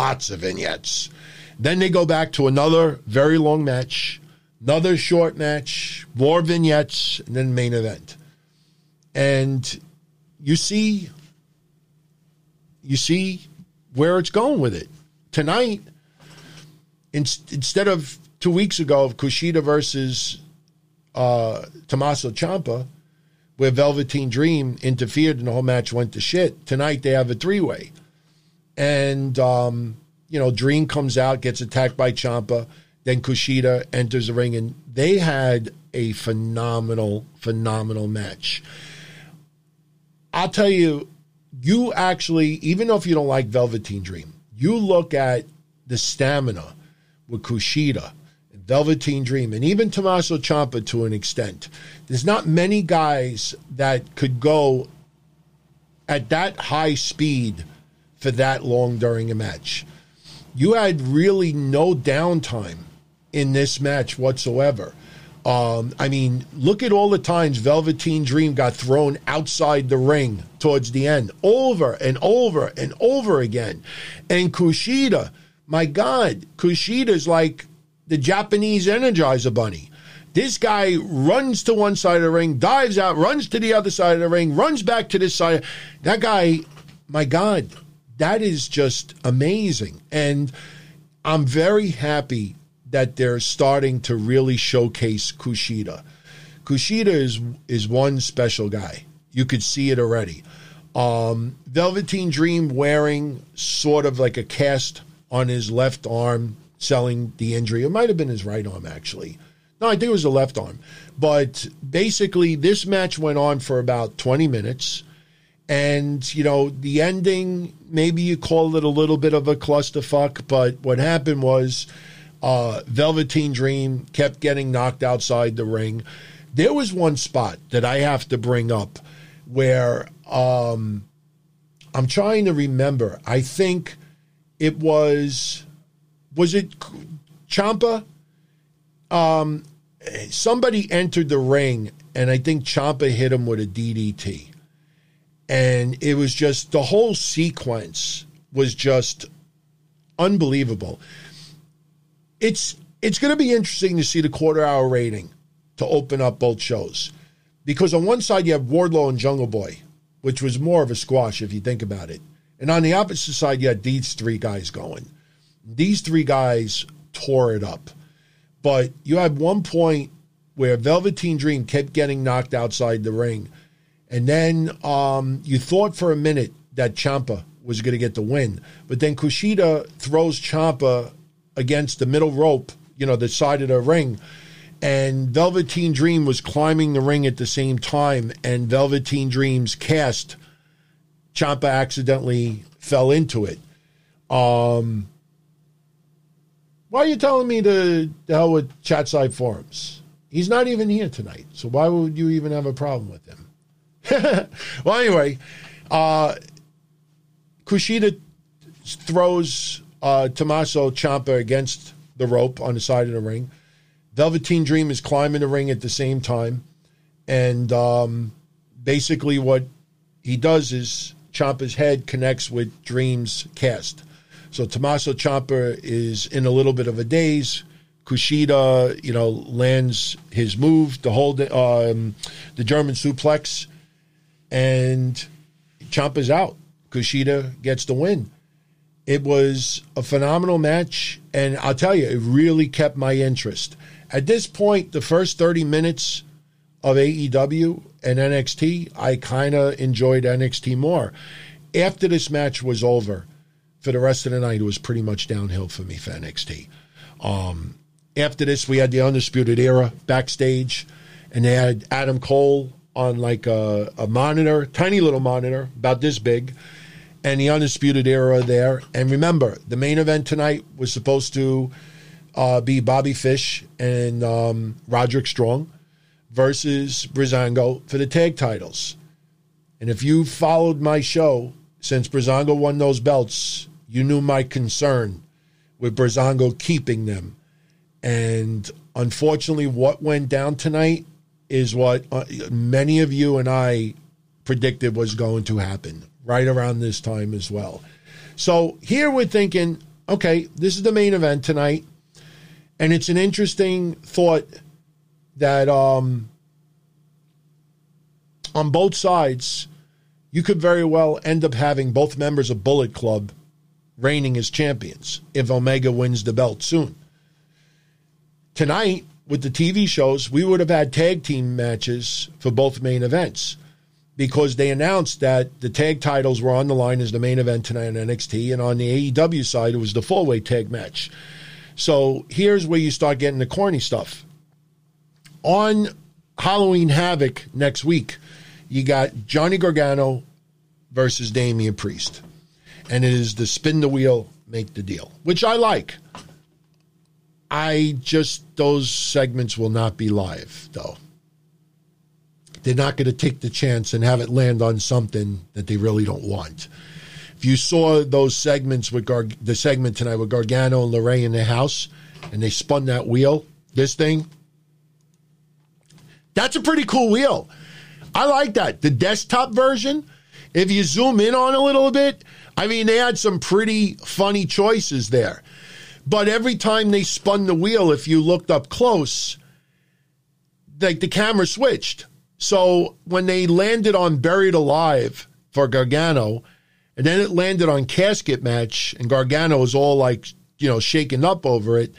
[SPEAKER 1] Then they go back to another very long match, another short match, more vignettes, and then main event. And you see where it's going with it. Tonight, instead of 2 weeks ago of Kushida versus Tommaso Ciampa, where Velveteen Dream interfered and the whole match went to shit. Tonight they have a three-way. And, you know, Dream comes out, gets attacked by Ciampa, then Kushida enters the ring, and they had a phenomenal match. I'll tell you, you actually, even though if you don't like Velveteen Dream, you look at the stamina with Kushida, Velveteen Dream, and even Tommaso Ciampa to an extent. There's not many guys that could go at that high speed for that long during a match. You had really no downtime in this match whatsoever. I mean, look at all the times Velveteen Dream got thrown outside the ring towards the end, over and over and over again. And Kushida, my God, Kushida's like the Japanese Energizer Bunny. This guy runs to one side of the ring, dives out, runs to the other side of the ring, runs back to this side. That guy, my God, that is just amazing. And I'm very happy that they're starting to really showcase Kushida. Kushida is one special guy. You could see it already. Velveteen Dream wearing sort of like a cast on his left arm, selling the injury. It might have been his right arm, actually. No, I think it was the left arm. But basically, this match went on for about 20 minutes. And, you know, the ending, maybe you call it a little bit of a clusterfuck, but what happened was Velveteen Dream kept getting knocked outside the ring. There was one spot that I have to bring up where I'm trying to remember. I think it was it Ciampa? Somebody entered the ring, and I think Ciampa hit him with a DDT. And it was just, the whole sequence was just unbelievable. It's going to be interesting to see the quarter-hour rating to open up both shows. Because on one side you have Wardlow and Jungle Boy, which was more of a squash if you think about it. And on the opposite side you had these three guys going. These three guys tore it up. But you had one point where Velveteen Dream kept getting knocked outside the ring. And then you thought for a minute that Ciampa was going to get the win. But then Kushida throws Ciampa against the middle rope, you know, the side of the ring. And Velveteen Dream was climbing the ring at the same time. And Velveteen Dream's cast, Ciampa accidentally fell into it. Why are you telling me to hell with Chatside Forums? He's not even here tonight. So why would you even have a problem with him? Well, anyway, Kushida throws Tommaso Ciampa against the rope on the side of the ring. Velveteen Dream is climbing the ring at the same time. And basically what he does is Ciampa's head connects with Dream's cast. So Tommaso Ciampa is in a little bit of a daze. Kushida, you know, lands his move to hold the German suplex. And Ciampa's out. Kushida gets the win. It was a phenomenal match, and I'll tell you, it really kept my interest. At this point, the first 30 minutes of AEW and NXT, I kind of enjoyed NXT more. After this match was over, for the rest of the night, it was pretty much downhill for me for NXT. After this, we had the Undisputed Era backstage, and they had Adam Cole on like a monitor, tiny little monitor, about this big, and the Undisputed Era there. And remember, the main event tonight was supposed to be Bobby Fish and Roderick Strong versus Breezango for the tag titles. And if you followed my show, since Breezango won those belts, you knew my concern with Breezango keeping them. And unfortunately, what went down tonight is what many of you and I predicted was going to happen right around this time as well. So here we're thinking, okay, this is the main event tonight. And it's an interesting thought that on both sides, you could very well end up having both members of Bullet Club reigning as champions if Omega wins the belt soon. Tonight, with the TV shows, we would have had tag team matches for both main events because they announced that the tag titles were on the line as the main event tonight on NXT, and on the AEW side, it was the four-way tag match. So here's where you start getting the corny stuff. On Halloween Havoc next week, you got Johnny Gargano versus Damian Priest. And it is the spin the wheel, make the deal, which I like. Those segments will not be live, though. They're not going to take the chance and have it land on something that they really don't want. If you saw those segments with the segment tonight with Gargano and LeRae in their house, and they spun that wheel, this thing, that's a pretty cool wheel. I like that. The desktop version, if you zoom in on a little bit, I mean, they had some pretty funny choices there. But every time they spun the wheel, if you looked up close, like the camera switched. So when they landed on Buried Alive for Gargano, and then it landed on Casket Match, and Gargano was all like, you know, shaken up over it,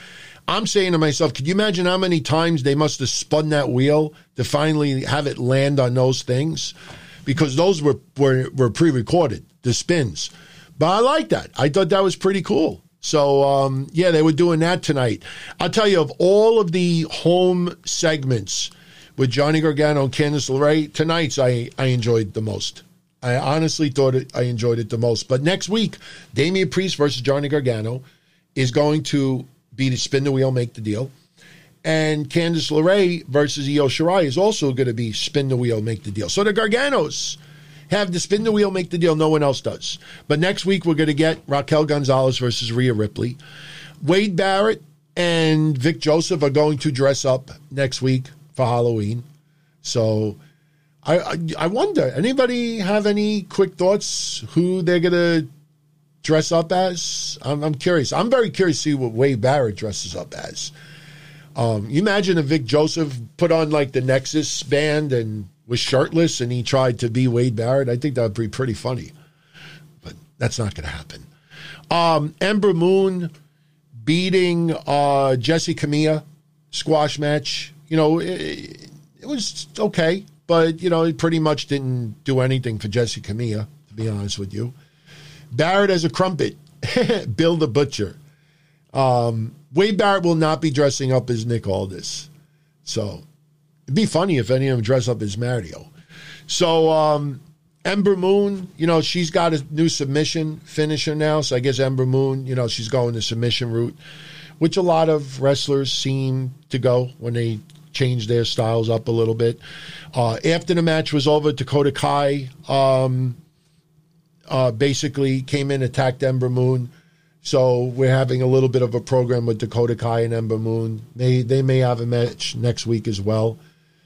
[SPEAKER 1] I'm saying to myself, could you imagine how many times they must have spun that wheel to finally have it land on those things? Because those were pre-recorded, the spins. But I like that. I thought that was pretty cool. So, yeah, they were doing that tonight. I'll tell you, of all of the home segments with Johnny Gargano and Candice LeRae, tonight's I enjoyed the most. I honestly thought I enjoyed it the most. But next week, Damian Priest versus Johnny Gargano is going to be the spin the wheel, make the deal. And Candice LeRae versus Io Shirai is also going to be spin the wheel, make the deal. So the Garganos have the spin the wheel, make the deal. No one else does. But next week, we're going to get Raquel Gonzalez versus Rhea Ripley. Wade Barrett and Vic Joseph are going to dress up next week for Halloween. So I wonder, anybody have any quick thoughts who they're going to dress up as? I'm curious. I'm very curious to see what Wade Barrett dresses up as. You imagine if Vic Joseph put on like the Nexus band and was shirtless and he tried to be Wade Barrett. I think that would be pretty funny. But that's not going to happen. Ember Moon beating Jessie Camilla squash match. You know, it was okay. But, you know, it pretty much didn't do anything for Jessie Camilla, to be honest with you. Barrett as a crumpet. Bill the Butcher. Wade Barrett will not be dressing up as Nick Aldis. So it'd be funny if any of them dress up as Mario. So Ember Moon, you know, she's got a new submission finisher now. So I guess Ember Moon, you know, she's going the submission route, which a lot of wrestlers seem to go when they change their styles up a little bit. After the match was over, Dakota Kai basically came in, attacked Ember Moon. So we're having a little bit of a program with Dakota Kai and Ember Moon. They may have a match next week as well.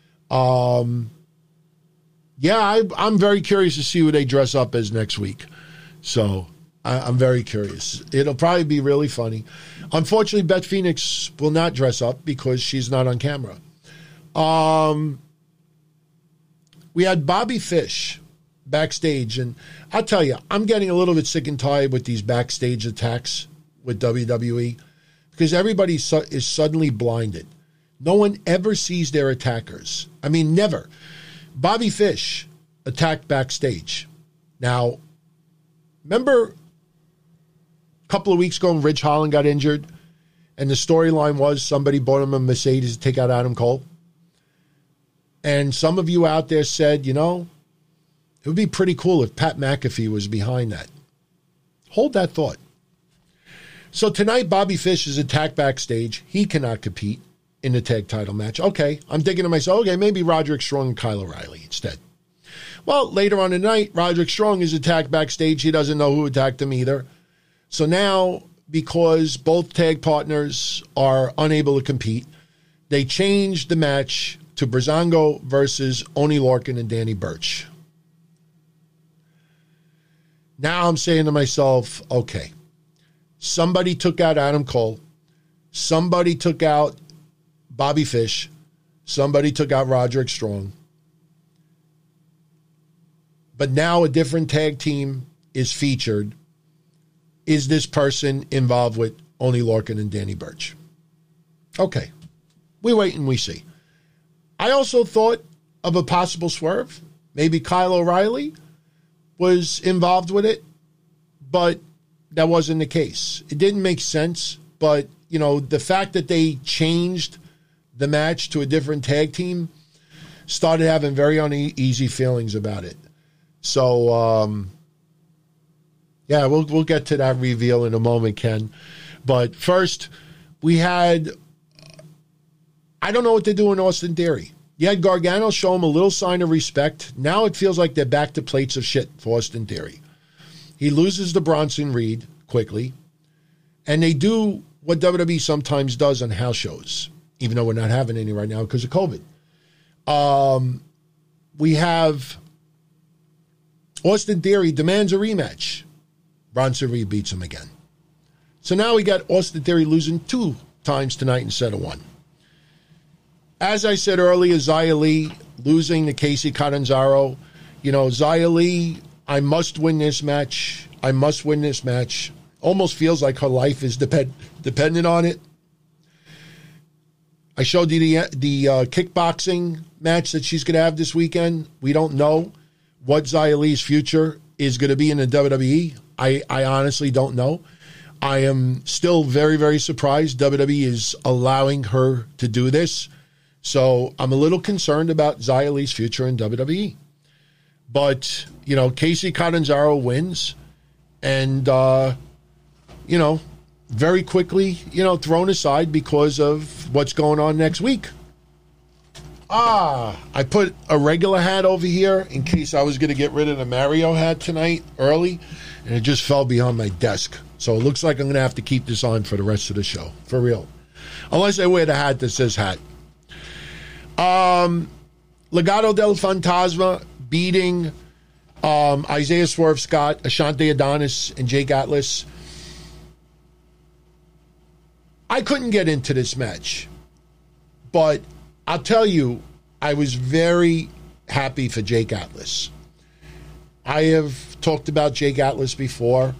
[SPEAKER 1] Yeah, I'm very curious to see who they dress up as next week. So I'm very curious. It'll probably be really funny. Unfortunately, Beth Phoenix will not dress up because she's not on camera. We had Bobby Fish backstage, and I'll tell you, I'm getting a little bit sick and tired with these backstage attacks with WWE because everybody is suddenly blinded. No one ever sees their attackers. I mean, never. Bobby Fish attacked backstage. Now, remember a couple of weeks ago when Ridge Holland got injured and the storyline was somebody bought him a Mercedes to take out Adam Cole? And some of you out there said, you know, it would be pretty cool if Pat McAfee was behind that. Hold that thought. So tonight, Bobby Fish is attacked backstage. He cannot compete in the tag title match. Okay, I'm thinking to myself, okay, maybe Roderick Strong and Kyle O'Reilly instead. Well, later on in the night, Roderick Strong is attacked backstage. He doesn't know who attacked him either. So now, because both tag partners are unable to compete, they changed the match to Breezango versus Oney Lorcan and Danny Burch. Now I'm saying to myself, okay, somebody took out Adam Cole. Somebody took out Bobby Fish. Somebody took out Roderick Strong. But now a different tag team is featured. Is this person involved with Oney Lorcan and Danny Burch? Okay, we wait and we see. I also thought of a possible swerve. Maybe Kyle O'Reilly was involved with it, but that wasn't the case. It didn't make sense, but, you know, the fact that they changed the match to a different tag team started having very uneasy feelings about it. So, yeah, we'll get to that reveal in a moment, Ken. But first, we had, I don't know what to do in Austin Theory. You had Gargano show him a little sign of respect. Now it feels like they're back to plates of shit for Austin Theory. He loses to Bronson Reed quickly. And they do what WWE sometimes does on house shows, even though we're not having any right now because of COVID. We have Austin Theory demands a rematch. Bronson Reed beats him again. So now we got Austin Theory losing 2 times tonight instead of 1. As I said earlier, Xia Li losing to Casey Catanzaro. You know, Xia Li, I must win this match. I must win this match. Almost feels like her life is dependent on it. I showed you the kickboxing match that she's going to have this weekend. We don't know what Xia Li's future is going to be in the WWE. I honestly don't know. I am still very, very surprised WWE is allowing her to do this. So I'm a little concerned about Xia Li's future in WWE. But, you know, Casey Catanzaro wins. And, you know, very quickly, you know, thrown aside because of what's going on next week. I put a regular hat over here in case I was going to get rid of the Mario hat tonight early, and it just fell behind my desk. So it looks like I'm going to have to keep this on for the rest of the show, for real. Unless I wear the hat that says hat. Legado del Fantasma beating Isaiah Swerve Scott, Ashante Adonis, and Jake Atlas. I couldn't get into this match, but I'll tell you, I was very happy for Jake Atlas. I have talked about Jake Atlas before.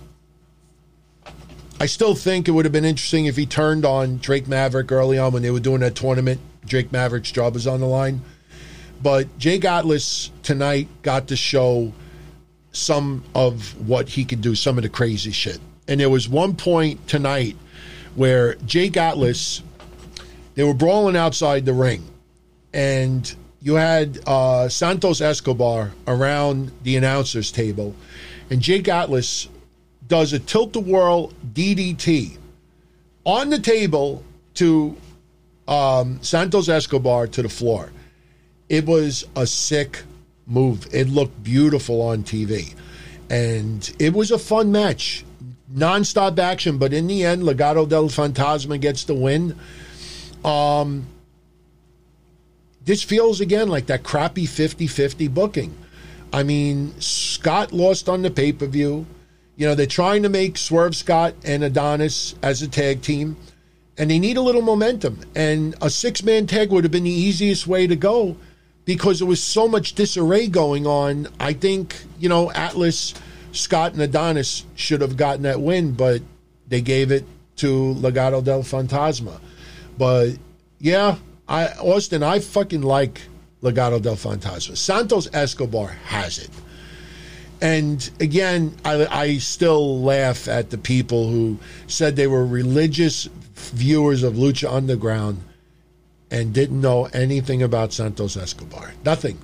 [SPEAKER 1] I still think it would have been interesting if he turned on Drake Maverick early on when they were doing that tournament. Drake Maverick's job was on the line. But Jake Atlas tonight got to show some of what he could do, some of the crazy shit. And there was one point tonight where Jake Atlas, they were brawling outside the ring. And you had Santos Escobar around the announcer's table. And Jake Atlas does a tilt-a-whirl DDT on the table to Santos Escobar to the floor. It was a sick move. It looked beautiful on TV. And it was a fun match. Non-stop action, but in the end, Legado del Fantasma gets the win. This feels, again, like that crappy 50-50 booking. I mean, Scott lost on the pay-per-view. You know, they're trying to make Swerve Scott and Adonis as a tag team, and they need a little momentum. And a six-man tag would have been the easiest way to go because there was so much disarray going on. I think, you know, Atlas, Scott, and Adonis should have gotten that win, but they gave it to Legado del Fantasma. But, yeah, Austin, I fucking like Legado del Fantasma. Santos Escobar has it. And again, I still laugh at the people who said they were religious viewers of Lucha Underground and didn't know anything about Santos Escobar. Nothing.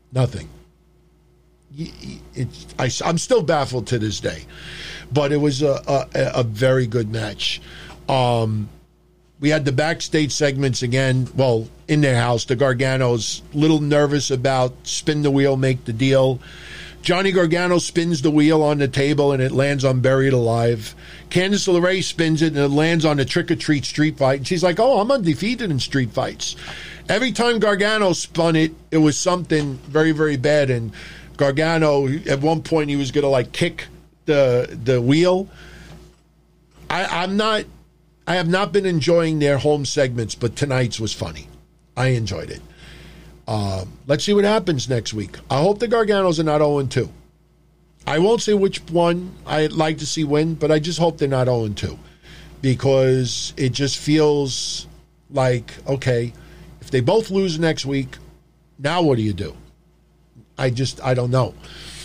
[SPEAKER 1] I'm still baffled to this day. But it was a very good match. We had the backstage segments again, well, in their house. The Garganos, little nervous about spin the wheel, make the deal. Johnny Gargano spins the wheel on the table and it lands on Buried Alive. Candice LeRae spins it and it lands on a Trick or Treat street fight. And she's like, oh, I'm undefeated in street fights. Every time Gargano spun it, it was something very, very bad. And Gargano, at one point, he was going to like kick the wheel. I have not been enjoying their home segments, but tonight's was funny. I enjoyed it. Let's see what happens next week. I hope the Garganos are not 0-2. I won't say which one I'd like to see win, but I just hope they're not 0-2 because it just feels like, okay, if they both lose next week, now what do you do? I don't know.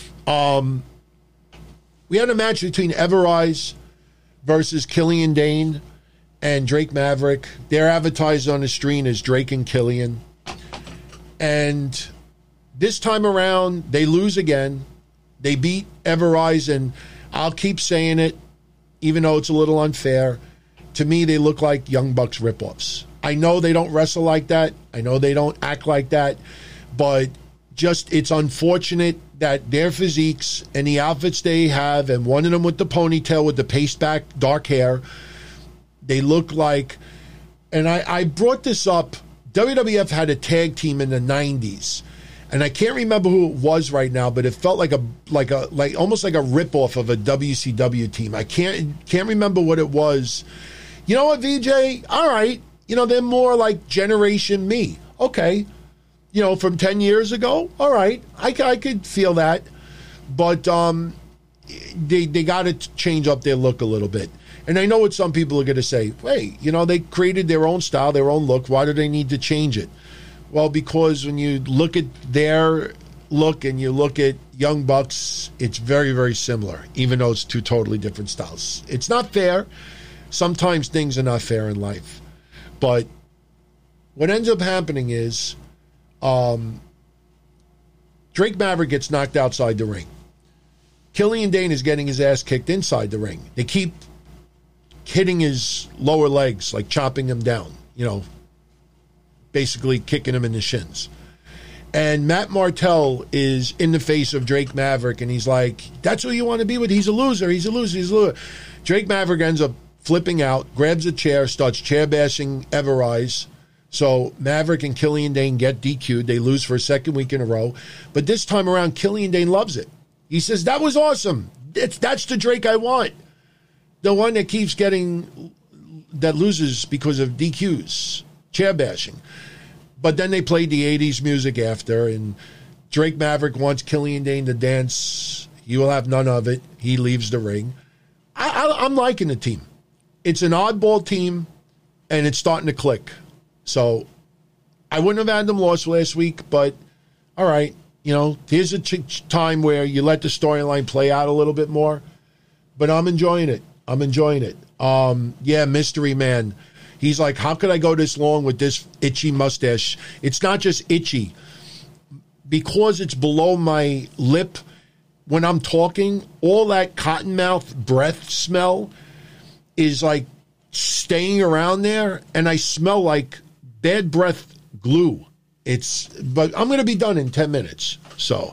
[SPEAKER 1] We had a match between Everrise versus Killian Dane and Drake Maverick. They're advertised on the screen as Drake and Killian. And this time around, they lose again. They beat Everrise, and I'll keep saying it, even though it's a little unfair. To me, they look like Young Bucks ripoffs. I know they don't wrestle like that. I know they don't act like that. But just, it's unfortunate that their physiques and the outfits they have, and one of them with the ponytail with the paste back dark hair, they look like, and I brought this up, WWF had a tag team in the 90s, and I can't remember who it was right now, but it felt like almost like a ripoff of a WCW team. I can't remember what it was. You know what, VJ? All right. You know, they're more like Generation Me. Okay. You know, from 10 years ago. All right. I could feel that. But they got to change up their look a little bit. And I know what some people are going to say. Wait, they created their own style, their own look. Why do they need to change it? Well, because when you look at their look and you look at Young Bucks, it's very, very similar, even though it's two totally different styles. It's not fair. Sometimes things are not fair in life. But what ends up happening is Drake Maverick gets knocked outside the ring. Killian Dane is getting his ass kicked inside the ring. They keep hitting his lower legs, like chopping him down, basically kicking him in the shins. And Matt Martell is in the face of Drake Maverick, and he's like, that's who you want to be with? He's a loser. He's a loser. He's a loser. Drake Maverick ends up flipping out, grabs a chair, starts chair bashing Everrise. So Maverick and Killian Dane get DQ'd. They lose for a second week in a row. But this time around, Killian Dane loves it. He says, that was awesome. That's the Drake I want. The one that keeps that loses because of DQs, chair bashing. But then they played the 80s music after, and Drake Maverick wants Killian Dane to dance. He will have none of it. He leaves the ring. I'm liking the team. It's an oddball team, and it's starting to click. So I wouldn't have had them lost last week, but all right. Here's a time where you let the storyline play out a little bit more. But I'm enjoying it. Mystery Man. He's like, how could I go this long with this itchy mustache? It's not just itchy. Because it's below my lip when I'm talking, all that cottonmouth breath smell is like staying around there, and I smell like bad breath glue. But I'm going to be done in 10 minutes. So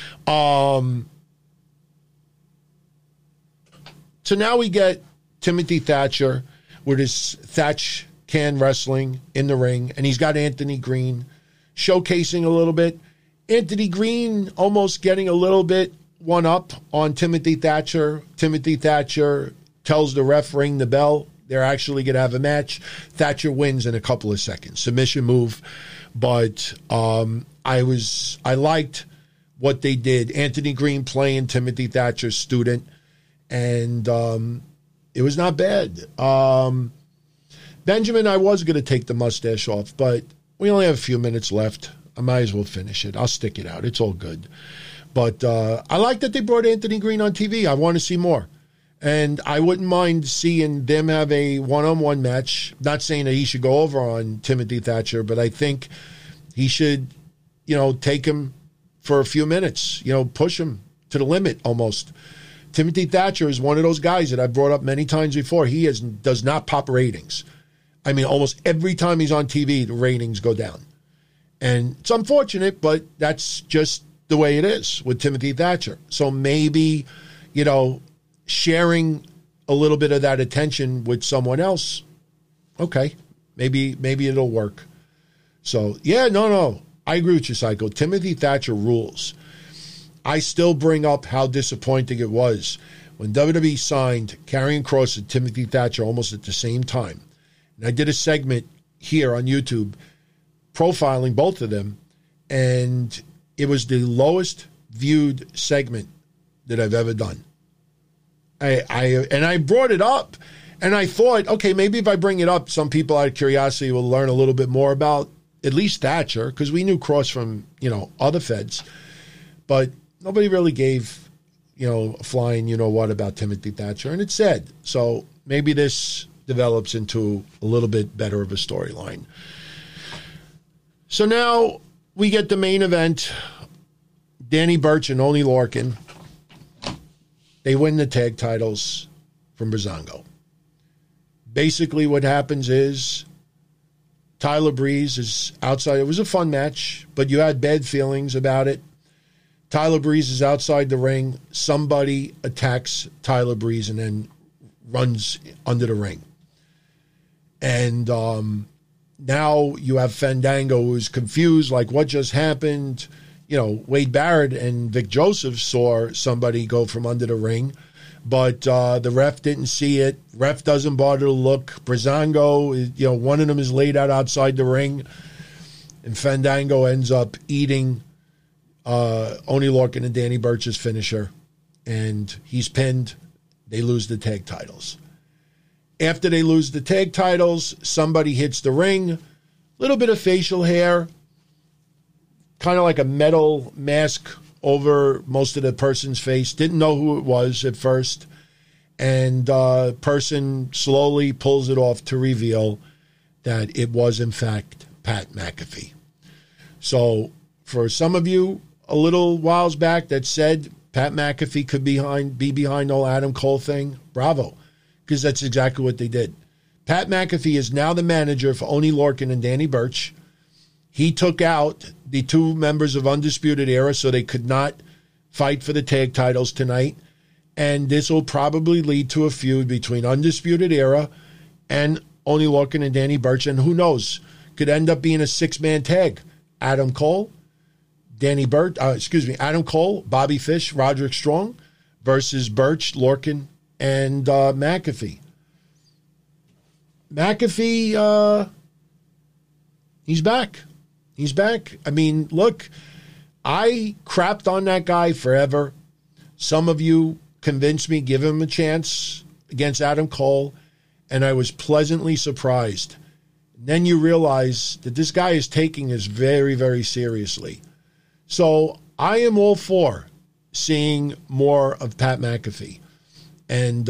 [SPEAKER 1] now we get Timothy Thatcher with his Thatch Can Wrestling in the ring, and he's got Anthony Green showcasing a little bit. Anthony Green almost getting a little bit one up on Timothy Thatcher. Timothy Thatcher tells the ref, ring the bell. They're actually going to have a match. Thatcher wins in a couple of seconds. Submission move. But I liked what they did. Anthony Green playing Timothy Thatcher's student. And it was not bad. Benjamin, I was going to take the mustache off, but we only have a few minutes left. I might as well finish it. I'll stick it out. It's all good. But I like that they brought Anthony Green on TV. I want to see more. And I wouldn't mind seeing them have a one-on-one match. Not saying that he should go over on Timothy Thatcher, but I think he should, take him for a few minutes, push him to the limit almost. Timothy Thatcher is one of those guys that I've brought up many times before. He does not pop ratings. I mean, almost every time he's on TV, the ratings go down. And it's unfortunate, but that's just the way it is with Timothy Thatcher. So maybe, sharing a little bit of that attention with someone else, okay, maybe it'll work. So, no, I agree with you, Psycho. Timothy Thatcher rules. I still bring up how disappointing it was when WWE signed Karrion Kross and Timothy Thatcher almost at the same time. And I did a segment here on YouTube profiling both of them, and it was the lowest viewed segment that I've ever done. I brought it up, and I thought, okay, maybe if I bring it up, some people out of curiosity will learn a little bit more about at least Thatcher, because we knew Kross from, other feds. But nobody really gave, a flying what about Timothy Thatcher, and it's sad. So maybe this develops into a little bit better of a storyline. So now we get the main event. Danny Burch and Oney Lorcan. They win the tag titles from Breezango. Basically what happens is Tyler Breeze is outside. It was a fun match, but you had bad feelings about it. Tyler Breeze is outside the ring. Somebody attacks Tyler Breeze and then runs under the ring. And now you have Fandango, who's confused, like what just happened. Wade Barrett and Vic Joseph saw somebody go from under the ring, but the ref didn't see it. Ref doesn't bother to look. Breezango, one of them is laid out outside the ring, and Fandango ends up eating Oney Lorcan and Danny Burch's finisher, and he's pinned. They lose the tag titles. After they lose the tag titles, somebody hits the ring, little bit of facial hair, kind of like a metal mask over most of the person's face. Didn't know who it was at first. And person slowly pulls it off to reveal that it was, in fact, Pat McAfee. So for some of you a little whiles back that said Pat McAfee could be behind the whole Adam Cole thing, bravo, because that's exactly what they did. Pat McAfee is now the manager for Oney Lorcan and Danny Burch. He took out the two members of Undisputed Era so they could not fight for the tag titles tonight. And this will probably lead to a feud between Undisputed Era and Oney Lorcan and Danny Burch. And who knows, could end up being a six-man tag. Adam Cole, Adam Cole, Bobby Fish, Roderick Strong versus Burch, Lorcan, and McAfee. McAfee, he's back. He's back. I mean, look, I crapped on that guy forever. Some of you convinced me, give him a chance against Adam Cole, and I was pleasantly surprised. And then you realize that this guy is taking this very, very seriously. So I am all for seeing more of Pat McAfee. And,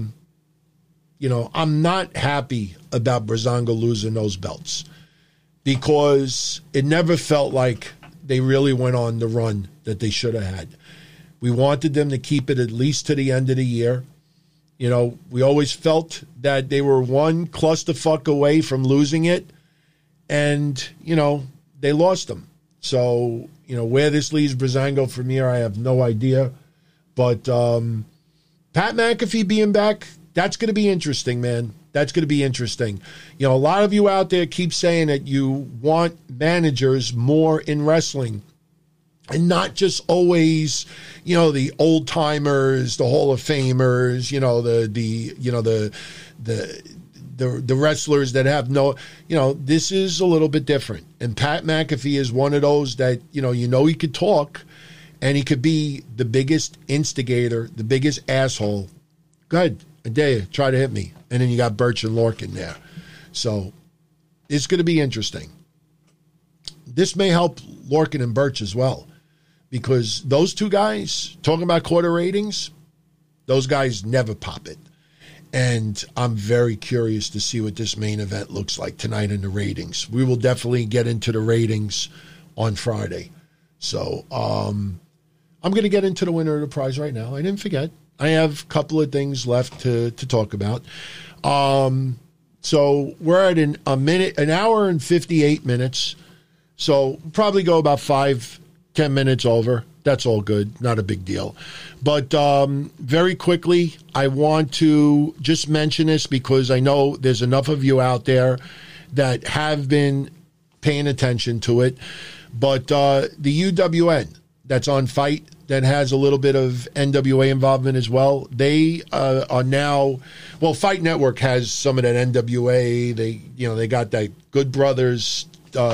[SPEAKER 1] I'm not happy about Breezango losing those belts because it never felt like they really went on the run that they should have had. We wanted them to keep it at least to the end of the year. We always felt that they were one clusterfuck away from losing it, and, they lost them. So, where this leaves Breezango from here, I have no idea. But Pat McAfee being back, that's going to be interesting, man. That's going to be interesting. A lot of you out there keep saying that you want managers more in wrestling. And not just always, the old timers, the Hall of Famers, the wrestlers that have no, this is a little bit different. And Pat McAfee is one of those that, he could talk and he could be the biggest instigator, the biggest asshole. Go ahead, I dare you, try to hit me. And then you got Burch and Lorcan there. So it's going to be interesting. This may help Lorcan and Burch as well. Because those two guys, talking about quarter ratings, those guys never pop it. And I'm very curious to see what this main event looks like tonight in the ratings. We will definitely get into the ratings on Friday. So I'm going to get into the winner of the prize right now. I didn't forget. I have a couple of things left to talk about. So we're at an hour and 58 minutes. So we'll probably go about 10 minutes over. That's all good. Not a big deal. But very quickly, I want to just mention this because I know there's enough of you out there that have been paying attention to it. But the UWN that's on Fight that has a little bit of NWA involvement as well. They are now, Fight Network has some of that NWA. They got that Good Brothers,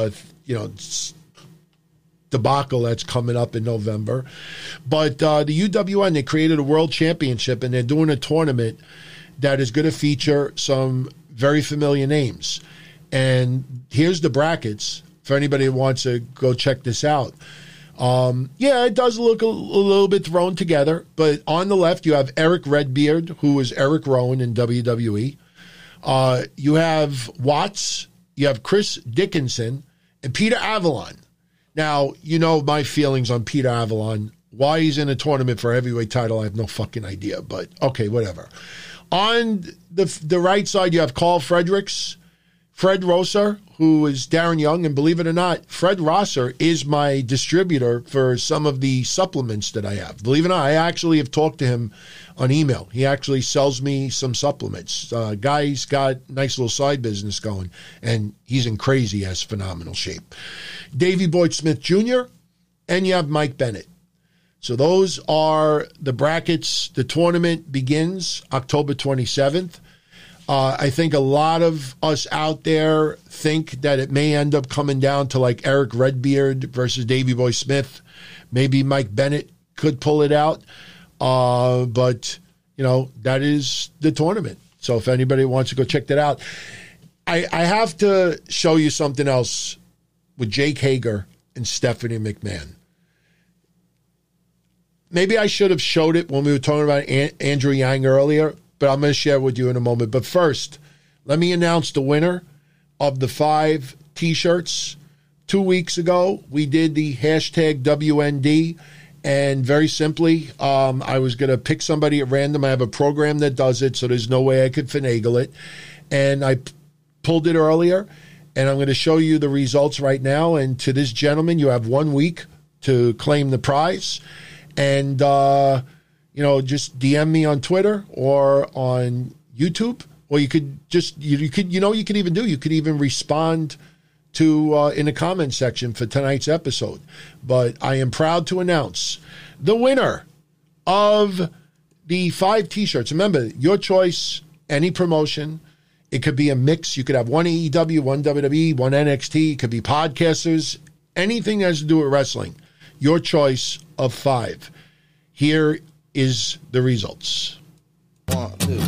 [SPEAKER 1] debacle that's coming up in November. But the UWN, they created a world championship, and they're doing a tournament that is going to feature some very familiar names. And here's the brackets for anybody who wants to go check this out. It does look a little bit thrown together, but on the left you have Eric Redbeard, who is Eric Rowan in WWE. You have Watts, you have Chris Dickinson, and Peter Avalon. Now, my feelings on Peter Avalon. Why he's in a tournament for a heavyweight title, I have no fucking idea, but okay, whatever. On the right side, you have Carl Fredericks, Fred Rosser, who is Darren Young, and believe it or not, Fred Rosser is my distributor for some of the supplements that I have. Believe it or not, I actually have talked to him on email. He actually sells me some supplements. Guy's got a nice little side business going, and he's in crazy-ass phenomenal shape. Davey Boyd Smith Jr., and you have Mike Bennett. So those are the brackets. The tournament begins October 27th. I think a lot of us out there think that it may end up coming down to like Eric Redbeard versus Davey Boy Smith. Maybe Mike Bennett could pull it out. But that is the tournament. So if anybody wants to go check that out. I have to show you something else with Jake Hager and Stephanie McMahon. Maybe I should have showed it when we were talking about Andrew Yang earlier, but I'm going to share it with you in a moment. But first, let me announce the winner of the 5 T-shirts. 2 weeks ago, we did the hashtag WND, and very simply, I was going to pick somebody at random. I have a program that does it, so there's no way I could finagle it. And I pulled it earlier, and I'm going to show you the results right now. And to this gentleman, you have 1 week to claim the prize. And, just DM me on Twitter or on YouTube, or you could even respond to in the comment section for tonight's episode. But I am proud to announce the winner of the 5 T-shirts. Remember, your choice, any promotion. It could be a mix. You could have one AEW, one WWE, one NXT. It could be podcasters. Anything that has to do with wrestling. Your choice of 5. Here is the results. 1, 2.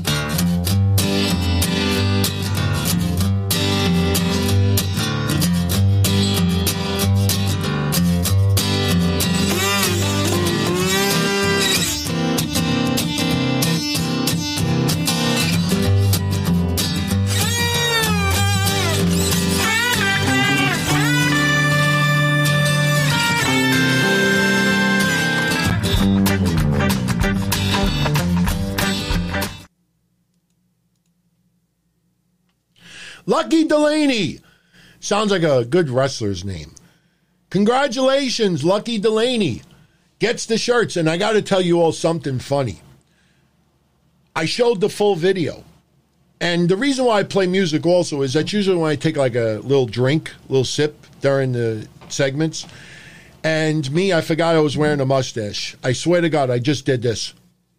[SPEAKER 1] Lucky Delaney. Sounds like a good wrestler's name. Congratulations, Lucky Delaney. Gets the shirts, and I got to tell you all something funny. I showed the full video. And the reason why I play music also is that usually when I take like a little drink, a little sip during the segments, and I forgot I was wearing a mustache. I swear to God, I just did this.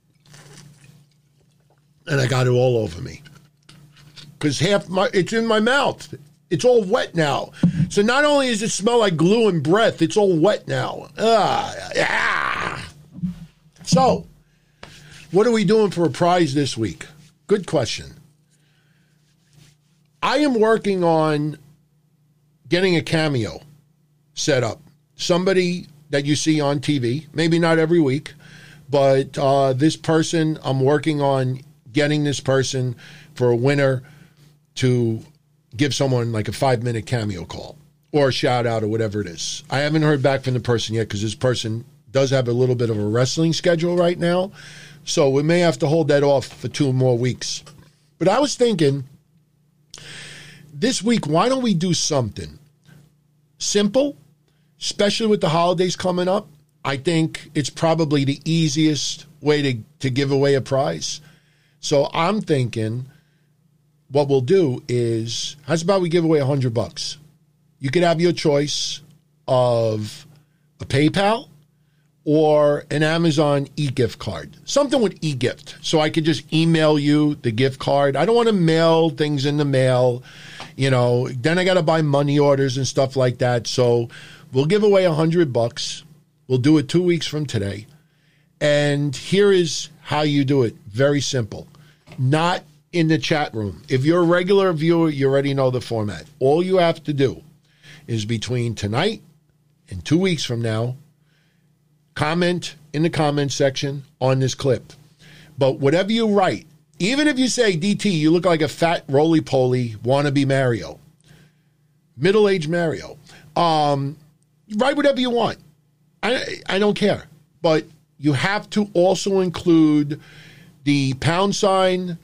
[SPEAKER 1] And I got it all over me. Because it's in my mouth. It's all wet now. So not only does it smell like glue and breath, it's all wet now. So, what are we doing for a prize this week? Good question. I am working on getting a cameo set up. Somebody that you see on TV, maybe not every week, but this person, I'm working on getting this person for a winner to give someone like a 5-minute cameo call or a shout out or whatever it is. I haven't heard back from the person yet because this person does have a little bit of a wrestling schedule right now. So we may have to hold that off for 2 more weeks. But I was thinking this week, why don't we do something simple, especially with the holidays coming up? I think it's probably the easiest way to give away a prize. So I'm thinking what we'll do is, how's about we give away $100? You could have your choice of a PayPal or an Amazon e-gift card. Something with e-gift. So I could just email you the gift card. I don't want to mail things in the mail. Then I got to buy money orders and stuff like that. So we'll give away $100. We'll do it 2 weeks from today. And here is how you do it. Very simple. Not in the chat room. If you're a regular viewer, you already know the format. All you have to do is between tonight and 2 weeks from now, comment in the comment section on this clip. But whatever you write, even if you say, DT, you look like a fat roly-poly wannabe Mario, middle-aged Mario, write whatever you want. I don't care. But you have to also include the #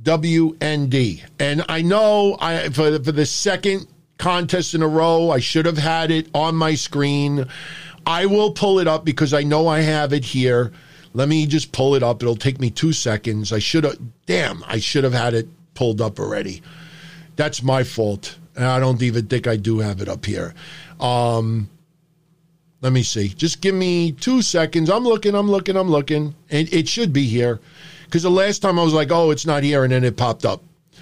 [SPEAKER 1] WND. And I know for the second contest in a row, I should have had it on my screen. I will pull it up because I know I have it here. Let me just pull it up. It'll take me 2 seconds. I should have had it pulled up already. That's my fault. And I don't even think I do have it up here. Let me see. Just give me 2 seconds. I'm looking. And it should be here. Because the last time I was like, oh, it's not here, and then it popped up.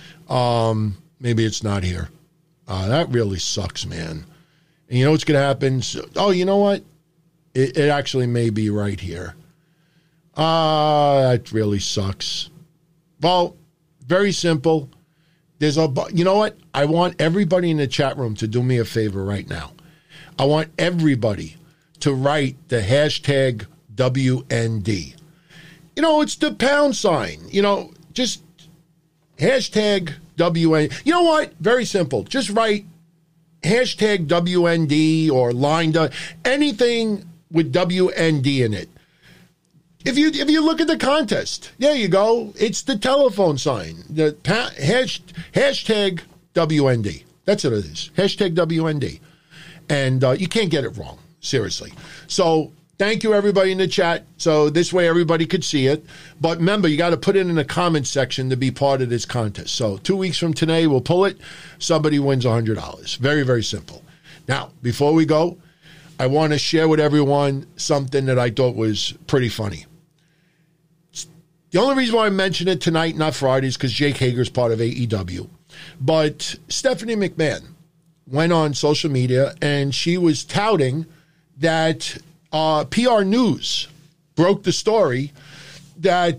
[SPEAKER 1] Maybe it's not here. That really sucks, man. And you know what's going to happen? So, you know what? It actually may be right here. That really sucks. Well, Very simple. You know what? I want everybody in the chat room to do me a favor right now. I want everybody to write the hashtag WND. You know, it's the pound sign. You know, just hashtag WND. You know what? Very simple. Just write hashtag WND or line, anything with WND in it. If you look at the contest, there you go. It's the telephone sign. The hashtag WND. That's what it is. Hashtag WND. And you can't get it wrong. Seriously. So thank you, everybody in the chat. So this way everybody could see it. But remember, you got to put it in the comment section to be part of this contest. So 2 weeks from today, we'll pull it. Somebody wins $100. Very, very simple. Now, before we go, I want to share with everyone something that I thought was pretty funny. The only reason why I mention it tonight, not Friday, is because Jake Hager's part of AEW. But Stephanie McMahon went on social media and she was touting that PR News broke the story that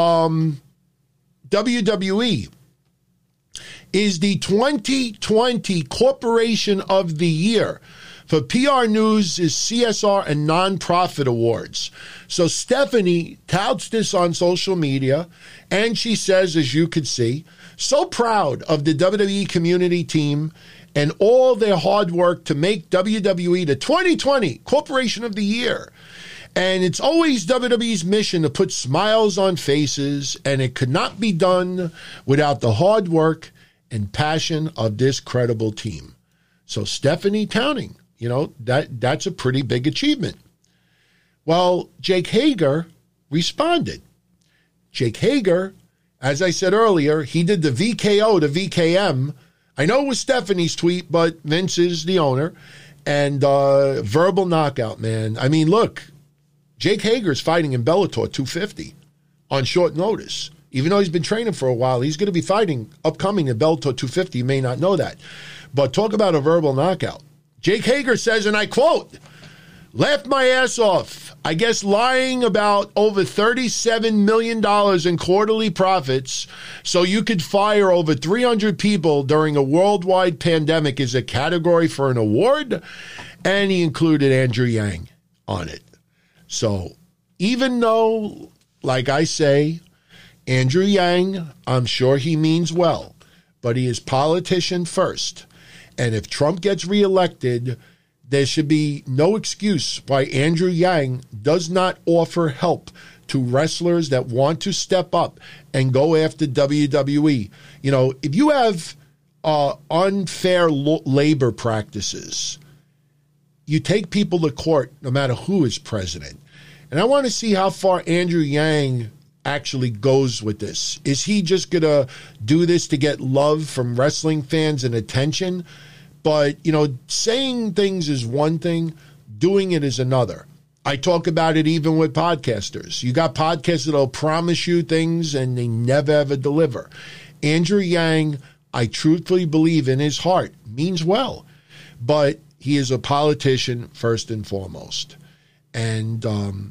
[SPEAKER 1] WWE is the 2020 Corporation of the Year for PR News' CSR and Nonprofit Awards. So Stephanie touts this on social media, and she says, as you could see, so proud of the WWE community team and all their hard work to make WWE the 2020 Corporation of the Year. And it's always WWE's mission to put smiles on faces, and it could not be done without the hard work and passion of this credible team. So Stephanie touting, you know, that's a pretty big achievement. Well, Jake Hager responded. Jake Hager, as I said earlier, he did the VKO to VKM. I know it was Stephanie's tweet, but Vince is the owner. And verbal knockout, man. I mean, look, Jake Hager's fighting in Bellator 250 on short notice. Even though he's been training for a while, he's going to be fighting upcoming in Bellator 250. You may not know that. But talk about a verbal knockout. Jake Hager says, and I quote, "Laughed my ass off. I guess lying about over $37 million in quarterly profits so you could fire over 300 people during a worldwide pandemic is a category for an award." And he included Andrew Yang on it. So even though, like I say, Andrew Yang, I'm sure he means well, but he is politician first. And if Trump gets reelected, there should be no excuse why Andrew Yang does not offer help to wrestlers that want to step up and go after WWE. You know, if you have unfair labor practices, you take people to court no matter who is president. And I want to see how far Andrew Yang actually goes with this. Is he just going to do this to get love from wrestling fans and attention? But, you know, saying things is one thing, doing it is another. I talk about it even with podcasters. You got podcasters that'll promise you things and they never ever deliver. Andrew Yang, I truthfully believe in his heart, means well. But he is a politician first and foremost. And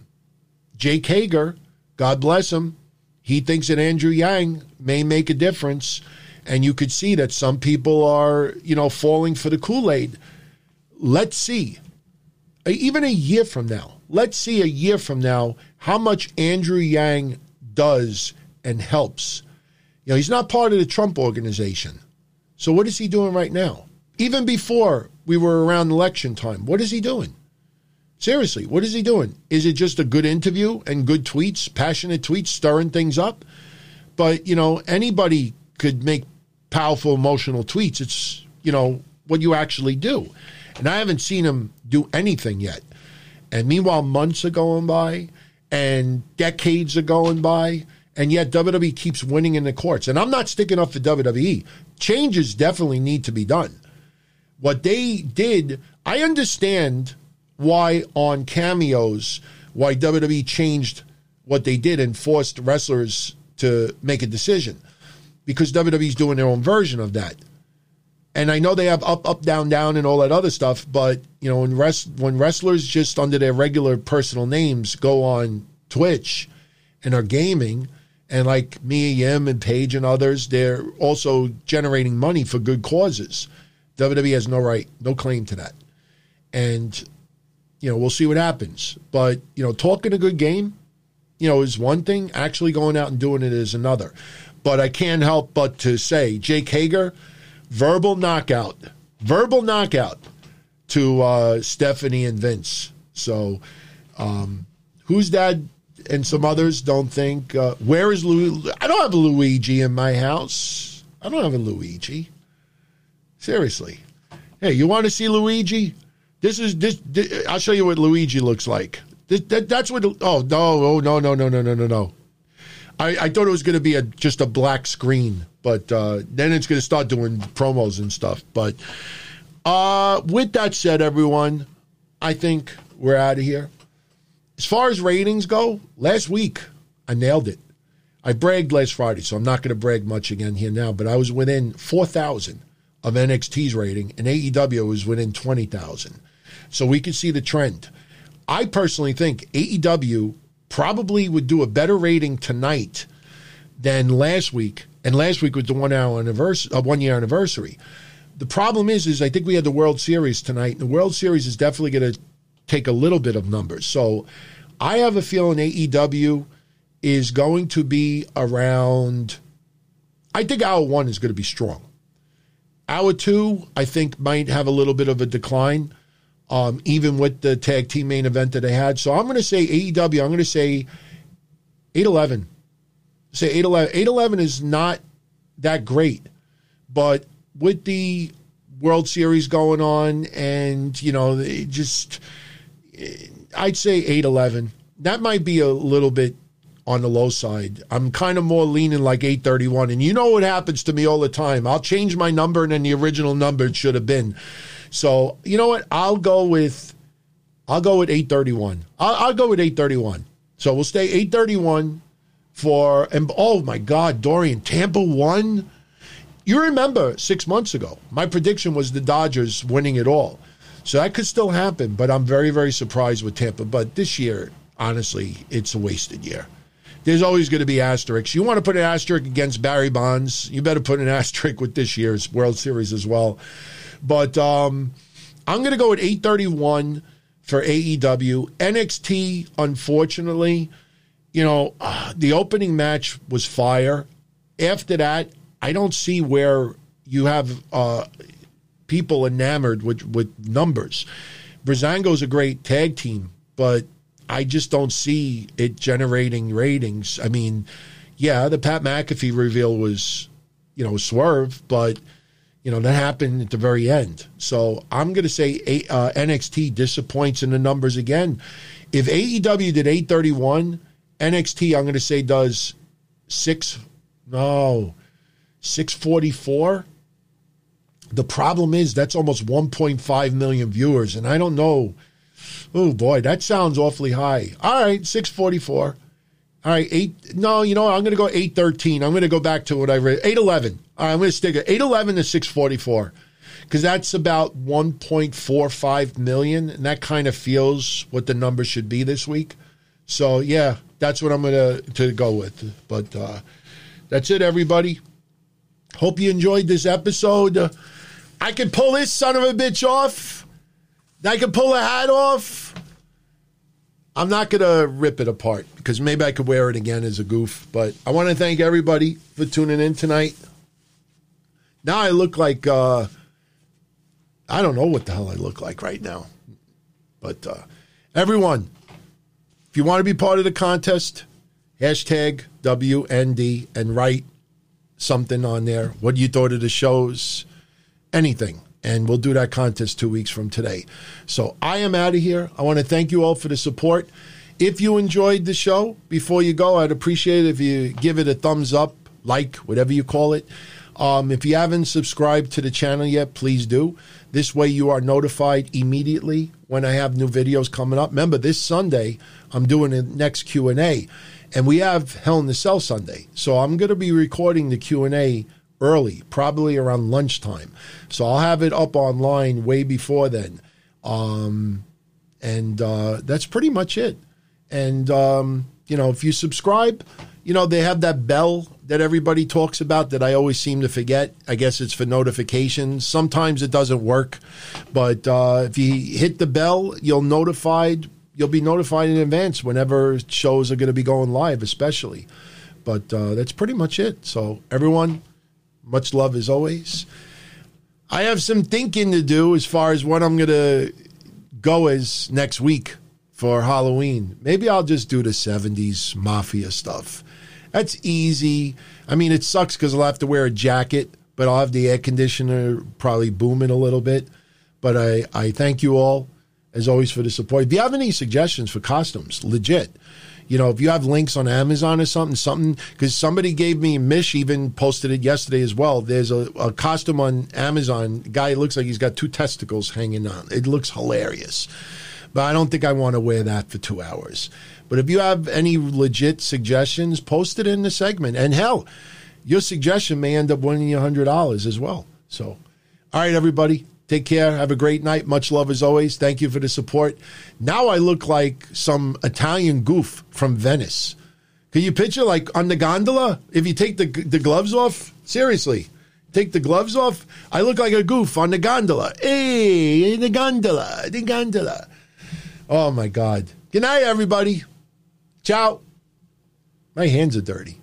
[SPEAKER 1] Jake Hager, God bless him, he thinks that Andrew Yang may make a difference. And you could see that some people are, you know, falling for the Kool-Aid. Let's see. Even a year from now, let's see a year from now how much Andrew Yang does and helps. You know, he's not part of the Trump organization. So what is he doing right now? Even before we were around election time, what is he doing? Seriously, what is he doing? Is it just a good interview and good tweets, passionate tweets, stirring things up? But, you know, anybody could make powerful, emotional tweets. It's, you know, what you actually do. And I haven't seen him do anything yet. And meanwhile, months are going by and decades are going by, and yet WWE keeps winning in the courts. And I'm not sticking up for WWE. Changes definitely need to be done. What they did, I understand why on cameos, why WWE changed what they did and forced wrestlers to make a decision. Because WWE's doing their own version of that. And I know they have up, up, down, down, and all that other stuff, but, you know, when wrestlers just under their regular personal names go on Twitch and are gaming And like Mia Yim and Paige and others, they're also generating money for good causes. WWE has no claim to that. And, we'll see what happens. But, talking a good game, is one thing. Actually going out and doing it is another. But I can't help but to say, Jake Hager, verbal knockout to Stephanie and Vince. So, who's that? And some others don't think. Where is Luigi? I don't have a Luigi in my house. I don't have a Luigi. Seriously. Hey, you want to see Luigi? This. I'll show you what Luigi looks like. That's what. Oh no. I thought it was going to be just a black screen, but then it's going to start doing promos and stuff. But with that said, everyone, I think we're out of here. As far as ratings go, last week I nailed it. I bragged last Friday, so I'm not going to brag much again here now, but I was within 4,000 of NXT's rating, and AEW was within 20,000. So we can see the trend. I personally think AEW probably would do a better rating tonight than last week, and last week was the 1 year anniversary. The problem is I think we had the World Series tonight, and the World Series is definitely going to take a little bit of numbers. So I have a feeling AEW is going to be around, I think hour 1 is going to be strong. Hour 2, I think, might have a little bit of a decline, even with the tag team main event that they had. So I'm going to say AEW, I'm going to say 8-11. Say 8-11. 8-11 is not that great, but with the World Series going on and, I'd say 8-11. That might be a little bit on the low side. I'm kind of more leaning like 8-31. And you know what happens to me all the time. I'll change my number and then the original number it should have been. So, you know what? I'll go with 8-31. I'll go with 8-31. So we'll stay 8-31 for, and oh my God, Dorian, Tampa won. You remember 6 months ago, my prediction was the Dodgers winning it all. So that could still happen, but I'm very, very surprised with Tampa. But this year, honestly, it's a wasted year. There's always going to be asterisks. You want to put an asterisk against Barry Bonds, you better put an asterisk with this year's World Series as well. But I'm going to go at 8-31 for AEW. NXT, unfortunately, the opening match was fire. After that, I don't see where you have people enamored with numbers. Breezango's a great tag team, but I just don't see it generating ratings. I mean, yeah, the Pat McAfee reveal was, swerve, but, that happened at the very end. So I'm going to say NXT disappoints in the numbers again. If AEW did 8-31, NXT, I'm going to say, does 644. The problem is that's almost 1.5 million viewers, and I don't know. Oh, boy, that sounds awfully high. All right, 644. All right, I'm going to go 8-13. I'm going to go back to what I read. 8-11. All right, I'm going to stick at 8-11 to 644 because that's about 1.45 million, and that kind of feels what the number should be this week. So, yeah, that's what I'm going to go with. But that's it, everybody. Hope you enjoyed this episode. I can pull this son of a bitch off. I can pull a hat off. I'm not going to rip it apart because maybe I could wear it again as a goof. But I want to thank everybody for tuning in tonight. Now I look like, I don't know what the hell I look like right now. But everyone, if you want to be part of the contest, hashtag WND and write something on there. What you thought of the shows, anything. And we'll do that contest 2 weeks from today. So I am out of here. I want to thank you all for the support. If you enjoyed the show, before you go, I'd appreciate it if you give it a thumbs up, like, whatever you call it. If you haven't subscribed to the channel yet, please do. This way you are notified immediately when I have new videos coming up. Remember, this Sunday, I'm doing the next Q&A. And we have Hell in the Cell Sunday. So I'm going to be recording the Q&A early, probably around lunchtime. So I'll have it up online way before then. And that's pretty much it. And, if you subscribe, they have that bell that everybody talks about that I always seem to forget. I guess it's for notifications. Sometimes it doesn't work, but if you hit the bell, you'll be notified in advance whenever shows are going to be going live, especially. But that's pretty much it. So everyone, much love as always. I have some thinking to do as far as what I'm going to go as next week for Halloween. Maybe I'll just do the 70s mafia stuff. That's easy. I mean, it sucks because I'll have to wear a jacket, but I'll have the air conditioner probably booming a little bit. But I thank you all, as always, for the support. If you have any suggestions for costumes, legit, if you have links on Amazon or something, because somebody gave me, Mish even posted it yesterday as well. There's a costume on Amazon. Guy looks like he's got 2 testicles hanging on. It looks hilarious. But I don't think I want to wear that for 2 hours. But if you have any legit suggestions, post it in the segment. And hell, your suggestion may end up winning you $100 as well. So, all right, everybody. Take care. Have a great night. Much love as always. Thank you for the support. Now I look like some Italian goof from Venice. Can you picture like on the gondola? If you take the gloves off, seriously, take the gloves off. I look like a goof on the gondola. Hey, the gondola. Oh my God. Good night, everybody. Ciao. My hands are dirty.